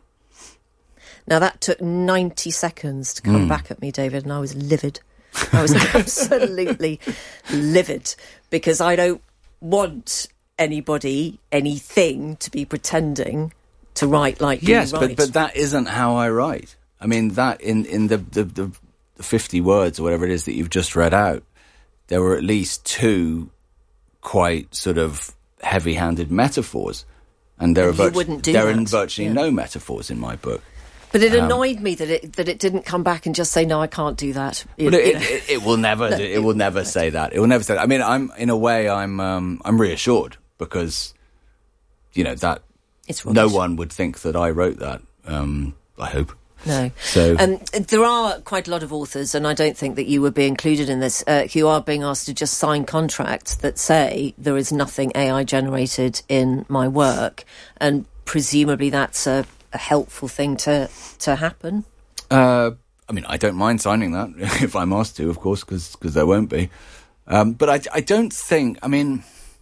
Now, that took ninety seconds to come mm. back at me, David, and I was livid. I was absolutely livid, because I don't want anybody, anything, to be pretending to write like yes, you write. Yes, but, but that isn't how I write. I mean, that in, in the, the, the, the fifty words or whatever it is that you've just read out, there were at least two quite sort of heavy-handed metaphors. And there, and are, you virt- wouldn't do there that. are virtually yeah. no metaphors in my book. But it Um, annoyed me that it that it didn't come back and just say, no, I can't do that. But it, it, it, it will never. No, do, it will never say that. It will never say that. I mean, I'm in a way, I'm um, I'm reassured, because you know that it's no one would think that I wrote that. Um, I hope. No. So um, there are quite a lot of authors, and I don't think that you would be included in this, uh, who are being asked to just sign contracts that say there is nothing A I generated in my work, and presumably that's a a helpful thing to to happen. Uh, I mean, I don't mind signing that if I'm asked to, of course, because there won't be. Um, but I, I don't think. I mean,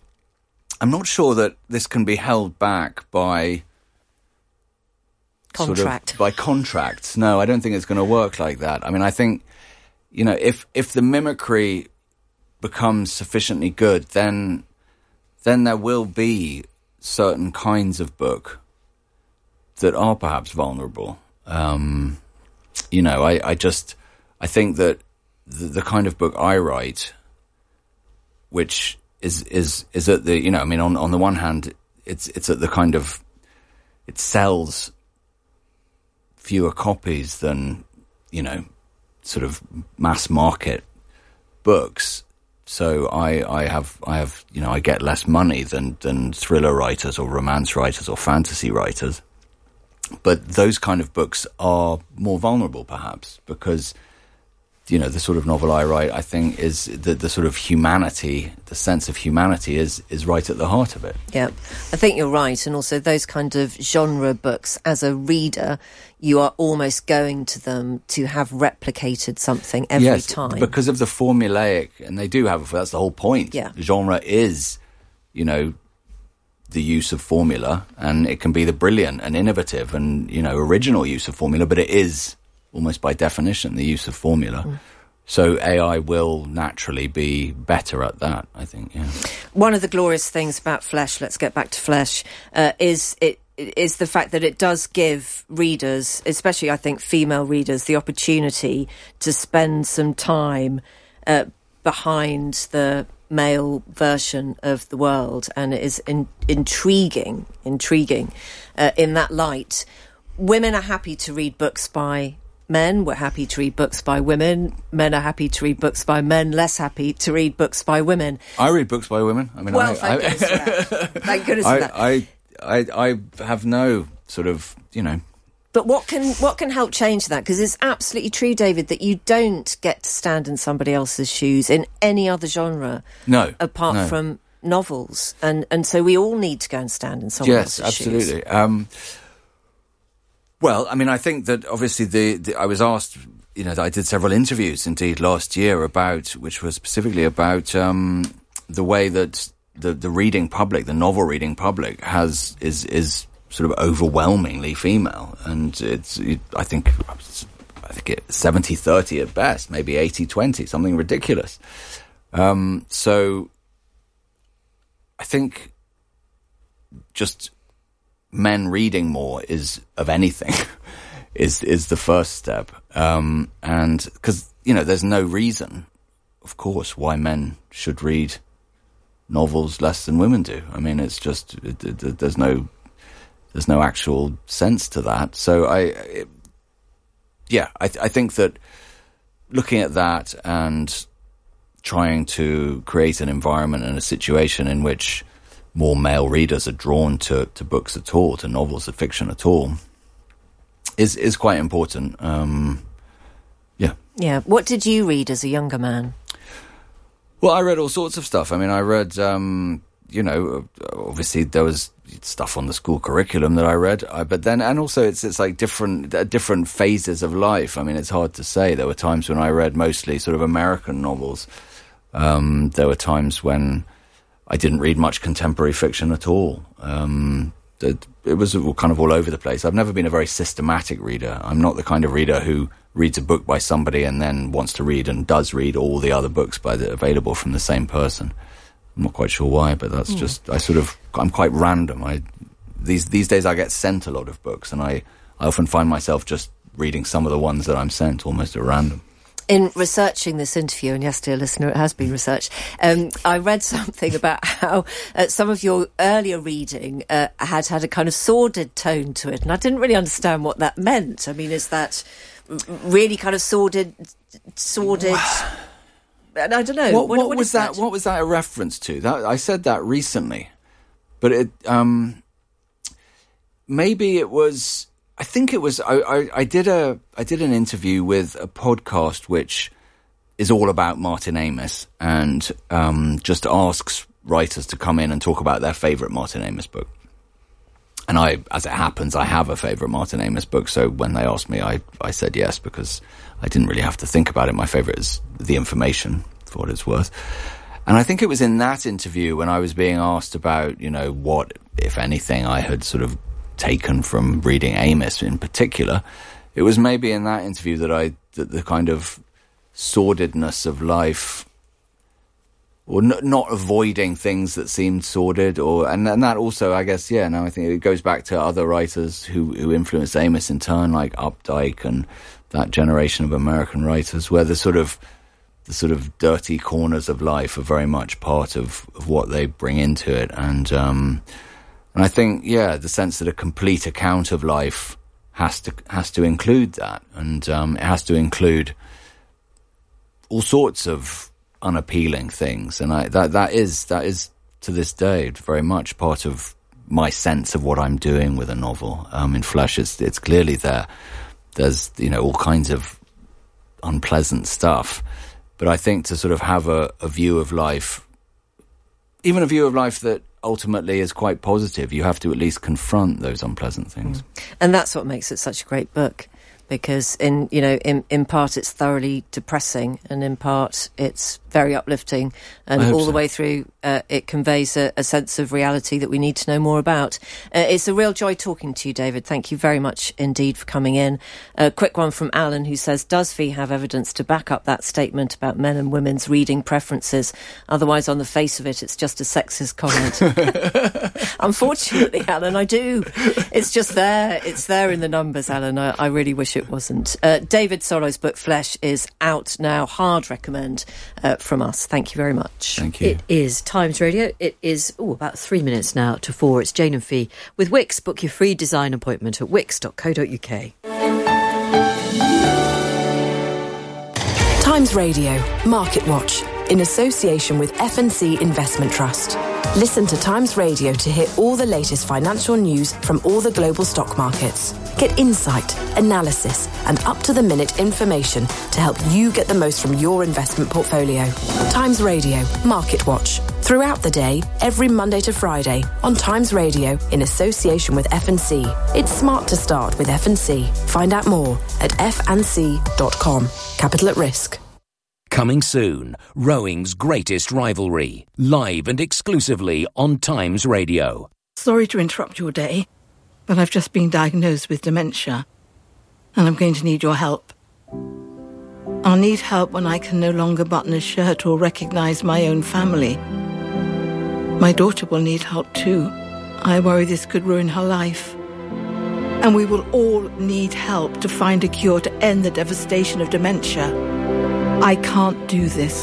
I'm not sure that this can be held back by contract. Sort of, by contracts. No, I don't think it's going to work like that. I mean, I think, you know, if if the mimicry becomes sufficiently good, then then there will be certain kinds of book that are perhaps vulnerable. Um, you know, I, I just, I think that the, the kind of book I write, which is, is, is at the, you know, I mean, on, on the one hand, it's, it's at the kind of, it sells fewer copies than, you know, sort of mass market books. So I, I have, I have, you know, I get less money than, than thriller writers or romance writers or fantasy writers. But those kind of books are more vulnerable, perhaps, because you know, the sort of novel I write, I think, is the, the sort of humanity, the sense of humanity is, is right at the heart of it. Yeah, I think you're right. And also those kind of genre books, as a reader, you are almost going to them to have replicated something every yes, time. Because of the formulaic, and they do have, that's the whole point. Yeah. The genre is, you know, the use of formula, and it can be the brilliant and innovative and, you know, original use of formula, but it is almost by definition the use of formula. Mm. So A I will naturally be better at that, I think, yeah. One of the glorious things about Flesh, let's get back to Flesh, uh, is it is the fact that it does give readers, especially I think female readers, the opportunity to spend some time uh, behind the male version of the world, and it is in, intriguing, intriguing uh, in that light. Women are happy to read books by men, we're happy to read books by women, men are happy to read books by men, less happy to read books by women. I read books by women. I mean, well, I, thank, I, goodness for that. thank goodness I, for that. I, I, I have no sort of, you know... But what can what can help change that? Because it's absolutely true, David, that you don't get to stand in somebody else's shoes in any other genre. No. Apart no. from novels. And, and so we all need to go and stand in someone yes, else's shoes. Yes, absolutely. Um, well, I mean, I think that obviously the, the I was asked, you know, I did several interviews indeed last year about, which was specifically about um, the way that the, the reading public, the novel reading public has, is, is sort of overwhelmingly female. And it's, it, I think, I think it's seventy thirty at best, maybe eighty twenty, something ridiculous. Um, so I think just men reading more is, of anything, is is the first step. Um, and because, you know, there's no reason, of course, why men should read novels less than women do. I mean, it's just, it, it, there's no, there's no actual sense to that. So I, it, yeah, I, I think that looking at that and trying to create an environment and a situation in which more male readers are drawn to, to books at all, to novels, to fiction at all, is is quite important. Um, yeah. Yeah. What did you read as a younger man? Well, I read all sorts of stuff. I mean, I read, um, you know, obviously there was stuff on the school curriculum that I read, I, but then, and also it's it's like different uh, different phases of life. I mean, it's hard to say. There were times when I read mostly sort of American novels. Um, there were times when I didn't read much contemporary fiction at all. Um, it, it was kind of all over the place. I've never been a very systematic reader. I'm not the kind of reader who reads a book by somebody and then wants to read and does read all the other books by the, available from the same person. I'm not quite sure why, but that's mm. just, I sort of, I'm quite random. I, these, these days I get sent a lot of books, and I, I often find myself just reading some of the ones that I'm sent almost at random. In researching this interview, and yes, dear listener, it has been researched, um, I read something about how uh, some of your earlier reading uh, had had a kind of sordid tone to it, and I didn't really understand what that meant. I mean, is that really kind of sordid, sordid? I don't know. What, what, what, what was that? that? What was that a reference to? That, I said that recently, but it um, maybe it was. I think it was. I, I, I did a. I did an interview with a podcast which is all about Martin Amis, and um, just asks writers to come in and talk about their favourite Martin Amis book. And I, as it happens, I have a favourite Martin Amis book. So when they asked me, I, I said yes, because I didn't really have to think about it. My favourite is The Information, for what it's worth. And I think it was in that interview when I was being asked about, you know, what, if anything, I had sort of taken from reading Amis in particular. It was maybe in that interview that I, that the kind of sordidness of life, or n- not avoiding things that seemed sordid, or and, and that also, I guess, yeah, no, I think it goes back to other writers who, who influenced Amis in turn, like Updike and that generation of American writers, where the sort of the sort of dirty corners of life are very much part of, of what they bring into it. And um, and I think, yeah, the sense that a complete account of life has to has to include that, and um, it has to include all sorts of unappealing things, and I, that that is that is to this day very much part of my sense of what I'm doing with a novel. Um, in Flesh, it's it's clearly there. There's, you know, all kinds of unpleasant stuff. But I think to sort of have a, a view of life, even a view of life that ultimately is quite positive, you have to at least confront those unpleasant things. And that's what makes it such a great book. Because in you know in, in part it's thoroughly depressing, and in part it's very uplifting, and all so. the way through uh, it conveys a, a sense of reality that we need to know more about. Uh, it's a real joy talking to you, David. Thank you very much indeed for coming in. A quick one from Alan, who says, does Fee have evidence to back up that statement about men and women's reading preferences? Otherwise, on the face of it, it's just a sexist comment. Unfortunately, Alan, I do. It's just there. It's there in the numbers, Alan. I, I really wish it wasn't. Uh, David Solo's book Flesh is out now. Hard recommend uh, from us. Thank you very much. Thank you. It is Times Radio. It is oh, about three minutes now to four. It's Jane and Fee with Wix. Book your free design appointment at wix dot co dot uk. Times Radio Market Watch in association with F and C Investment Trust. Listen to Times Radio to hear all the latest financial news from all the global stock markets. Get insight, analysis, and up-to-the-minute information to help you get the most from your investment portfolio. Times Radio Market Watch. Throughout the day, every Monday to Friday, on Times Radio in association with F and C. It's smart to start with F and C. Find out more at f and c dot com. Capital at risk. Coming soon, rowing's greatest rivalry, live and exclusively on Times Radio. Sorry to interrupt your day, but I've just been diagnosed with dementia, and I'm going to need your help. I'll need help when I can no longer button a shirt or recognise my own family. My daughter will need help too. I worry this could ruin her life. And we will all need help to find a cure to end the devastation of dementia. I can't do this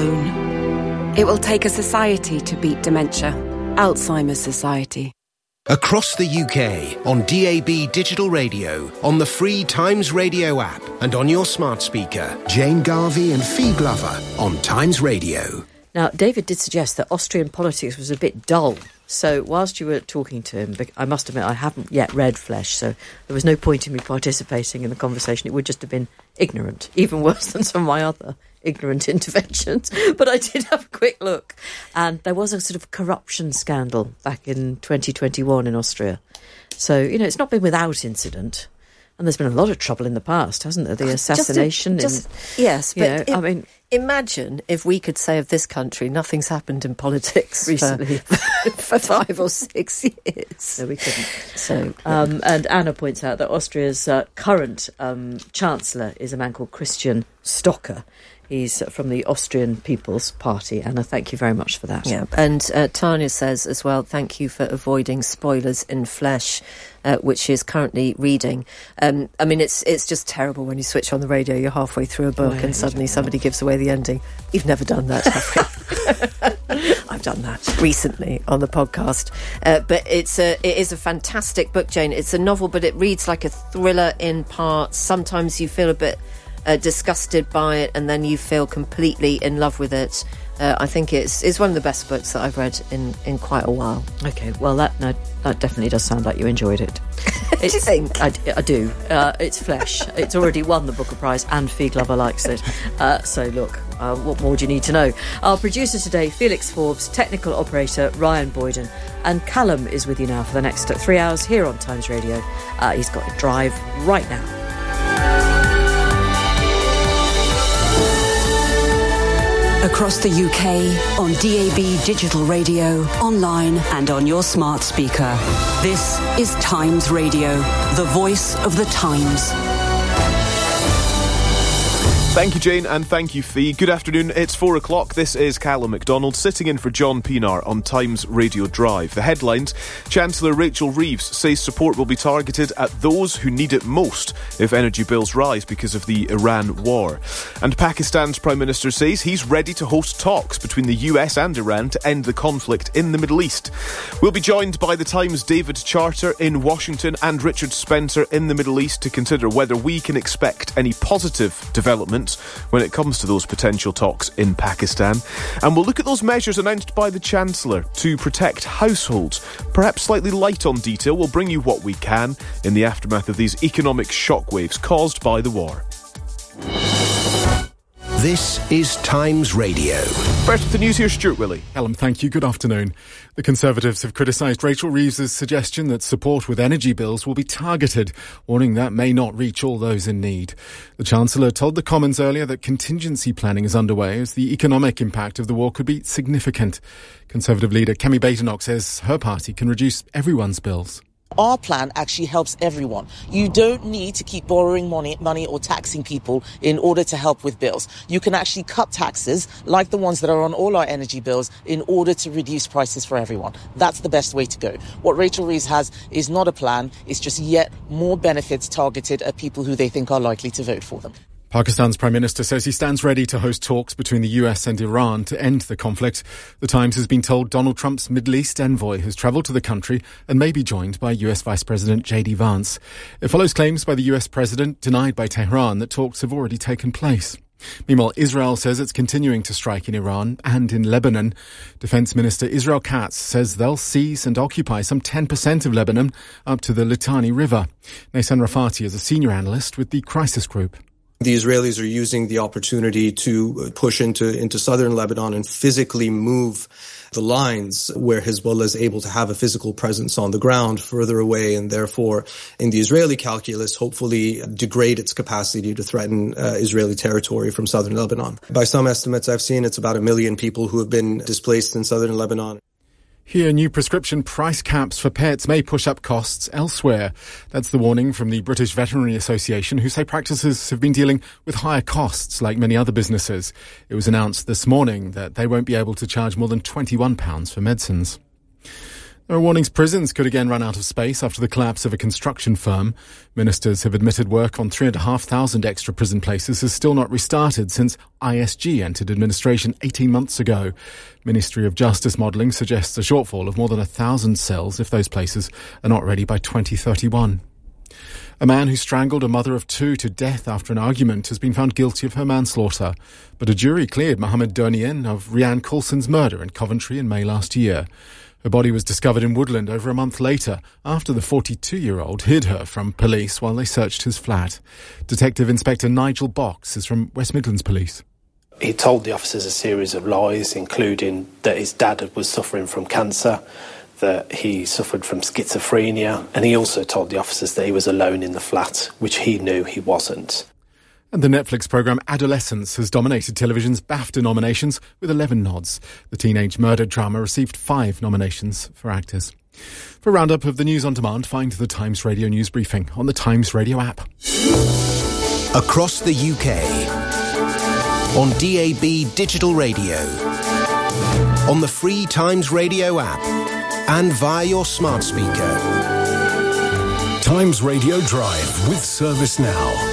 alone. It will take a society to beat dementia. Alzheimer's Society. Across the U K, on D A B digital radio, on the free Times Radio app, and on your smart speaker. Jane Garvey and Fee Glover on Times Radio. Now, David did suggest that Austrian politics was a bit dull. So whilst you were talking to him, I must admit I haven't yet read Flesh, so there was no point in me participating in the conversation. It would just have been ignorant, even worse than some of my other ignorant interventions. But I did have a quick look, and there was a sort of corruption scandal back in twenty twenty-one in Austria. So, you know, it's not been without incident. And there's been a lot of trouble in the past, hasn't there? The assassination. Just, just, in, yes, but you know, it, I mean, imagine if we could say of this country nothing's happened in politics recently for, for five or six years. No, we couldn't. So, um, and Anna points out that Austria's uh, current um, chancellor is a man called Christian Stocker. He's from the Austrian People's Party. Anna, thank you very much for that. Yeah, and uh, Tanya says as well, thank you for avoiding spoilers in Flesh, uh, which she is currently reading. Um, I mean, it's it's just terrible when you switch on the radio, you're halfway through a book oh, yeah, and suddenly somebody gives away the ending. You've never done that, have we? I've done that recently on the podcast. Uh, but it's a, it is a fantastic book, Jane. It's a novel, but it reads like a thriller in parts. Sometimes you feel a bit Uh, disgusted by it, and then you feel completely in love with it. Uh, I think it's it's one of the best books that I've read in, in quite a while. Okay, well, that no, that definitely does sound like you enjoyed it. Do you think? I, I do. Uh, it's Flesh. It's already won the Booker Prize, and Fee Glover likes it. Uh, so, look, uh, what more do you need to know? Our producer today, Felix Forbes, technical operator, Ryan Boyden, and Callum is with you now for the next three hours here on Times Radio. Uh, he's got a drive right now. Across the U K, on D A B digital radio, online and on your smart speaker. This is Times Radio, the voice of the Times. Thank you, Jane, and thank you, Fee. Good afternoon. It's four o'clock. This is Callum MacDonald sitting in for John Pienaar on Times Radio Drive. The headlines: Chancellor Rachel Reeves says support will be targeted at those who need it most if energy bills rise because of the Iran war. And Pakistan's Prime Minister says he's ready to host talks between the U S and Iran to end the conflict in the Middle East. We'll be joined by the Times' David Charter in Washington and Richard Spencer in the Middle East to consider whether we can expect any positive developments when it comes to those potential talks in Pakistan. And we'll look at those measures announced by the Chancellor to protect households. Perhaps slightly light on detail, we'll bring you what we can in the aftermath of these economic shockwaves caused by the war. This is Times Radio. First with the news, here, Stuart Willey. Callum, thank you. Good afternoon. The Conservatives have criticised Rachel Reeves' suggestion that support with energy bills will be targeted, warning that may not reach all those in need. The Chancellor told the Commons earlier that contingency planning is underway as the economic impact of the war could be significant. Conservative leader Kemi Badenoch says her party can reduce everyone's bills. Our plan actually helps everyone. You don't need to keep borrowing money, money or taxing people in order to help with bills. You can actually cut taxes, like the ones that are on all our energy bills, in order to reduce prices for everyone. That's the best way to go. What Rachel Reeves has is not a plan. It's just yet more benefits targeted at people who they think are likely to vote for them. Pakistan's Prime Minister says he stands ready to host talks between the U S and Iran to end the conflict. The Times has been told Donald Trump's Middle East envoy has travelled to the country and may be joined by U S Vice President J D Vance. It follows claims by the U S President, denied by Tehran, that talks have already taken place. Meanwhile, Israel says it's continuing to strike in Iran and in Lebanon. Defence Minister Israel Katz says they'll seize and occupy some ten percent of Lebanon up to the Litani River. Naysan Rafati is a senior analyst with the Crisis Group. The Israelis are using the opportunity to push into, into southern Lebanon and physically move the lines where Hezbollah is able to have a physical presence on the ground further away, and therefore, in the Israeli calculus, hopefully degrade its capacity to threaten uh, Israeli territory from southern Lebanon. By some estimates I've seen, it's about a million people who have been displaced in southern Lebanon. Here, new prescription price caps for pets may push up costs elsewhere. That's the warning from the British Veterinary Association, who say practices have been dealing with higher costs like many other businesses. It was announced this morning that they won't be able to charge more than twenty-one pounds for medicines. There are warnings prisons could again run out of space after the collapse of a construction firm. Ministers have admitted work on three thousand five hundred extra prison places has still not restarted since I S G entered administration eighteen months ago. Ministry of Justice modelling suggests a shortfall of more than one thousand cells if those places are not ready by twenty thirty-one. A man who strangled a mother of two to death after an argument has been found guilty of her manslaughter. But a jury cleared Mohammed Donian of Rianne Coulson's murder in Coventry in May last year. Her body was discovered in Woodland over a month later after the forty-two-year-old hid her from police while they searched his flat. Detective Inspector Nigel Box is from West Midlands Police. He told the officers a series of lies, including that his dad was suffering from cancer, that he suffered from schizophrenia, and he also told the officers that he was alone in the flat, which he knew he wasn't. And the Netflix programme Adolescence has dominated television's BAFTA nominations with eleven nods. The teenage murder drama received five nominations for actors. For a roundup of the news on demand, find the Times Radio News Briefing on the Times Radio app. Across the U K, on D A B digital radio, on the free Times Radio app, and via your smart speaker. Times Radio Drive with Service Now.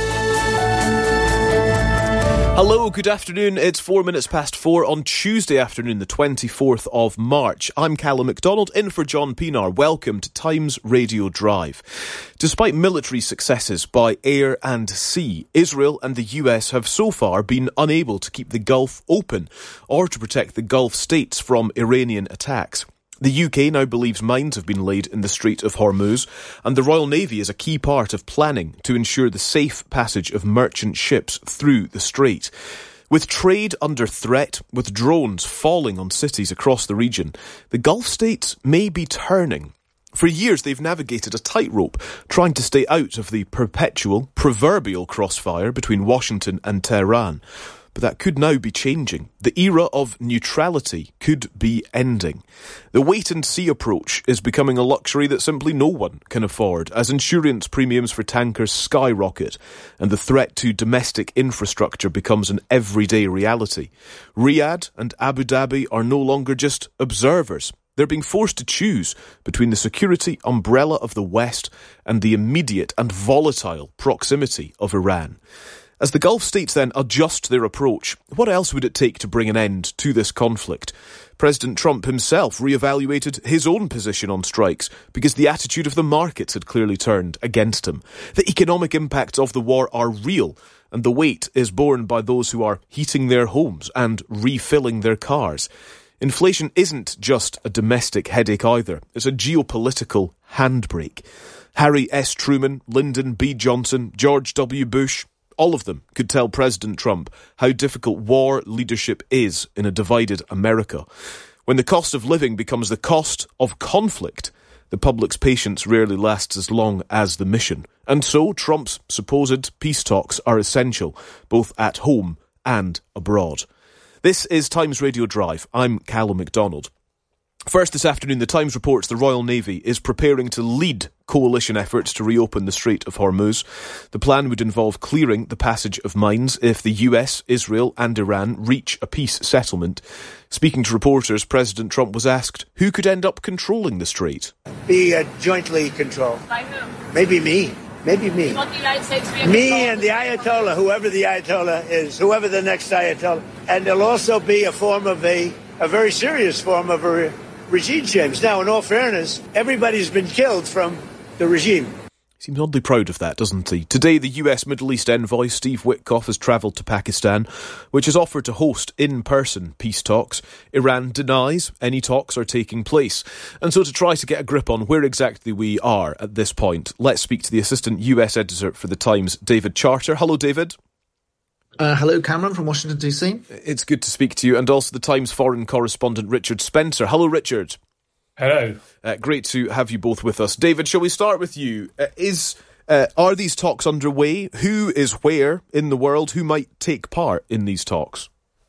Hello, good afternoon. It's four minutes past four on Tuesday afternoon, the twenty-fourth of March. I'm Callum MacDonald, in for John Pienaar. Welcome to Times Radio Drive. Despite military successes by air and sea, Israel and the U S have so far been unable to keep the Gulf open or to protect the Gulf states from Iranian attacks. The U K now believes mines have been laid in the Strait of Hormuz, and the Royal Navy is a key part of planning to ensure the safe passage of merchant ships through the strait. With trade under threat, with drones falling on cities across the region, the Gulf states may be turning. For years, they've navigated a tightrope, trying to stay out of the perpetual, proverbial crossfire between Washington and Tehran. But that could now be changing. The era of neutrality could be ending. The wait-and-see approach is becoming a luxury that simply no one can afford, as insurance premiums for tankers skyrocket and the threat to domestic infrastructure becomes an everyday reality. Riyadh and Abu Dhabi are no longer just observers. They're being forced to choose between the security umbrella of the West and the immediate and volatile proximity of Iran. As the Gulf states then adjust their approach, what else would it take to bring an end to this conflict? President Trump himself re-evaluated his own position on strikes because the attitude of the markets had clearly turned against him. The economic impacts of the war are real, and the weight is borne by those who are heating their homes and refilling their cars. Inflation isn't just a domestic headache either, it's a geopolitical handbrake. Harry S. Truman, Lyndon B. Johnson, George W. Bush, all of them, could tell President Trump how difficult war leadership is in a divided America. When the cost of living becomes the cost of conflict, the public's patience rarely lasts as long as the mission. And so Trump's supposed peace talks are essential, both at home and abroad. This is Times Radio Drive. I'm Callum MacDonald. First this afternoon, the Times reports the Royal Navy is preparing to lead coalition efforts to reopen the Strait of Hormuz. The plan would involve clearing the passage of mines if the U S, Israel and Iran reach a peace settlement. Speaking to reporters, President Trump was asked who could end up controlling the strait. Be uh, jointly controlled. By whom? Maybe me. Maybe me. You want the United States to be me and the Ayatollah, whoever the Ayatollah is, whoever the next Ayatollah. And there'll also be a form of a, a very serious form of a re- regime change. Now, in all fairness, everybody's been killed from the regime. Seems oddly proud of that, doesn't he? Today, the U S Middle East envoy, Steve Witkoff, has travelled to Pakistan, which has offered to host in-person peace talks. Iran denies any talks are taking place. And so to try to get a grip on where exactly we are at this point, let's speak to the assistant U S editor for The Times, David Charter. Hello, David. Uh, hello, Cameron from Washington, D C. It's good to speak to you. And also the Times foreign correspondent, Richard Spencer. Hello, Richard. Hello. Uh, great to have you both with us. David, shall we start with you? Uh, is uh, Are these talks underway? Who is where in the world? Who might take part in these talks?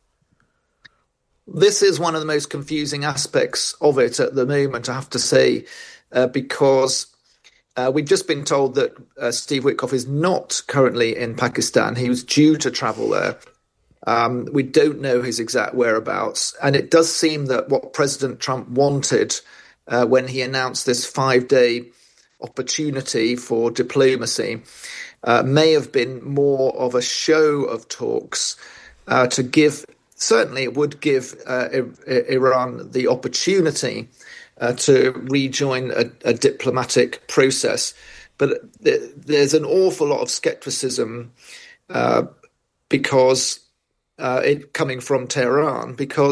This is one of the most confusing aspects of it at the moment, I have to say, uh, because uh, we've just been told that uh, Steve Witkoff is not currently in Pakistan. He was due to travel there. Um, we don't know his exact whereabouts. And it does seem that what President Trump wanted uh, when he announced this five-day opportunity for diplomacy uh, may have been more of a show of talks uh, to give, certainly it would give uh, I- Iran the opportunity uh, to rejoin a, a diplomatic process. But th- there's an awful lot of skepticism uh, because... Uh, it coming from Tehran, because